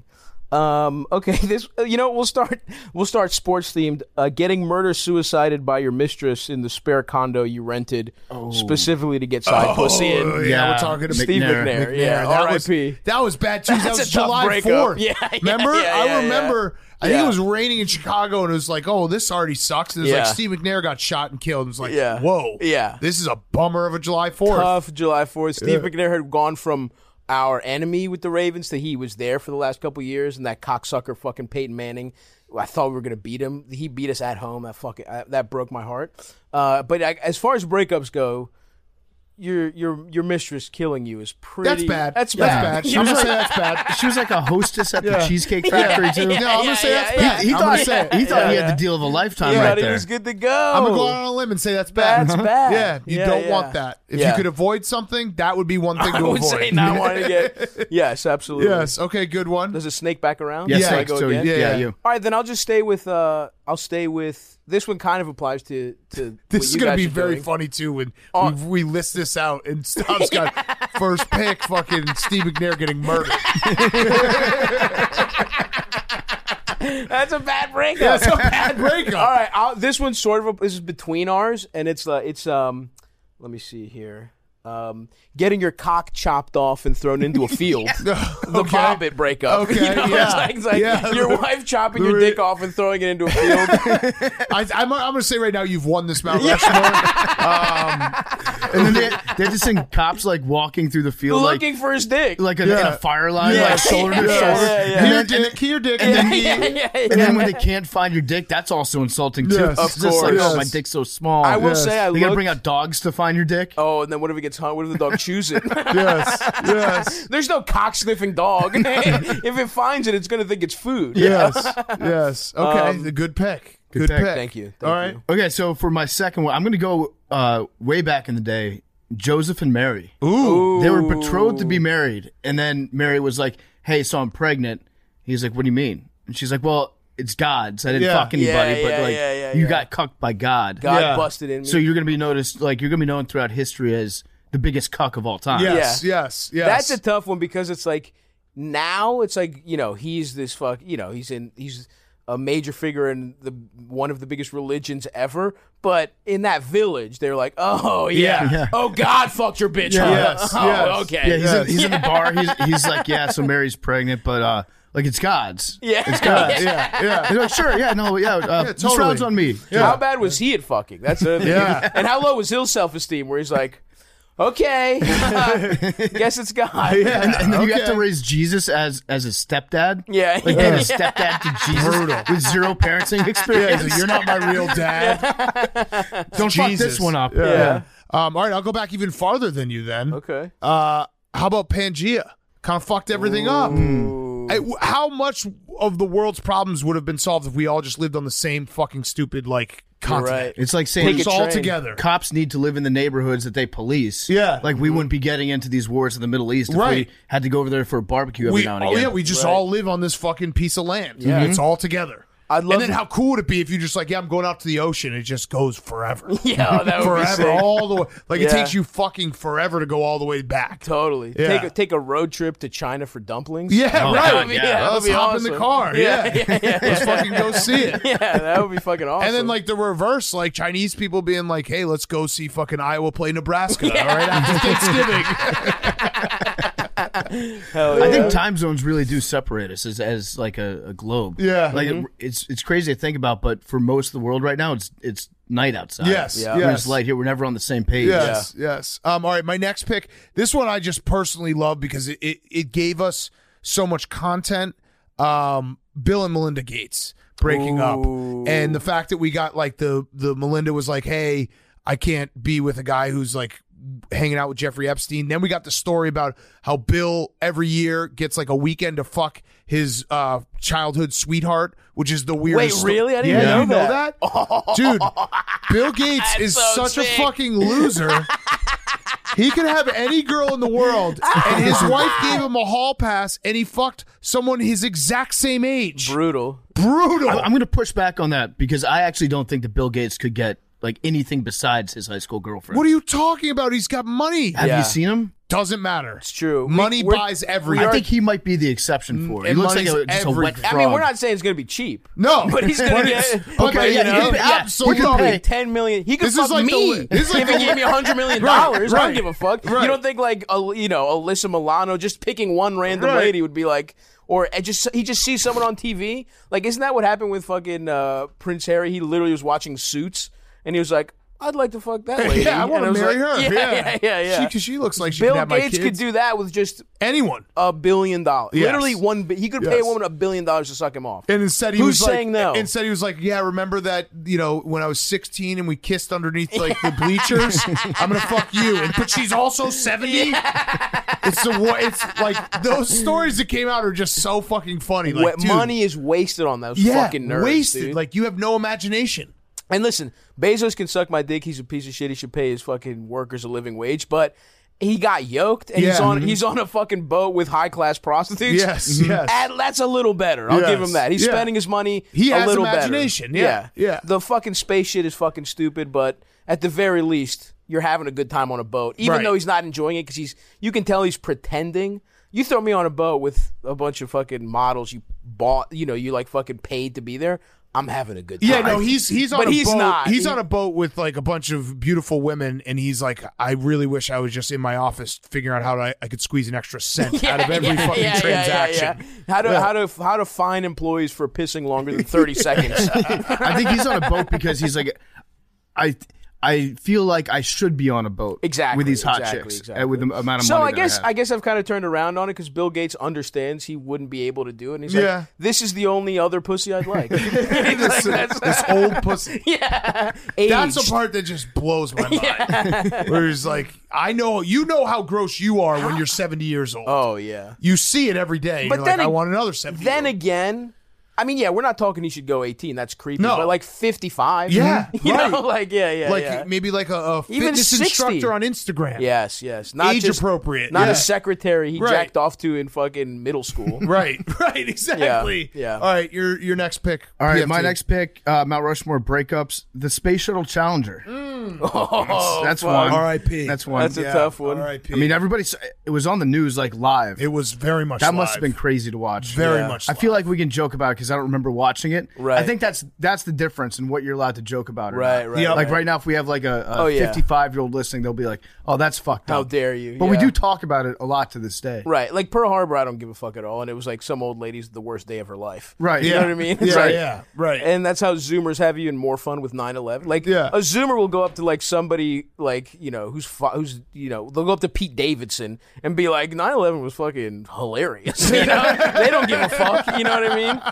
S9: Okay, this we'll start sports themed. Getting murder-suicided by your mistress in the spare condo you rented specifically to get side pussy in.
S1: yeah,
S8: Yeah.
S1: we're talking to
S9: Steve McNair. Yeah,
S1: that
S9: R.I.P.
S1: was bad too. That
S9: That's
S1: was
S9: a tough
S1: July
S9: breakup.
S1: 4th.
S9: Yeah,
S1: remember?
S9: yeah,
S1: I remember. I think
S9: Yeah.
S1: it was raining in Chicago, and it was like, oh, this already sucks. And it was
S9: Yeah.
S1: like Steve McNair got shot and killed. It was like,
S9: Yeah.
S1: whoa,
S9: Yeah.
S1: this is a bummer of a July 4th.
S9: Tough July 4th. Steve McNair had gone from our enemy with the Ravens to he was there for the last couple of years, and that cocksucker fucking Peyton Manning. I thought we were gonna beat him. He beat us at home. That broke my heart. But as far as breakups go, your mistress killing you is pretty.
S1: That's bad.
S9: That's
S1: That's
S9: bad.
S1: bad. I'm gonna say that's bad.
S8: She was like a hostess at the Cheesecake Factory too.
S1: No, I'm gonna say that's bad.
S8: He
S1: I'm
S8: thought
S1: gonna say
S8: he
S1: it.
S8: thought he had the deal of a lifetime
S9: He
S8: right
S9: thought he
S8: there.
S9: was good to go.
S1: I'm gonna go out on a limb and say that's bad.
S9: That's bad.
S1: Yeah, you
S9: Yeah,
S1: don't
S9: yeah.
S1: want that. If
S9: Yeah.
S1: you could avoid something, that would be one thing
S9: I
S1: to
S9: would
S1: avoid.
S9: say not wanting to get. Yes, absolutely.
S1: Yes. Okay. Good one.
S9: Does it snake back around?
S8: Yes,
S1: Yeah,
S9: Do I
S8: thanks.
S9: go
S8: So,
S9: again?
S8: yeah, you.
S9: All right, then I'll just stay with. I'll stay with. This one kind of applies to.
S1: This
S9: what
S1: is
S9: you
S1: gonna
S9: guys
S1: be
S9: are
S1: very
S9: doing.
S1: funny too when
S9: Oh.
S1: we list this out and Stubbs got first pick. Fucking Steve McNair getting murdered.
S9: That's a bad breakup.
S1: That's a bad breakup.
S9: All right, this one's sort of this is between ours, and it's let me see here. Getting your cock chopped off and thrown into a field. The
S1: Okay.
S9: Bobbit breakup.
S1: Okay,
S9: You know,
S1: yeah.
S9: it's like
S1: Yeah.
S9: your wife chopping your dick off and throwing it into a field.
S1: I'm gonna say right now you've won this Mount Rushmore.
S8: And then they had to send cops like walking through the field,
S9: Looking for his dick.
S8: like in
S1: Yeah.
S8: a fire line,
S9: Yeah.
S8: like shoulder to
S9: Yeah,
S8: shoulder.
S9: yeah, yeah.
S8: And
S1: Here,
S8: then,
S1: dick. Here, dick.
S8: and then,
S9: yeah.
S8: and then when they can't find your dick, that's also insulting too.
S1: Yes.
S8: It's
S1: Of
S8: just like,
S1: course.
S8: oh, my dick's so small.
S9: I will say I
S8: They gotta
S9: looked.
S8: bring out dogs to find your dick.
S9: Oh, and then what if it gets hung? What if the dog chews it?
S1: Yes. Yes.
S9: There's no cock sniffing dog. If it finds it, it's gonna think it's food.
S1: Yes. Yes. Okay. The good pick. Good
S8: pick.
S1: pick.
S9: Thank you.
S1: All right.
S8: Okay, so for my second one, I'm gonna go way back in the day. Joseph and Mary.
S1: Ooh.
S8: They were betrothed to be married, and then Mary was like, "Hey, so I'm pregnant." He's like, "What do you mean?" And she's like, "Well, it's God's. I didn't
S1: Yeah.
S8: fuck anybody,
S9: Yeah,
S8: but like
S9: yeah,
S8: you
S9: yeah.
S8: got cucked by God."
S9: God
S1: Yeah.
S9: busted in me.
S8: So you're gonna be noticed, like you're gonna be known throughout history as the biggest cuck of all time.
S1: Yes. Yes. Yes.
S9: That's a tough one because it's like now it's like he's this he's a major figure in one of the biggest religions ever. But in that village, they're like, oh yeah,
S8: Yeah.
S9: oh God fucked your bitch. Huh?
S1: Yes,
S9: Oh,
S1: yes.
S9: okay.
S8: Yeah, he's in the bar. He's like, yeah. So Mary's pregnant, but like it's God's.
S9: Yeah.
S8: It's God's.
S1: Yeah. Yeah.
S8: He's like, sure, yeah, no, yeah. This
S1: totally.
S8: round's on me.
S9: How bad was he at fucking? That's the thing.
S1: Yeah.
S9: And how low was his self-esteem? Where he's like, okay, guess it's God.
S8: And then you have
S1: Okay.
S8: to raise Jesus as a stepdad.
S9: Yeah.
S8: Like being a stepdad to Jesus
S1: Brutal.
S8: with zero parenting
S1: Yeah,
S8: experience.
S1: so you're not my real dad.
S8: Don't fuck
S1: Jesus.
S8: this one up.
S1: Yeah. All right, I'll go back even farther than you then.
S9: Okay.
S1: How about Pangea? Kind of fucked everything up. How much of the world's problems would have been solved if we all just lived on the same fucking stupid like continent?
S9: right.
S8: It's like
S1: Put
S8: saying
S1: us all
S9: train.
S1: together.
S8: cops need to live in the neighborhoods that they police.
S1: Yeah.
S8: Like we wouldn't be getting into these wars in the Middle East if
S1: Right.
S8: we had to go over there for a barbecue every now and again.
S1: we just all live on this fucking piece of land.
S9: Yeah.
S1: It's all together.
S9: I'd love
S1: And then
S9: to-
S1: how cool would it be if you just like, yeah, I'm going out to the ocean. It just goes forever.
S9: Yeah, that would be
S1: Forever.
S9: sick.
S1: All the way. Like it
S9: Yeah.
S1: takes you fucking forever to go all the way back.
S9: Totally.
S1: Yeah.
S9: Take a road trip to China for dumplings.
S1: Yeah,
S8: Oh,
S1: right.
S8: God, yeah.
S9: that would
S1: Let's
S9: be
S1: hop
S9: awesome.
S1: in the car. Yeah. Let's fucking go see it.
S9: Yeah, that would be fucking awesome.
S1: And then like the reverse, like Chinese people being like, hey, let's go see fucking Iowa play Nebraska. All right, after Thanksgiving.
S9: hell
S8: I
S9: yeah.
S8: think time zones really do separate us as like a globe.
S1: Yeah.
S8: like it's crazy to think about, but for most of the world right now, it's night outside.
S1: Yes,
S9: Yeah.
S1: yes.
S8: It's light here. We're never on the same page.
S1: Yes, yes. All right, my next pick. This one I just personally love because it gave us so much content. Bill and Melinda Gates breaking up, and the fact that we got like the Melinda was like, "Hey, I can't be with a guy who's like hanging out with Jeffrey Epstein." Then we got the story about how Bill every year gets like a weekend to fuck his childhood sweetheart, which is the weirdest.
S9: Wait, really? I didn't
S1: yeah,
S9: even know
S1: you
S9: that.
S1: Dude, Bill Gates
S9: That's
S1: is
S9: so
S1: such a
S9: sick.
S1: fucking loser. He could have any girl in the world, and his wife gave him a hall pass, and he fucked someone his exact same age.
S9: Brutal.
S1: Brutal.
S8: I'm going to push back on that because I actually don't think that Bill Gates could get like anything besides his high school girlfriend.
S1: What are you talking about? He's got money.
S8: Have
S9: Yeah.
S8: you seen him?
S1: Doesn't matter.
S9: It's true.
S1: Money
S9: We're-
S1: buys
S8: I
S1: everything.
S8: think he might be the exception for it. He
S1: and
S8: looks like
S1: money's
S8: just a wet
S1: everything.
S8: frog.
S9: I mean, we're not saying it's going to be cheap.
S1: No,
S9: But he's going to
S1: it's-
S9: get
S1: but
S8: okay,
S1: you
S8: yeah,
S1: know,
S8: yeah,
S1: absolutely.
S8: he could pay.
S9: 10 million. He could
S1: This
S9: fuck
S1: is like
S9: me.
S1: this is like
S9: if he gave me $100 million,
S1: Right,
S9: I don't
S1: right,
S9: give a fuck.
S1: right.
S9: You don't think like Alyssa Milano just picking one random
S1: Right.
S9: lady would be like, or he just sees someone on TV? Like, isn't that what happened with fucking Prince Harry? He literally was watching Suits and he was like, I'd like to fuck that lady.
S1: Yeah, I want to
S9: And was
S1: marry
S9: like,
S1: her.
S9: Yeah.
S1: Because she looks like she
S9: Bill
S1: could have my
S9: Gates
S1: kids.
S9: could do that with just
S1: Anyone.
S9: $1 billion.
S1: Yes.
S9: Literally he could pay
S1: Yes.
S9: a woman $1 billion to suck him off.
S1: And instead he
S9: Who's
S1: was
S9: saying
S1: like,
S9: no?
S1: Instead he was like, yeah, remember that, when I was 16 and we kissed underneath like the bleachers? I'm gonna fuck you. But she's also 70. It's like those stories that came out are just so fucking funny. Like, dude,
S9: Money is wasted on those
S1: yeah,
S9: fucking nerds.
S1: wasted.
S9: Dude.
S1: Like you have no imagination.
S9: And listen, Bezos can suck my dick. He's a piece of shit. He should pay his fucking workers a living wage. But he got yoked, and he's on a fucking boat with high class prostitutes.
S1: Yes, yes.
S9: And that's a little better. I'll give him that. He's spending his money
S1: He
S9: a
S1: has
S9: little
S1: imagination.
S9: better.
S1: Yeah.
S9: The fucking space shit is fucking stupid, but at the very least, you're having a good time on a boat, even
S1: Right.
S9: though he's not enjoying it because you can tell he's pretending. You throw me on a boat with a bunch of fucking models you bought, you like fucking paid to be there. I'm having a good time.
S1: Yeah, no, he's on
S9: But
S1: a
S9: he's
S1: boat.
S9: not.
S1: He's on a boat with like a bunch of beautiful women, and he's like, I really wish I was just in my office figuring out how I could squeeze an extra cent out of every fucking transaction.
S9: How to fine employees for pissing longer than 30 seconds.
S4: I think he's on a boat because he's like, I feel like I should be on a boat
S9: Exactly,
S4: with these hot
S9: exactly,
S4: chicks
S9: exactly.
S4: with the amount of
S9: So
S4: money.
S9: I guess I've kind of turned around on it because Bill Gates understands he wouldn't be able to do it. And he's
S1: Yeah.
S9: like, this is the only other pussy I'd like.
S1: This old pussy.
S9: Yeah.
S1: That's
S9: Aged.
S1: the part that just blows my mind. Where he's like, I know, how gross you are when you're 70 years old.
S9: Oh, yeah.
S1: You see it every day.
S9: But
S1: You're
S9: then
S1: like, I
S9: ag-
S1: want another 70.
S9: Then again, I mean, yeah, we're not talking he should go 18. That's creepy.
S1: No.
S9: But like 55.
S1: Yeah,
S9: You
S1: right.
S9: know, like, yeah.
S1: like maybe like a
S9: Even
S1: fitness
S9: 60.
S1: instructor on Instagram.
S9: Yes. Not
S1: Age
S9: just,
S1: appropriate.
S9: Not
S1: Yeah.
S9: a secretary he
S1: Right.
S9: jacked off to in fucking middle school.
S1: Right, exactly.
S9: Yeah.
S1: All right, your next pick.
S4: All right,
S1: PFT.
S4: my next pick, Mount Rushmore breakups, the Space Shuttle Challenger. That's
S9: fuck.
S4: one.
S1: R.I.P.
S4: That's one.
S9: That's a tough one.
S1: R.I.P.
S4: I mean, it was on the news like live.
S1: it was very much
S4: That
S1: live.
S4: must have been crazy to watch.
S1: very
S9: Yeah.
S1: much.
S4: I feel like we can joke about it because I don't remember watching it.
S9: Right.
S4: I think that's the difference in what you're allowed to joke about. Or
S9: Right,
S4: not.
S9: right,
S1: Yeah.
S4: Like
S9: right.
S4: right now, if we have like a
S9: Oh, yeah.
S4: 55-year-old listening, they'll be like, "Oh, that's fucked
S9: How
S4: up."
S9: dare you?
S4: But we
S9: Yeah.
S4: do talk about it a lot to this day.
S9: Right, like Pearl Harbor, I don't give a fuck at all, and it was like some old lady's the worst day of her life.
S4: Right.
S9: You
S1: Yeah.
S9: know what I mean? It's
S1: Yeah,
S9: like-
S1: yeah, right.
S9: And that's how Zoomers have even more fun with 9/11. Like,
S1: Yeah.
S9: a Zoomer will go up to like somebody like who's they'll go up to Pete Davidson and be like, 9/11 was fucking hilarious. You know, they don't give a fuck. You know what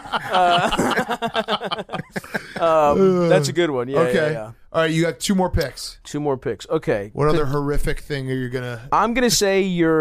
S9: I mean? That's a good one. Yeah.
S1: okay.
S9: Yeah.
S1: All right, you got two more picks.
S9: Two more picks. Okay.
S1: What other horrific thing are you gonna?
S9: I'm gonna say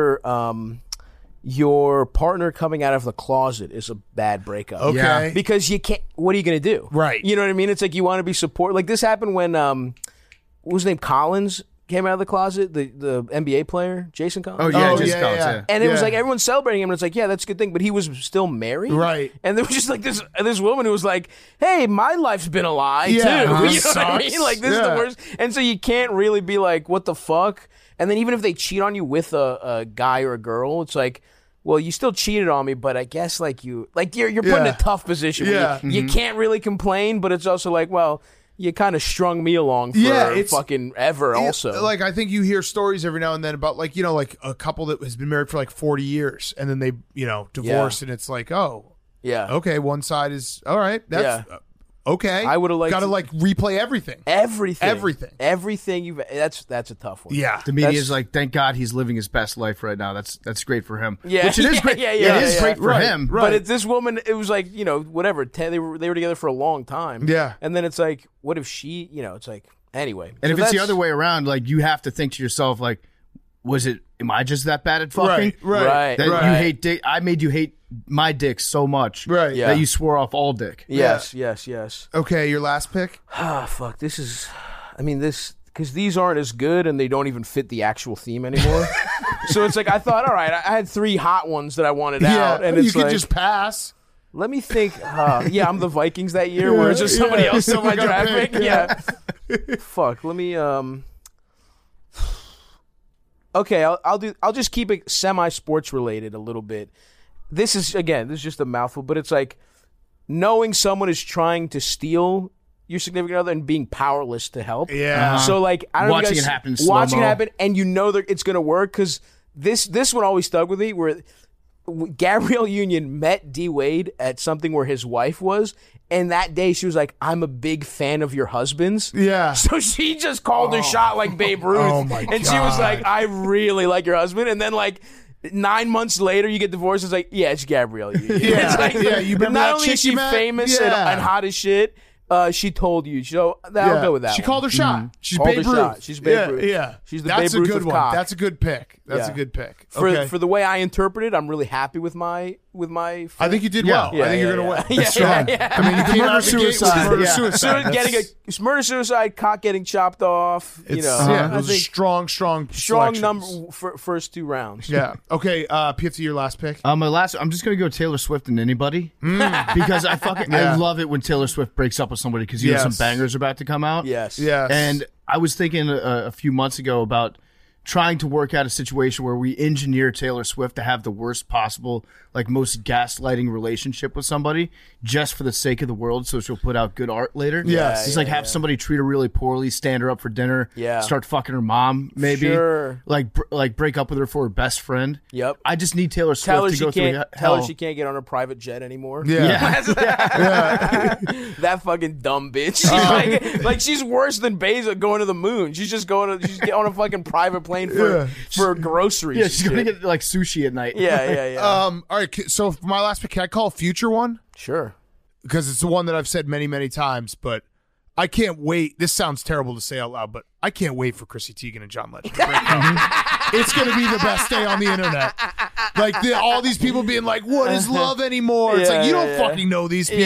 S9: your partner coming out of the closet is a bad breakup.
S1: Okay.
S4: Yeah.
S9: Because you can't. What are you gonna do?
S1: Right.
S9: You know what I mean? It's like you want to be support. Like this happened when what was his name? Collins came out of the closet. The NBA player, Jason Collins.
S4: Oh yeah,
S1: Oh,
S4: just
S1: yeah,
S4: Collins,
S1: yeah.
S4: yeah.
S9: And it was
S1: Yeah.
S9: like everyone's celebrating him, and it's like, yeah, that's a good thing. But he was still married,
S1: Right.
S9: And there was just like this woman who was like, "Hey, my life's been a lie
S1: Yeah,
S9: too." You know
S1: this
S9: what I mean?
S1: sucks.
S9: Like this is the
S1: Yeah.
S9: worst. And so you can't really be like, "What the fuck?" And then even if they cheat on you with a guy or a girl, it's like, well, you still cheated on me, but I guess you're put in
S1: Yeah.
S9: a tough position. Where
S1: Yeah.
S9: you can't really complain, but it's also like, well, you kind of strung me along for
S1: it's
S9: fucking ever. Also,
S1: Like I think you hear stories every now and then about like like a couple that has been married for like 40 years and then they divorced and it's like, oh,
S9: yeah,
S1: okay, one side is all right. That's okay.
S9: I would've liked
S1: got to
S9: to-
S1: like replay everything.
S9: everything you've. That's a tough one.
S1: Yeah.
S4: The media
S9: That's-
S4: is like, thank God he's living his best life right now. That's great for him.
S9: Yeah,
S4: Which it is
S9: yeah,
S4: great.
S9: yeah,
S4: It
S9: yeah,
S4: is
S9: yeah.
S4: great for
S1: Right,
S4: him.
S1: right.
S9: But this woman, it was like whatever. They were together for a long time.
S1: Yeah.
S9: and then it's like, what if she? It's like anyway.
S4: And
S9: So
S4: if it's the
S9: that's-
S4: other way around, like you have to think to yourself, like, am I just that bad at fucking?
S9: Right.
S4: That
S9: right.
S4: you hate dick. I made you hate my dick so much.
S1: Right.
S9: Yeah.
S4: That you swore off all dick.
S9: Yes.
S1: Okay, your last pick.
S9: Ah, fuck. This is. I mean, because these aren't as good and they don't even fit the actual theme anymore. So it's like I thought, all right, I had 3 hot ones that I wanted out, and
S1: you
S9: it's
S1: could
S9: like,
S1: just pass.
S9: let me think. Yeah, I'm the Vikings that year, where it's just somebody else on my
S1: You gotta
S9: draft pick.
S1: pick,
S9: Yeah. Fuck. Let me. Okay, I'll just keep it semi-sports related a little bit. This is just a mouthful, but it's like knowing someone is trying to steal your significant other and being powerless to help.
S1: Yeah.
S9: So like I don't know if you
S4: Watching
S9: guys-
S4: it happen in
S9: watching it
S4: slow-mo.
S9: happen, and you know that it's gonna work because this one always stuck with me. Where Gabrielle Union met D Wade at something where his wife was, And that day she was like, I'm a big fan of your husband's.
S1: Yeah.
S9: So she just called her shot like Babe Ruth.
S1: Oh, my
S9: And she was
S1: God.
S9: like, I really like your husband. And then like 9 months later, you get divorced. It's like, yeah, it's Gabrielle.
S1: Yeah.
S9: It's like,
S1: Yeah, you remember
S9: not
S1: that
S9: only
S1: chick
S9: is she
S1: you met?
S9: famous
S1: Yeah.
S9: and hot as shit, she told you. So I'll go with that.
S1: She
S9: one.
S1: called her shot. She's
S9: Called
S1: Babe
S9: her
S1: Ruth.
S9: shot. She's Babe
S1: yeah,
S9: Ruth.
S1: Yeah.
S9: She's the
S1: That's
S9: Babe Ruth
S1: a good
S9: of
S1: one.
S9: cock.
S1: That's a good pick. That's a
S9: Yeah.
S1: good pick.
S9: For
S1: Okay.
S9: the way I interpret it, I'm really happy with my.
S1: I think you did well.
S9: Yeah,
S1: I think you're
S9: yeah,
S1: going to
S9: yeah.
S1: win.
S9: Yeah,
S1: Strong.
S9: yeah.
S1: I mean, you came out of the gate with
S4: Murder-suicide.
S1: murder
S4: Yeah.
S1: suicide.
S9: It's murder, suicide, cock getting chopped off. You
S1: It's,
S9: know,
S1: yeah,
S9: I
S1: those are
S9: think
S1: strong
S9: strong
S1: selections.
S9: number for first 2 rounds.
S1: Yeah. Okay, PFT, your last pick.
S4: My last, I'm just gonna go Taylor Swift and anybody because I fucking
S1: Yeah.
S4: I love it when Taylor Swift breaks up with somebody because you know
S1: Yes.
S4: some bangers are about to come out.
S9: Yes.
S1: Yes.
S4: And I was thinking a few months ago about trying to work out a situation where we engineer Taylor Swift to have the worst possible, like most gaslighting relationship with somebody just for the sake of the world so she'll put out good art later.
S1: Yes.
S4: Just like have somebody treat her really poorly, stand her up for dinner,
S9: Yeah.
S4: start fucking her mom, maybe.
S9: Sure.
S4: Like break up with her for her best friend.
S9: Yep.
S4: I just need Taylor Swift
S9: Tell her
S4: to
S9: she
S4: go through
S9: can't.
S4: hell.
S9: Tell her she can't get on her private jet anymore.
S1: Yeah.
S9: That fucking dumb bitch. She's like she's worse than Bezos going to the moon. She's just she's on a fucking private plane for groceries.
S4: Yeah,
S9: and
S4: she's gonna
S9: shit.
S4: get like sushi at night.
S9: Yeah.
S1: All right, so for my last pick, can I call a future one?
S9: Sure.
S1: Because it's the one that I've said many, many times, but I can't wait. This sounds terrible to say out loud, but I can't wait for Chrissy Teigen and John Legend to break up. It's going to be the best day on the internet. Like all these people being like, "What is love anymore?" It's like you don't fucking know these people.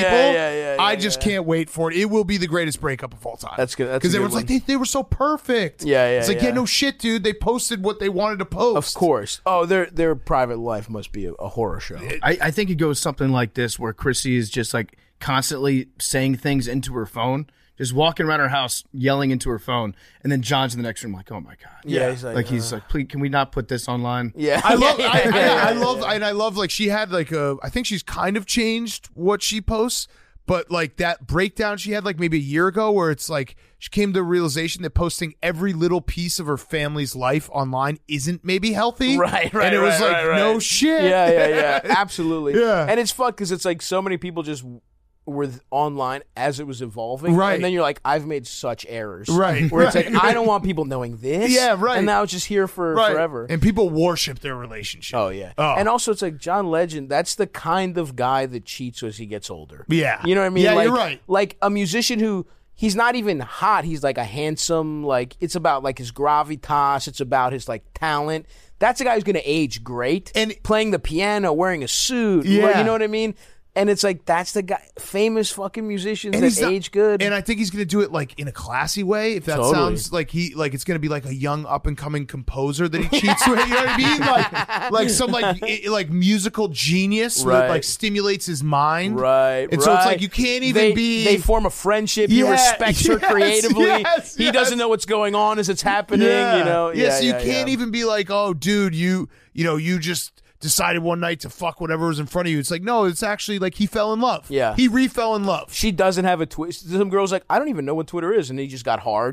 S1: I just can't wait for it. It will be the greatest breakup of all time.
S9: That's good. That's
S1: Because
S9: a good
S1: everyone's
S9: one.
S1: like, they were so perfect.
S9: Yeah.
S1: It's like, yeah, no shit, dude. They posted what they wanted to post.
S9: Of course. Oh, their private life must be a horror show.
S4: I think it goes something like this where Chrissy is just like constantly saying things into her phone, just walking around her house yelling into her phone, and then John's in the next room like, oh my God.
S9: Yeah, he's like,
S4: he's like, please, can we not put this online?
S9: Yeah.
S1: I love,
S9: Yeah.
S1: I love like she had like I think she's kind of changed what she posts, but like that breakdown she had like maybe a year ago where it's like she came to the realization that posting every little piece of her family's life online isn't maybe healthy.
S9: Right.
S1: And it was like, no shit.
S9: Yeah. Absolutely.
S1: Yeah.
S9: And it's fucked because it's like so many people just were online as it was evolving.
S1: Right.
S9: And then you're like, I've made such errors.
S1: Right.
S9: Where it's
S1: Right.
S9: like, I don't want people knowing this.
S1: Yeah, right.
S9: And now it's just here for
S1: Right.
S9: forever.
S1: And people worship their relationship.
S9: Oh, yeah.
S1: Oh.
S9: And also, it's like John Legend, that's the kind of guy that cheats as he gets older.
S1: Yeah.
S9: You know what I mean?
S1: Yeah,
S9: like,
S1: you're right.
S9: Like a musician who, he's not even hot. He's like a handsome, like, it's about like his gravitas. It's about his like talent. That's a guy who's going to age great.
S1: And
S9: playing the piano, wearing a suit.
S1: Yeah.
S9: You know what I mean? And it's like, that's the guy, famous fucking musicians
S1: And
S9: that
S1: he's not-
S9: age good.
S1: And I think he's going to do it like in a classy way. If that
S9: Totally.
S1: sounds like it's going to be like a young up and coming composer that he cheats with. You know what I mean? Like some like musical genius that
S9: Right.
S1: like stimulates his mind.
S9: Right,
S1: And so it's
S9: right.
S1: like you can't even be.
S9: They form a friendship. He
S1: Yeah,
S9: respects her
S1: yes,
S9: creatively.
S1: yes,
S9: he
S1: yes.
S9: doesn't know what's going on as it's happening. You know.
S1: so you can't even be like, oh, dude, you just decided one night to fuck whatever was in front of you. It's like, no, it's actually like he fell in love.
S9: Yeah.
S1: He re-fell in love.
S9: She doesn't have a Twitter. Some girl's like, I don't even know what Twitter is, and he just got hard.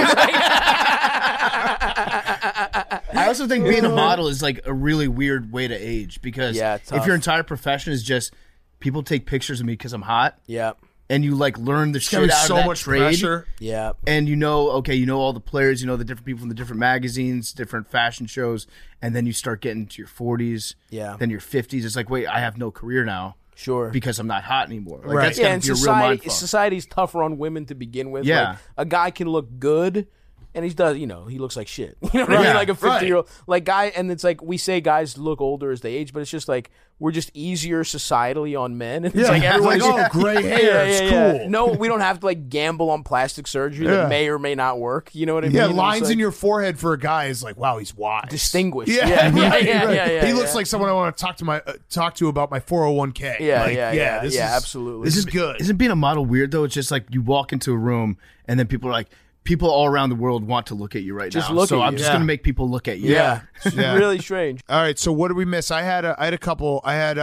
S4: I also think being a model is like a really weird way to age because
S9: Yeah,
S4: if
S9: tough.
S4: your entire profession is just people take pictures of me because I'm hot
S9: Yeah,
S4: and you like learn the
S1: It's gonna
S4: shit
S1: be
S4: out
S1: so
S4: of that
S1: much
S4: trade
S1: pressure.
S9: yeah.
S4: and you know all the players, you know the different people from the different magazines, different fashion shows, and then you start getting to your 40s,
S9: Yeah.
S4: then your 50s. It's like, wait, I have no career now.
S9: Sure.
S4: Because I'm not hot anymore. Like,
S1: Right.
S4: That's
S9: Yeah,
S4: gotta
S9: and
S4: be a real mind fuck.
S9: society's tougher on women to begin with.
S4: Yeah.
S9: Like, a guy can look good, and he looks like shit. You know what I mean?
S1: Yeah,
S9: Like a 50-year-old
S1: right.
S9: like guy, and it's like we say guys look older as they age, but it's just like we're just easier societally on men. And it's like everyone's
S1: oh, gray hair, it's cool.
S9: No, we don't have to like gamble on plastic surgery
S1: Yeah.
S9: that may or may not work. You know what I mean?
S1: Yeah,
S9: It's
S1: lines
S9: like
S1: in your forehead for a guy is like, wow, he's wise,
S9: distinguished.
S1: Yeah, right, right.
S9: Yeah,
S1: He looks
S9: yeah.
S1: like someone I want to talk to about my 401k.
S9: Yeah,
S1: Like, this is
S9: absolutely.
S1: This is good.
S4: Isn't being a model weird though? It's just like you walk into a room and then people are like, people all around the world want to look at you right
S9: Just
S4: now.
S9: look
S4: so
S9: at
S4: I'm
S9: you.
S4: just
S1: Yeah.
S4: gonna make people look at you.
S9: Yeah, it's
S1: Yeah.
S9: really strange.
S1: All right, so what did we miss? I had a couple. I had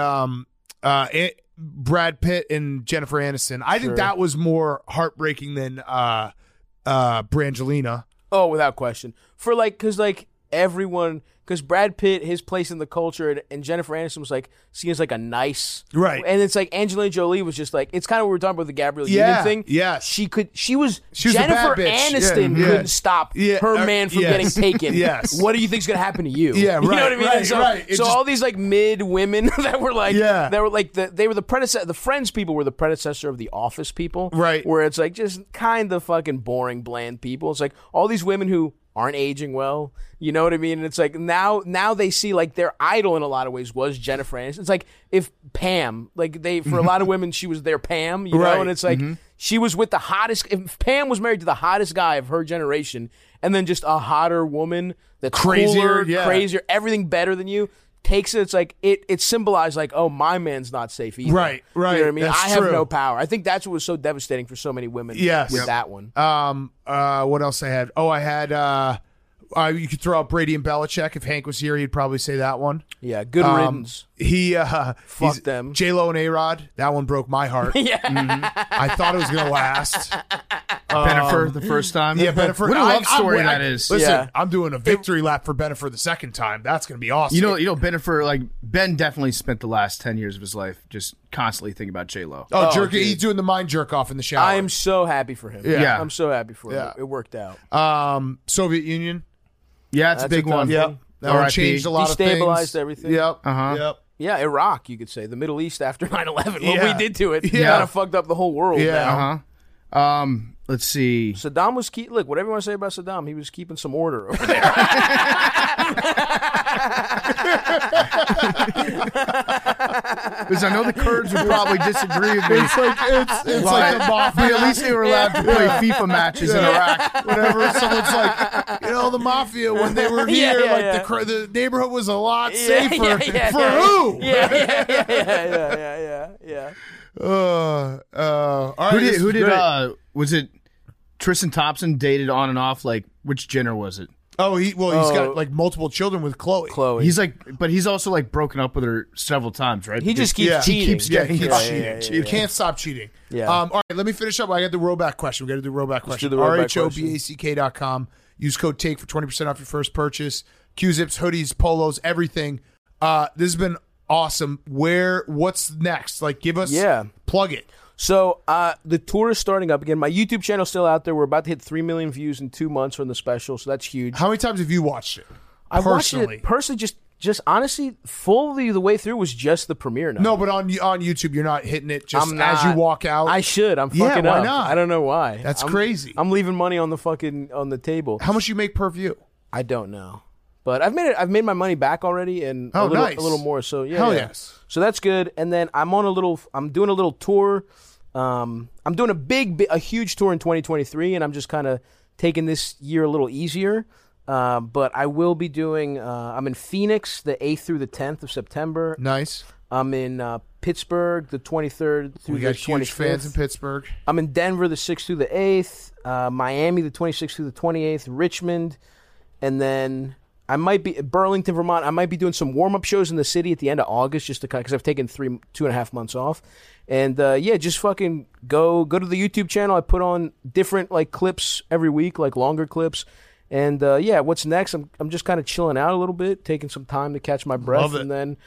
S1: Brad Pitt and Jennifer Aniston. I think
S9: Sure.
S1: that was more heartbreaking than Brangelina.
S9: Oh, without question. For like, because like everyone, because Brad Pitt, his place in the culture, and Jennifer Aniston was like seen as like a nice,
S1: Right.
S9: And it's like Angelina Jolie was just like, it's kind of what we were talking about the Gabrielle
S1: Yeah,
S9: Union thing.
S1: yeah.
S9: She
S1: was a
S9: Jennifer
S1: bad bitch.
S9: Aniston
S1: Yeah.
S9: couldn't stop
S1: Yeah.
S9: her man from
S1: Yes.
S9: getting taken.
S1: Yes.
S9: What do you think's gonna happen to you?
S1: Yeah,
S9: You know
S1: right,
S9: what I mean?
S1: right,
S9: And so,
S1: right. It
S9: so
S1: just-
S9: all these like mid women that were like,
S1: Yeah.
S9: they were like they were the predecessor. The Friends people were the predecessor of the Office people,
S1: Right.
S9: Where it's like just kind of fucking boring, bland people. It's like all these women who aren't aging well. You know what I mean? And it's like now they see like their idol in a lot of ways was Jennifer Aniston. It's like if Pam, like for a lot of women, she was their Pam, you
S1: Right.
S9: know? And it's like she was with the hottest. If Pam was married to the hottest guy of her generation, and then just a hotter woman that's
S1: Crazier,
S9: cooler,
S1: yeah.
S9: crazier, everything better than you. Takes it. It's like it symbolized like, oh, my man's not safe either.
S1: Right, right.
S9: You know what I mean?
S1: That's
S9: I have
S1: true.
S9: no power. I think that's what was so devastating for so many women.
S1: Yes.
S9: with
S1: Yep.
S9: that one.
S1: What else I had? Oh, I had. You could throw out Brady and Belichick. If Hank was here, he'd probably say that one.
S9: Yeah, good riddance.
S1: Fuck
S9: them.
S1: J-Lo and A-Rod. That one broke my heart.
S9: Yeah.
S1: I thought it was gonna last.
S4: Bennifer the first time.
S1: Yeah, Bennifer.
S4: What a love story
S1: I'm-
S4: that is.
S1: Listen,
S9: Yeah.
S1: I'm doing a victory lap for Bennifer the second time. That's gonna be awesome.
S4: You know, Bennifer, like Ben definitely spent the last 10 years of his life just constantly thinking about J-Lo.
S1: Oh, jerk!
S9: dude.
S1: He's doing the mind jerk off in the shower.
S9: I am so happy for him.
S4: Yeah.
S9: I'm so happy for him.
S1: Yeah.
S9: It worked out.
S1: Soviet Union.
S4: Yeah, it's a
S9: That's
S4: big
S9: a tough
S4: one.
S9: thing.
S1: Yep. That one
S4: RIP.
S1: changed a lot of things.
S9: Destabilized everything.
S1: Yep.
S4: Uh-huh.
S1: Yep.
S9: Yeah, Iraq, you could say. The Middle East after 9/11. What
S1: Yeah.
S9: we did to it
S1: Yeah.
S9: kind of fucked up the whole world.
S1: Yeah.
S9: now.
S4: Uh-huh. Let's see.
S9: Saddam was look, whatever you want to say about Saddam, he was keeping some order over there.
S4: Because I know the Kurds would probably disagree with me.
S1: It's like the mafia.
S4: But at least they were allowed to play FIFA matches in Iraq.
S1: Whenever someone's like, the mafia when they were here,
S9: Yeah,
S1: like
S9: yeah.
S1: The neighborhood was a lot
S9: Yeah,
S1: safer.
S9: yeah,
S1: For
S9: yeah.
S1: who?
S9: Yeah.
S1: All right.
S4: Who
S1: this is
S4: did
S1: great.
S4: was it Tristan Thompson dated on and off? Like, which Jenner was it?
S1: Oh, he's got like multiple children with Chloe.
S9: Chloe.
S4: He's like, but he's also like broken up with her several times, right?
S9: He just keeps
S1: Yeah.
S9: cheating.
S4: He keeps getting
S1: He keeps
S4: caught.
S1: cheating.
S9: yeah.
S1: You can't stop cheating.
S9: Yeah.
S1: All right, let me finish up. I got the rollback question. We got to do rollback question.
S9: do the rollback question.
S1: RHOBACK.com. Use code TAKE for 20% off your first purchase. Q-zips, hoodies, polos, everything. This has been awesome. What's next? Like, give us, plug it.
S9: So the tour is starting up again. My YouTube channel's still out there. We're about to hit 3 million views in 2 months from the special, so that's huge.
S1: How many times have you watched it?
S9: I watched
S1: Personally.
S9: it personally, just honestly, fully the way through was just the premiere night.
S1: No, but on YouTube, you're not hitting it just
S9: I'm
S1: as you
S9: not.
S1: walk out.
S9: I should. I'm
S1: Yeah,
S9: fucking
S1: why
S9: up.
S1: not?
S9: I don't know why.
S1: That's
S9: I'm
S1: crazy.
S9: I'm leaving money on the table.
S1: How much you make per view?
S9: I don't know, but I've made my money back already, and
S1: Oh,
S9: a little,
S1: nice.
S9: a little more. So yeah,
S1: Hell
S9: yeah.
S1: yes.
S9: So that's good. And then I'm doing a little tour. I'm doing a huge tour in 2023, and I'm just kind of taking this year a little easier. But I will be doing. I'm in Phoenix the 8th through the 10th of September.
S1: Nice.
S9: I'm in Pittsburgh the 23rd through
S1: We
S9: the
S1: got
S9: 25th.
S1: huge fans in Pittsburgh.
S9: I'm in Denver the 6th through the 8th, Miami the 26th through the 28th, Richmond, and then I might be Burlington, Vermont. I might be doing some warm-up shows in the city at the end of August just to because I've taken 2.5 months off. And just fucking go to the YouTube channel. I put on different like clips every week, like longer clips. And what's next? I'm just kind of chilling out a little bit, taking some time to catch my breath,
S1: Love it.
S9: and then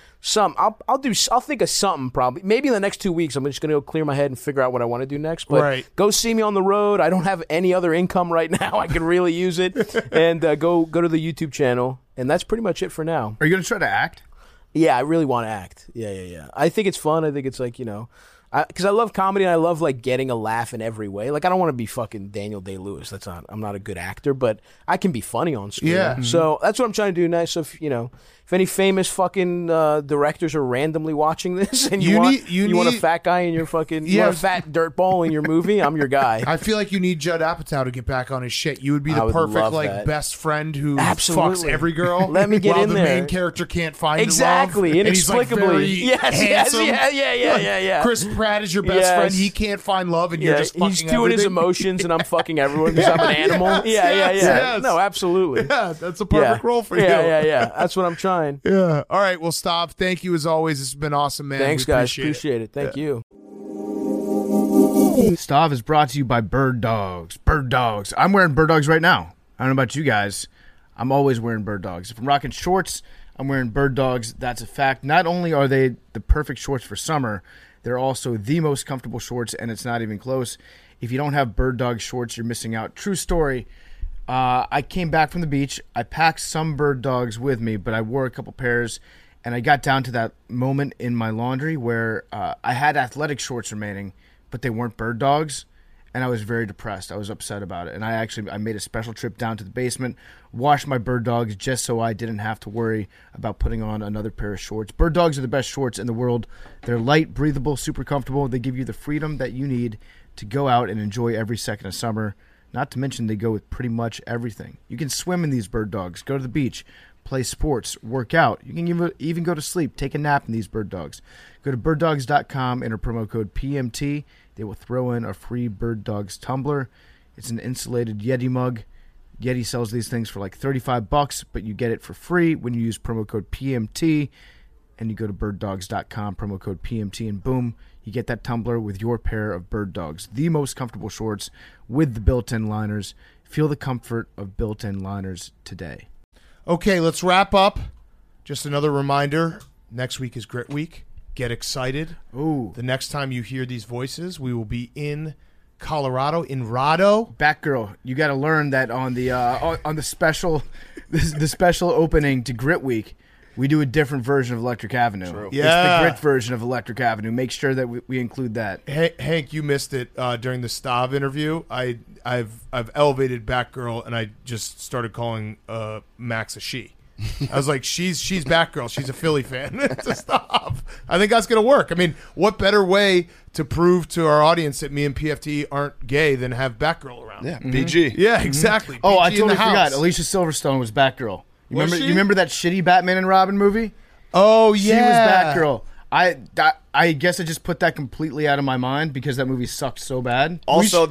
S9: I'll think of something probably. Maybe in the next 2 weeks, I'm just gonna go clear my head and figure out what I want to do next. But
S1: Right.
S9: go see me on the road. I don't have any other income right now. I could really use it. And go to the YouTube channel, and that's pretty much it for now.
S4: Are you going to try to act?
S9: Yeah, I really want to act. Yeah. I think it's fun. I think it's like, because I love comedy and I love like getting a laugh in every way. Like I don't want to be fucking Daniel Day-Lewis. I'm not a good actor, but I can be funny on screen.
S1: Yeah.
S9: So that's what I'm trying to do next. So if any famous fucking directors are randomly watching this and you want a fat guy in your fucking you want a fat dirtball in your movie, I'm your guy.
S1: I feel like you need Judd Apatow to get back on his shit. You would be
S9: I
S1: the
S9: would
S1: perfect
S9: love
S1: like
S9: that.
S1: best friend who
S9: Absolutely.
S1: fucks every girl.
S9: Let me get
S1: while
S9: in
S1: the
S9: there.
S1: main character can't find
S9: Exactly,
S1: love, and he's, like,
S9: inexplicably.
S1: very
S9: Yes,
S1: handsome.
S9: yeah.
S1: Chris Pratt is your best
S9: Yes.
S1: friend. He can't find love, and you're just fucking
S9: he's doing his
S1: everything.
S9: emotions, and I'm fucking everyone because I'm an animal.
S1: yes.
S9: No, absolutely.
S1: Yeah, that's a perfect role for you.
S9: Yeah. That's what I'm trying.
S1: Yeah. All right. Well, Stav, thank you as always. This has been awesome, man.
S9: Thanks,
S1: We
S9: guys. Appreciate it. Thank you.
S4: Stav is brought to you by Bird Dogs. Bird Dogs. I'm wearing Bird Dogs right now. I don't know about you guys.
S8: I'm always wearing Bird Dogs. If I'm rocking shorts, I'm wearing Bird Dogs. That's a fact. Not only are they the perfect shorts for summer, they're also the most comfortable shorts, and it's not even close. If you don't have Bird Dog shorts, you're missing out. True story. I came back from the beach. I packed some Bird Dogs with me, but I wore a couple pairs, and I got down to that moment in my laundry where I had athletic shorts remaining, but they weren't Bird Dogs, and I was very depressed. I was upset about it, and I made a special trip down to the basement, washed my Bird Dogs just so I didn't have to worry about putting on another pair of shorts. Bird Dogs are the best shorts in the world. They're light, breathable, super comfortable. They give you the freedom that you need to go out and enjoy every second of summer. Not to mention they go with pretty much everything. You can swim in these Bird Dogs, go to the beach, play sports, work out. You can even go to sleep, take a nap in these Bird Dogs. Go to birddogs.com, enter promo code PMT. They will throw in a free Bird Dogs tumbler. It's an insulated Yeti mug. Yeti sells these things for like $35, but you get it for free when you use promo code PMT. And you go to birddogs.com, promo code PMT, and boom, you get that tumbler with your pair of Bird Dogs. The most comfortable shorts with the built-in liners. Feel the comfort of built-in liners today.
S1: Okay, let's wrap up. Just another reminder, next week is Grit Week. Get excited.
S8: Ooh.
S1: The next time you hear these voices, we will be in Colorado, in Rado.
S8: Batgirl, you got to learn that on the special the special opening to Grit Week, we do a different version of Electric Avenue.
S5: True.
S8: It's the Grit version of Electric Avenue. Make sure that we include that.
S1: Hank, you missed it during the Stav interview. I've elevated Batgirl, and I just started calling Max a she. I was like, she's Batgirl. She's a Philly fan. To stop. I think that's going to work. I mean, what better way to prove to our audience that me and PFT aren't gay than have Batgirl around?
S5: Yeah, BG.
S1: Yeah, exactly.
S8: Oh,
S1: BG
S8: I
S1: in the
S8: totally
S1: house.
S8: forgot. Alicia Silverstone was Batgirl. You
S1: Was
S8: remember?
S1: she?
S8: You remember that shitty Batman and Robin movie?
S1: Oh,
S8: She
S1: yeah.
S8: was Batgirl. I guess I just put that completely out of my mind because that movie sucked so bad.
S5: Also,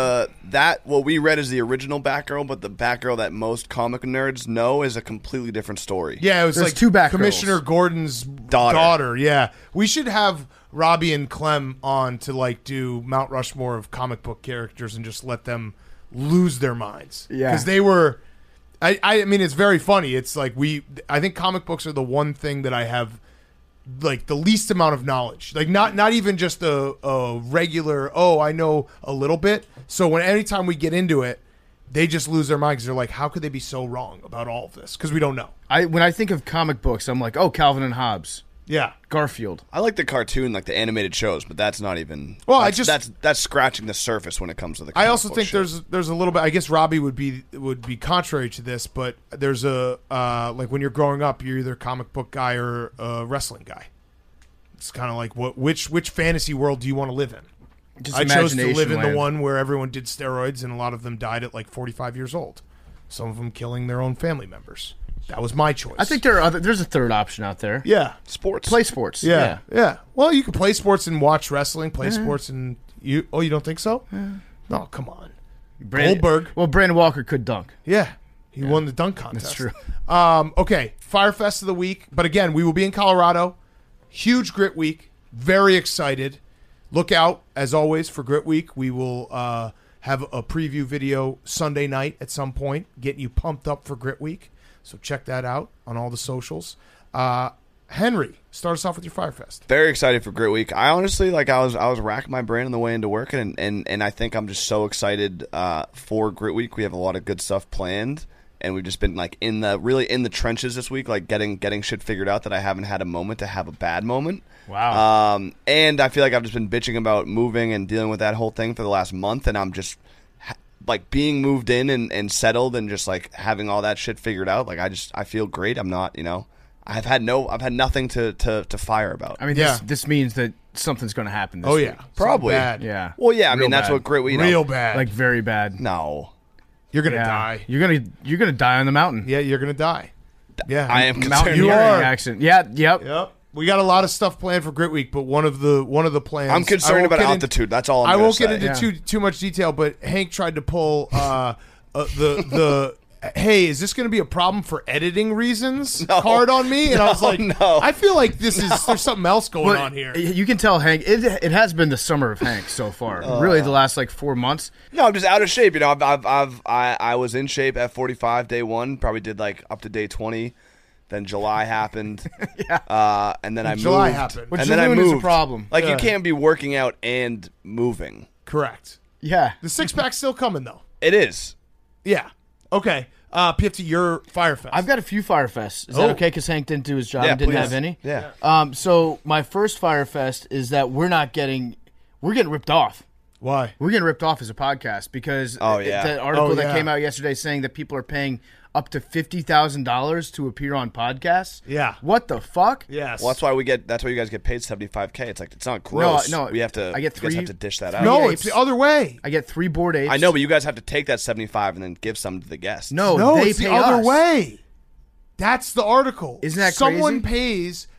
S5: what we read is the original Batgirl, but the Batgirl that most comic nerds know is a completely different story.
S1: Yeah, it was
S8: There's
S1: like
S8: two Batgirls.
S1: Commissioner Gordon's daughter. Yeah, we should have Robbie and Clem on to like do Mount Rushmore of comic book characters and just let them lose their minds.
S8: Yeah.
S1: because they were. I mean, it's very funny. It's like I think comic books are the one thing that I have like the least amount of knowledge. Like not even just a regular. Oh, I know a little bit. So anytime we get into it, they just lose their minds. They're like, how could they be so wrong about all of this? Because we don't know.
S8: When I think of comic books, I'm like, oh, Calvin and Hobbes,
S1: Yeah.
S8: Garfield.
S5: I like the cartoon, like the animated shows, but that's not even.
S1: Well,
S5: that's scratching the surface when it comes to the.
S1: I
S5: comic
S1: also
S5: book
S1: think
S5: shit.
S1: there's a little bit. I guess Robbie would be contrary to this, but there's a like when you're growing up, you're either a comic book guy or a wrestling guy. It's kind of like which fantasy world do you want to live in?
S8: Just
S1: I chose to
S8: imagination
S1: live in the
S8: land.
S1: one where everyone did steroids and a lot of them died at like 45 years old. Some of them killing their own family members. That was my choice.
S8: I think there's a third option out there.
S1: Yeah.
S5: sports.
S8: Play sports.
S1: Yeah. Well, you can play sports and watch wrestling. Play sports and you. Oh, you don't think so? No, come on. Goldberg.
S8: Well, Brandon Walker could dunk.
S1: Yeah. He won the dunk contest.
S8: That's true.
S1: Okay. Firefest of the week. But again, we will be in Colorado. Huge Grit Week. Very excited. Look out, as always, for Grit Week. We will have a preview video Sunday night at some point, getting you pumped up for Grit Week. So check that out on all the socials. Henry, start us off with your Firefest.
S5: Very excited for Grit Week. I honestly I was racking my brain on the way into work, and I think I'm just so excited for Grit Week. We have a lot of good stuff planned, and we've just been like in the trenches this week, like getting shit figured out that I haven't had a moment to have a bad moment.
S8: Wow.
S5: And I feel like I've just been bitching about moving and dealing with that whole thing for the last month, and I'm just like being moved in and settled and just like having all that shit figured out. Like I feel great. I'm not, I've had nothing to fire about.
S8: I mean, this means that something's going to happen this week.
S5: Probably.
S1: Bad.
S8: Yeah.
S5: Well, yeah, I
S8: Real
S5: mean that's
S8: bad.
S5: what Grit Week.
S1: Real bad.
S8: Like very bad.
S5: No.
S1: You're going to
S8: Yeah.
S1: die.
S8: You're gonna die on the mountain.
S1: Yeah, you're going to die. Yeah.
S5: I am
S8: Mountain
S5: concerned.
S1: You
S8: hearing
S1: are.
S8: accident. Yeah. Yep.
S1: Yep. We got a lot of stuff planned for Grit Week, but one of the plans.
S5: I'm concerned about altitude. That's all I'm
S1: I
S5: gonna
S1: won't
S5: say.
S1: get into too much detail, but Hank tried to pull the hey, is this going to be a problem for editing reasons card on me? And I was like,
S5: no.
S1: I feel like there's something else going on here.
S8: You can tell Hank. It has been the summer of Hank so far. Really, the last like 4 months.
S5: No, I'm just out of shape. You know, I was in shape at 45 day one. Probably did like up to day 20. Then July happened. And then I
S1: July
S5: moved.
S1: happened.
S8: Which
S5: And then I
S8: is a
S5: moved.
S8: problem.
S5: Like you can't be working out and moving.
S1: Correct.
S8: Yeah.
S1: The 6-pack's still coming though.
S5: It is.
S1: Yeah. Okay. PFT, your Firefest.
S8: I've got a few Firefests. Is that okay? Because Hank didn't do his job
S5: Yeah,
S8: and didn't
S5: please.
S8: have any.
S5: Yeah.
S8: So my first Firefest is that we're getting ripped off.
S1: Why?
S8: We're getting ripped off as a podcast because
S5: Oh, yeah.
S8: the article
S1: Oh,
S8: that
S1: yeah.
S8: came out yesterday saying that people are paying up to $50,000 to appear on podcasts.
S1: Yeah.
S8: What the fuck?
S1: Yes.
S5: Well, that's why you guys get paid $75K. It's like it's not gross.
S8: no,
S5: we have to.
S8: I get
S5: you guys
S8: three-
S5: have to dish that out.
S1: No,
S8: apes.
S1: it's the other way.
S8: I get 3 board apes.
S5: I know, but you guys have to take that 75 and then give some to the guests.
S8: No,
S1: No,
S8: they
S1: it's
S8: pay
S1: the other
S8: us.
S1: way. That's the article.
S8: Isn't that
S1: Someone
S8: crazy?
S1: pays,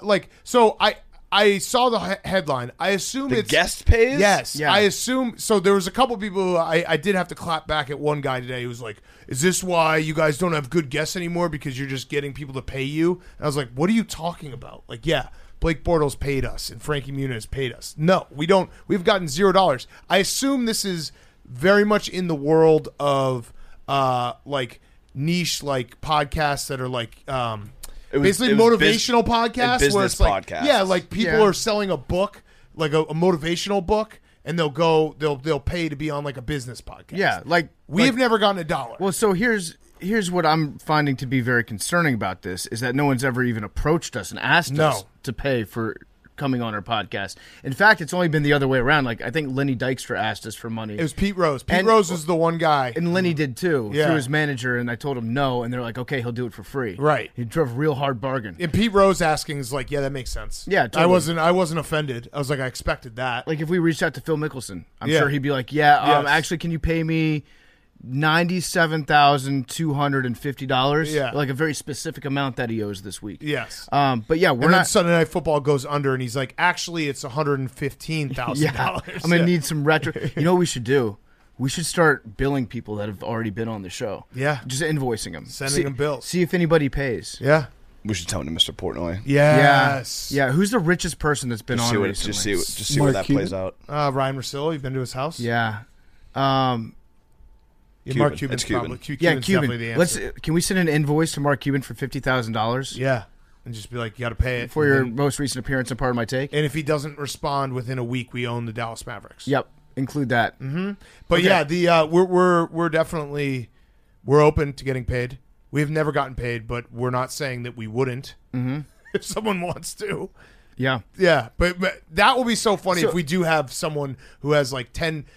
S1: so I saw the headline. I assume
S5: the
S1: it's
S5: guest pays.
S1: Yes,
S8: Yeah.
S1: I assume. So there was a couple people who I did have to clap back at one guy today who was like, "Is this why you guys don't have good guests anymore? Because you're just getting people to pay you?" And I was like, "What are you talking about?" Like, yeah, Blake Bortles paid us and Frankie Muniz paid us. No, we don't. We've gotten $0. I assume this is very much in the world of like niche like podcasts that are like basically
S5: it was
S1: motivational podcasts
S5: business
S1: where it's like
S5: podcasts.
S1: yeah, like people
S8: Yeah.
S1: are selling a book, like a motivational book, and they'll pay to be on like a business podcast.
S8: Yeah, like
S1: We've never gotten $1.
S8: Well, so here's what I'm finding to be very concerning about this is that no one's ever even approached us and asked us to pay for coming on our podcast. In fact, it's only been the other way around. Like I think Lenny Dykstra asked us for money.
S1: It was Pete Rose. Pete
S8: And-
S1: Rose was the one guy.
S8: And Lenny did too,
S1: Yeah.
S8: through his manager, and I told him no, and they're like, okay, he'll do it for free.
S1: Right.
S8: He drove a real hard bargain.
S1: And Pete Rose asking is like, yeah, that makes sense.
S8: Yeah, totally.
S1: I wasn't offended. I was like, I expected that.
S8: Like if we reached out to Phil Mickelson, I'm
S1: Yeah.
S8: sure he'd be like, yeah,
S1: Yes.
S8: actually, can you pay me $97,250?
S1: Yeah.
S8: Like a very specific amount that he owes this week.
S1: Yes.
S8: But yeah, we're
S1: And then
S8: not.
S1: Sunday Night Football goes under, and he's like, actually, it's $115,000.
S8: Yeah, I'm gonna need some retro. You know what we should do? We should start billing people that have already been on the show.
S1: Yeah.
S8: Just invoicing them,
S1: Sending them bills.
S8: See if anybody pays.
S1: Yeah.
S5: We should tell him to Mr. Portnoy.
S1: Yes.
S8: Yeah. Who's the richest person that's been
S5: Just
S8: on
S5: see what
S8: recently?
S5: just see where that plays out.
S1: Ryan Russillo, you've been to his house?
S8: Yeah.
S1: Yeah, Mark
S5: Cuban.
S1: Cuban's
S5: It's Cuban.
S1: probably
S8: Yeah,
S1: Cuban's definitely the
S8: Cuban.
S1: answer.
S8: Can we send an invoice to Mark Cuban for $50,000
S1: Yeah. And just be like, you got to pay it.
S8: for your most recent appearance on Part of My Take?
S1: And if he doesn't respond within a week, we own the Dallas Mavericks.
S8: Yep, include that.
S1: But
S8: Okay.
S1: yeah, the we're definitely open to getting paid. We've never gotten paid, but we're not saying that we wouldn't if someone wants to.
S8: Yeah.
S1: Yeah, but that will be so funny
S8: So-
S1: if we do have someone who has like 10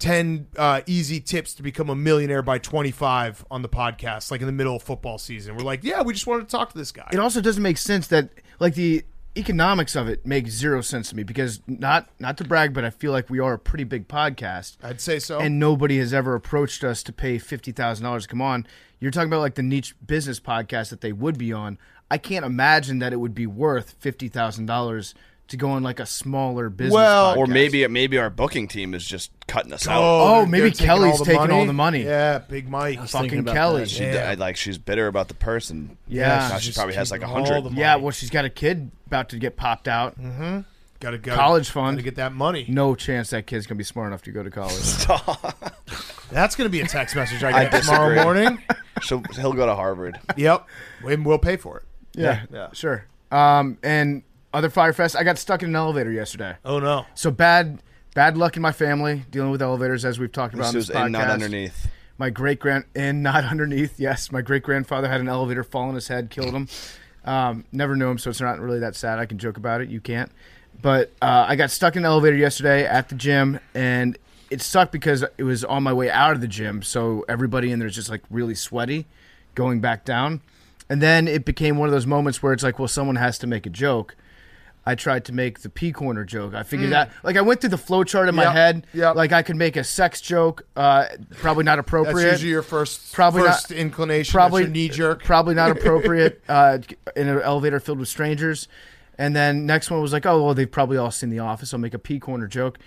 S1: easy tips to become a millionaire by 25 on the podcast, like in the middle of football season. We're like, yeah, we just wanted to talk to this guy.
S8: It also doesn't make sense that like the economics of it makes zero sense to me because not to brag, but I feel like we are a pretty big podcast.
S1: I'd say so.
S8: And nobody has ever approached us to pay $50,000 to come on. You're talking about like the niche business podcast that they would be on. I can't imagine that it would be worth $50,000 to go on like a smaller business podcast.
S5: Or maybe our booking team is just cutting us out.
S8: Oh, maybe
S1: they're taking
S8: Kelly's taking all the money.
S1: Yeah, Big Mike.
S8: Fucking Kelly.
S5: She's bitter about the purse, and
S8: Yeah.
S5: now
S1: She's
S5: she probably has like
S1: keeping all
S5: 100.
S1: the
S8: Yeah,
S1: money.
S8: well, she's got a kid about to get popped out.
S1: Gotta go.
S8: College fund.
S1: Gotta get that money.
S8: No chance that kid's going to be smart enough to go to college.
S1: That's gonna be a text message I
S5: I
S1: get tomorrow
S5: disagree.
S1: morning.
S5: He'll go to Harvard.
S1: Yep, and we'll pay for it.
S8: Yeah, sure. And other Firefest, I got stuck in an elevator yesterday.
S1: Oh no.
S8: So bad luck in my family dealing with elevators, as we've talked about
S5: This
S8: on this
S5: was
S8: podcast.
S5: in, not underneath.
S8: My not underneath. Yes, my great grandfather had an elevator fall on his head, killed him. Never knew him, so it's not really that sad. I can joke about it. You can't. But I got stuck in an elevator yesterday at the gym, and it sucked because it was on my way out of the gym, so everybody in there is just like really sweaty going back down. And then it became one of those moments where it's like, well, someone has to make a joke. I tried to make the P corner joke. I figured that, like, I went through the flow chart in my
S1: Yep,
S8: head.
S1: yep.
S8: Like, I could make a sex joke, probably not appropriate.
S1: That's usually your first
S8: Probably
S1: inclination.
S8: probably
S1: That's your knee jerk.
S8: Probably not appropriate in an elevator filled with strangers. And then next one was like, oh, well, they've probably all seen The Office. I'll make a P corner joke.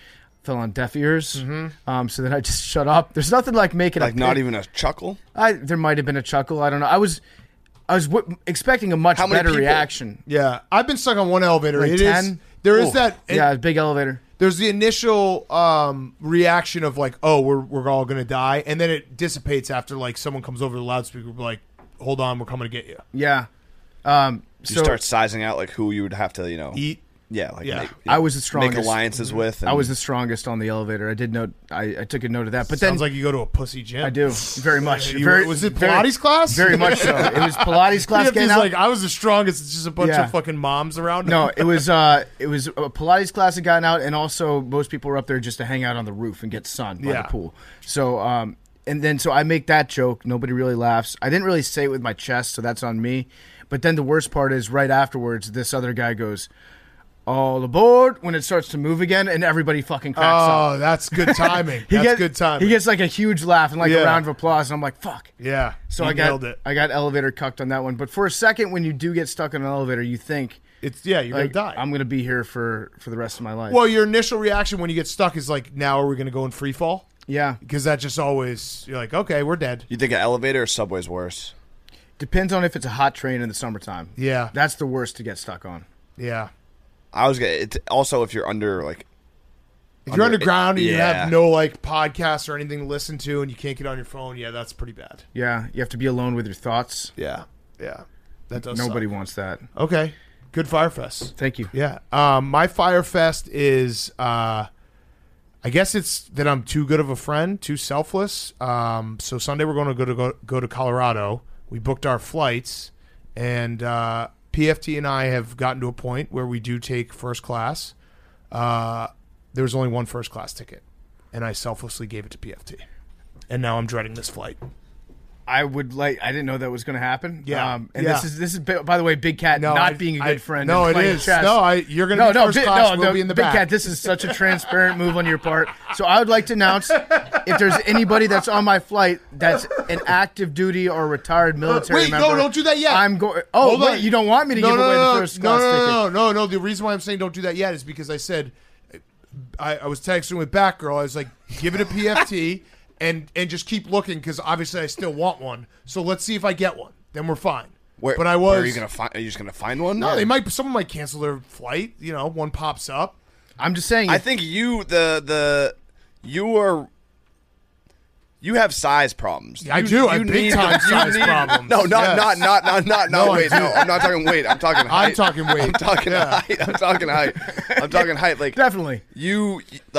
S8: fell on deaf ears. So then I just shut up. There's nothing like making
S5: Like not even a chuckle.
S8: There might have been a chuckle. I don't know. I was expecting a much
S5: How many
S8: better
S5: people?
S8: reaction.
S1: Yeah, I've been stuck on one elevator.
S8: Like
S1: It
S8: 10?
S1: is there is that
S8: Yeah, big elevator.
S1: There's the initial reaction of like, oh, we're all gonna die, and then it dissipates after like someone comes over the loudspeaker, like, hold on, we're coming to get you.
S8: Yeah.
S5: You
S8: So
S5: start sizing out like who you would have to,
S1: Eat.
S5: Yeah, like
S1: Yeah.
S5: Make,
S8: I was the strongest.
S5: Make alliances with. And
S8: I was the strongest on the elevator. I did note. I took a note of that. But
S1: Sounds
S8: then
S1: like you go to a pussy gym.
S8: I do very much.
S1: Was it Pilates class?
S8: Very much so. It was Pilates class.
S1: PFT's
S8: Getting out.
S1: like I was the strongest. It's just a bunch
S8: Yeah.
S1: of fucking moms around.
S8: No, it was a Pilates class that gotten out, and also most people were up there just to hang out on the roof and get sun by
S1: Yeah.
S8: the pool. So so I make that joke. Nobody really laughs. I didn't really say it with my chest, so that's on me. But then the worst part is right afterwards, this other guy goes, "All aboard!" when it starts to move again, and everybody fucking cracks up.
S1: Oh, that's good timing. That's good timing.
S8: He gets like a huge laugh and like
S1: Yeah.
S8: a round of applause, and I'm like, "Fuck!"
S1: Yeah.
S8: So
S1: you
S8: I
S1: nailed
S8: got
S1: it.
S8: I got elevator cucked on that one. But for a second, when you do get stuck in an elevator, you think,
S1: You're
S8: like,
S1: gonna die.
S8: I'm gonna be here for the rest of my life.
S1: Well, your initial reaction when you get stuck is like, now are we gonna go in free fall?
S8: Yeah,
S1: Because that just always you're like, okay, we're dead.
S5: You think an elevator or subway's worse?
S8: depends on if it's a hot train in the summertime.
S1: Yeah.
S8: That's the worst to get stuck on.
S1: Yeah.
S5: I was gonna. It's also if you're under like.
S1: If you're underground and you
S5: yeah.
S1: have no like podcasts or anything to listen to and you can't get on your phone, yeah, that's pretty bad.
S8: Yeah, you have to be alone with your thoughts.
S1: Yeah. Yeah. That does
S8: Nobody
S1: suck.
S8: wants that.
S1: Okay. Good Firefest.
S8: Thank you.
S1: Yeah. My Firefest is I guess it's that I'm too good of a friend, too selfless. So Sunday we're going to go to Colorado. We booked our flights, and PFT and I have gotten to a point where we do take first class. There was only one first class ticket, and I selflessly gave it to PFT. And now I'm dreading this flight.
S8: I didn't know that was going to happen.
S1: Yeah.
S8: And
S1: Yeah.
S8: this is by the way, Big Cat not being a good friend.
S1: No,
S8: and
S1: it
S8: playing
S1: is.
S8: chess.
S1: No, you're going to be first class. We'll be in the
S8: Big
S1: back.
S8: Cat, this is such a transparent move on your part. So I would like to announce if there's anybody that's on my flight that's an active duty or retired military
S1: Wait,
S8: member.
S1: no, don't do that yet.
S8: I'm going. Oh,
S1: Hold
S8: wait,
S1: on.
S8: you don't want me to give away the first class ticket?
S1: No. The reason why I'm saying don't do that yet is because I said I was texting with Batgirl. I was like, give it a PFT and just keep looking because obviously I still want one. So let's see if I get one. Then we're fine.
S5: Where,
S1: but I was.
S5: where are you gonna find? Are you just gonna find one?
S1: No, someone might cancel their flight. You know, one pops up.
S8: I'm just saying.
S5: I think you have size problems.
S1: I do. I have big time size problems.
S5: No,
S1: Yes.
S5: not weight. No, I'm not talking weight. I'm talking height.
S1: I'm talking weight.
S5: I'm talking
S1: Yeah.
S5: height. I'm talking height. I'm talking height. Like
S8: Definitely.
S5: you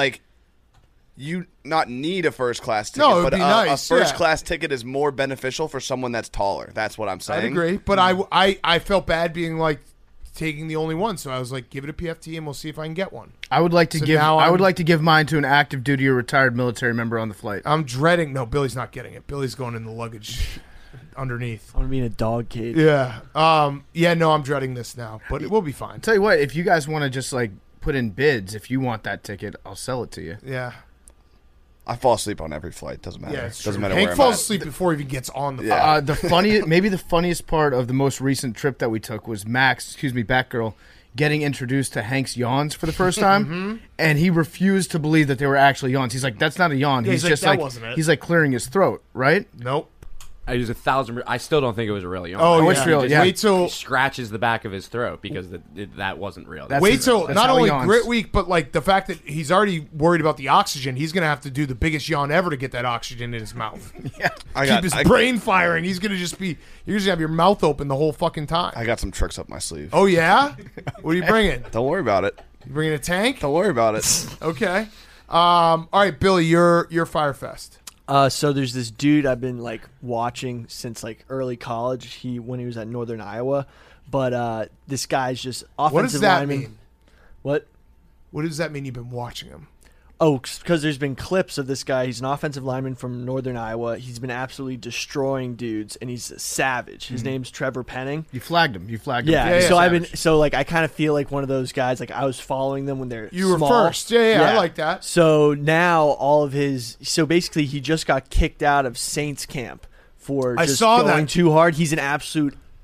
S5: not need a first class ticket,
S1: No, it would
S5: but
S1: be nice,
S5: a first
S1: yeah.
S5: class ticket is more beneficial for someone that's taller. That's what I'm saying.
S1: I agree, but I felt bad being like taking the only one, so I was like, give it a PFT and we'll see if I can get one.
S8: I would like to
S1: So
S8: give.
S1: now
S8: I would
S1: I'm-
S8: like to give mine to an active duty or retired military member on the flight.
S1: I'm dreading. No, Billy's not getting it. Billy's going in the luggage underneath.
S6: I'm gonna be in a dog cage.
S1: Yeah. Yeah. No, I'm dreading this now, but it will be fine.
S8: Tell you what, if you guys want to just like put in bids, if you want that ticket, I'll sell it to you.
S1: Yeah.
S5: I fall asleep on every flight. Doesn't matter.
S1: Yeah. It's
S5: Doesn't
S1: true.
S5: matter
S1: Hank
S5: where
S1: falls
S5: I'm at.
S1: asleep before he even gets on the.
S5: Yeah.
S1: flight.
S8: Maybe the funniest part of the most recent trip that we took was Batgirl, getting introduced to Hank's yawns for the first time, and he refused to believe that they were actually yawns. He's like, "That's not a yawn."
S1: Yeah,
S8: he's
S1: he's like,
S8: just
S1: "That
S8: like
S1: wasn't it."
S8: he's like clearing his throat, right?
S1: Nope.
S10: I use 1,000. I still don't think it was a real yawn.
S1: Oh,
S8: it's
S1: yeah.
S8: real, yeah.
S1: Wait till
S10: He scratches the back of his throat because that wasn't real.
S8: That's-
S1: wait till
S8: that's
S1: not
S8: how he
S1: only
S8: yawns.
S1: Grit Week, but like the fact that he's already worried about the oxygen. He's gonna have to do the biggest yawn ever to get that oxygen in his mouth. Keep his brain firing. He's gonna just be. You're just gonna have your mouth open the whole fucking time.
S5: I got some tricks up my sleeve.
S1: Oh yeah. What are you bringing?
S5: Don't worry about it.
S1: You bringing a tank?
S5: Don't worry about it.
S1: Okay. All right, Billy, your Firefest.
S6: So there's this dude I've been like watching since like early college. When he was at Northern Iowa, but this guy's just offensive
S1: What does that
S6: lineman.
S1: mean?
S6: What?
S1: What does that mean? You've been watching him?
S6: Oh, because there's been clips of this guy. He's an offensive lineman from Northern Iowa. He's been absolutely destroying dudes, and he's a savage. His name's Trevor Penning.
S8: You flagged him.
S6: Yeah. So
S8: Savage.
S6: I kind of feel like one of those guys. Like I was following them when they're
S1: You were
S6: small.
S1: first. Yeah, I like that.
S6: So now all of his. So basically, he just got kicked out of Saints camp for
S1: I
S6: just
S1: saw
S6: going
S1: that.
S6: too hard. He's an absolute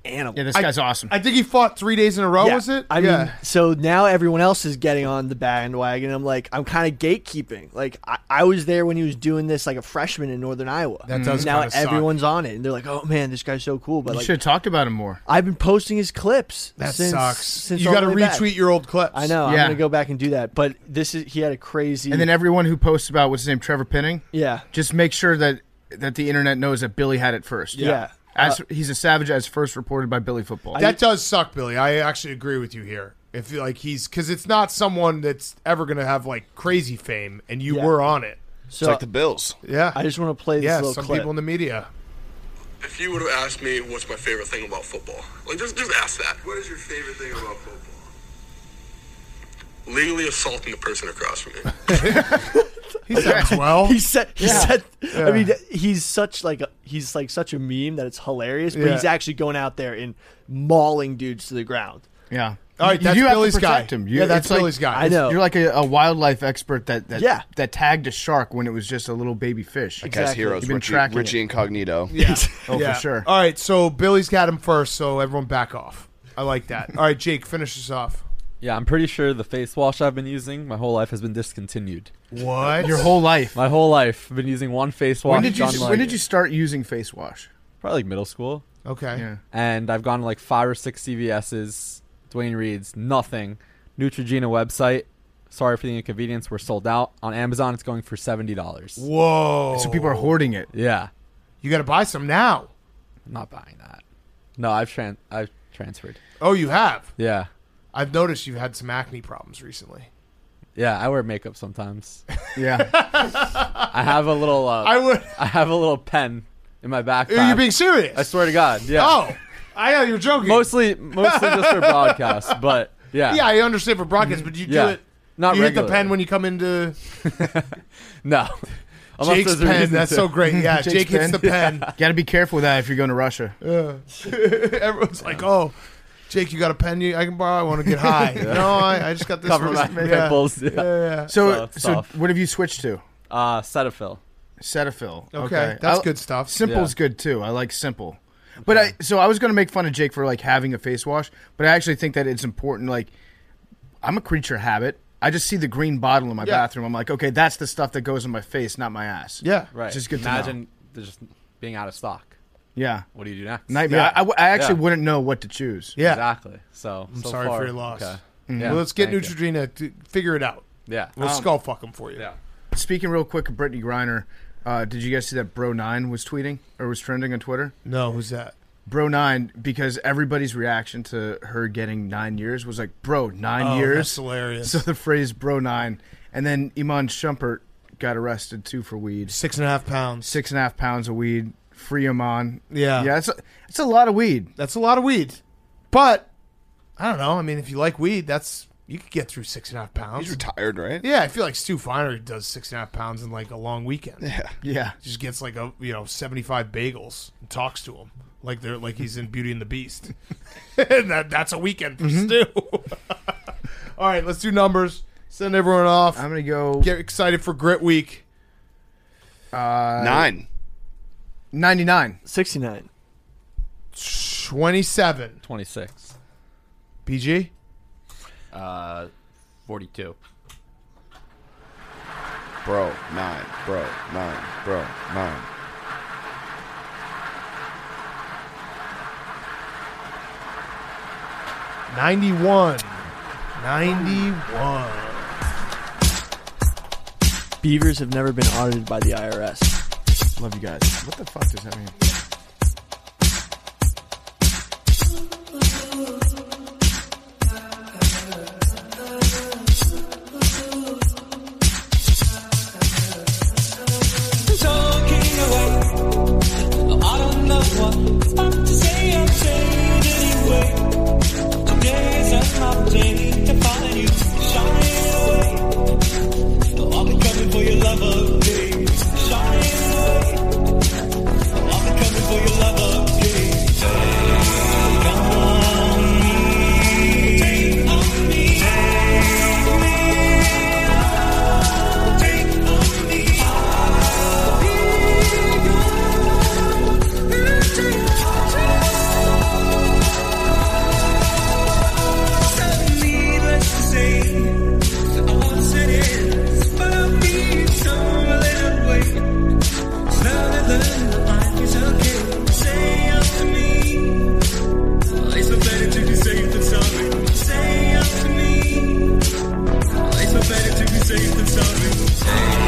S11: animal.
S8: Yeah, this guy's awesome.
S1: I think he fought 3 days in a row, was it?
S11: I mean, so now everyone else is getting on the bandwagon. I'm like, I'm kind of gatekeeping. Like, I was there when he was doing this, like a freshman in Northern Iowa.
S1: That does
S11: Now
S1: kinda suck.
S11: everyone's on it, and they're like, oh man, this guy's so cool. But
S8: You
S11: like,
S8: should have talked about him more.
S11: I've been posting his clips.
S1: That
S11: since,
S1: sucks.
S11: Since
S1: You
S11: all
S1: got to
S11: the way back.
S1: retweet your old clips.
S11: I know. I'm
S8: Yeah.
S11: gonna go back and do that. But he had a crazy.
S8: And then everyone who posts about what's his name, Trevor Pinning,
S11: yeah,
S8: just make sure that the internet knows that Billy had it first.
S11: yeah.
S8: As he's a savage, as first reported by Billy Football.
S1: That does suck, Billy. I actually agree with you here. If like because it's not someone that's ever going to have like crazy fame, and you
S11: Yeah.
S1: were on it.
S5: It's like the Bills.
S1: Yeah,
S11: I just want to play this
S1: yeah.
S11: little
S1: Some
S11: clip.
S1: people in the media.
S12: If you would have asked me what's my favorite thing about football, like just ask that. What is your favorite thing about football? Legally assaulting the person across from me.
S1: He sounds well.
S11: He said. I
S1: Yeah.
S11: mean, he's such like such a meme that it's hilarious. But
S1: Yeah.
S11: he's actually going out there and mauling dudes to the ground.
S8: Yeah.
S1: All right,
S8: You
S1: that's
S8: do have to
S1: Billy's guy.
S8: protect him.
S1: Yeah, that's
S8: it's like-
S1: Billy's guy.
S11: I know.
S8: You're like a wildlife expert that
S11: Yeah.
S8: that tagged a shark when it was just a little baby fish.
S5: That guy's heroes.
S8: You've been
S5: Richie,
S8: tracking
S5: Richie
S8: it.
S5: Incognito.
S1: Yeah.
S8: Oh,
S1: Yeah.
S8: for sure.
S1: All right, so Billy's got him first, so everyone back off. I like that. All right, Jake, finish this off.
S13: Yeah, I'm pretty sure the face wash I've been using my whole life has been discontinued.
S1: What?
S8: Your whole life.
S13: My whole life, I've been using one face wash.
S8: When did you
S13: done, like,
S8: when did you start using face wash?
S13: Probably like middle school.
S1: Okay.
S8: Yeah.
S13: And I've gone to like 5 or 6 CVS's, Dwayne Reed's, nothing. Neutrogena website. Sorry for the inconvenience. We're sold out. On Amazon, it's going for $70.
S1: Whoa.
S8: So people are hoarding it.
S13: Yeah,
S1: You got to buy some now.
S13: I'm not buying that. No, I've transferred.
S1: Oh, you have?
S13: Yeah,
S1: I've noticed you've had some acne problems recently.
S13: yeah. I wear makeup sometimes.
S8: Yeah.
S13: I have a little.
S1: I would.
S13: I have a little pen in my backpack.
S1: Are you being serious?
S13: I swear to God. Yeah.
S1: Oh, I know you're joking.
S13: Mostly just for broadcast, but yeah.
S1: Yeah, I understand for broadcast, but you do
S13: Yeah.
S1: it.
S13: Not
S1: you hit the
S13: regularly.
S1: pen when you come into
S13: No. Unless
S1: Jake's
S13: there's a
S1: pen.
S13: reason
S1: That's
S13: to.
S1: so great. Yeah,
S8: Jake's
S1: Jake hits
S8: pen.
S1: the pen.
S8: Got to be careful with that if you're going to Russia.
S1: Everyone's like, "Oh, Jake, you got a pen I can borrow? I want to get high." No, I just got this
S13: Cover
S1: one.
S13: my pimples. Yeah.
S1: Yeah.
S8: So
S13: tough.
S8: what have you switched to?
S13: Cetaphil.
S8: Cetaphil.
S1: Okay, that's good stuff.
S8: Simple's good too. I like Simple. But I was going to make fun of Jake for like having a face wash, but I actually think that it's important. Like, I'm a creature of habit. I just see the green bottle in my bathroom. I'm like, okay, that's the stuff that goes in my face, not my ass.
S1: Yeah,
S13: Right.
S8: It's just good
S13: Imagine just being out of stock.
S8: Yeah.
S13: What do you do next?
S8: Nightmare.
S1: Yeah.
S8: I actually
S13: Yeah.
S8: wouldn't know what to choose.
S1: Yeah.
S13: Exactly. So
S1: I'm
S13: so
S1: sorry
S13: far,
S1: for your loss.
S13: Okay.
S1: Well, let's get
S13: Thank you.
S1: Neutrogena to figure it out.
S13: Yeah.
S1: We'll skull fuck him for you.
S13: Yeah.
S8: Speaking real quick of Brittany Griner, did you guys see that Bro9 was tweeting or was trending on Twitter?
S1: No, who's that?
S8: Bro9, because everybody's reaction to her getting 9 years was like, bro, 9 years?
S1: That's hilarious.
S8: So the phrase Bro9. And then Iman Shumpert got arrested too for weed.
S1: 6.5 pounds.
S8: 6.5 pounds of weed. Free Iman.
S1: Yeah.
S8: Yeah, it's a lot of weed.
S1: That's a lot of weed. But I don't know. I mean, if you like weed, you could get through 6.5 pounds.
S5: He's retired, right?
S1: Yeah, I feel like Stu Feiner does 6.5 pounds in like a long weekend.
S5: Yeah.
S8: Yeah.
S1: Just gets like 75 bagels and talks to him like he's in Beauty and the Beast. And that's a weekend for Stu. All right, let's do numbers. Send everyone off.
S8: I'm going to go
S1: Get excited for Grit Week.
S5: 9.
S8: 99.
S11: 69.
S1: 27.
S13: 26.
S1: PG?
S10: 42.
S5: Bro, 9. Bro, 9. Bro, 9.
S1: $91.
S11: Beavers have never been audited by the IRS.
S8: Love you guys. What the fuck does that mean?
S2: I'll be coming for your love of day. Shine away. I'll be coming safe and sorry.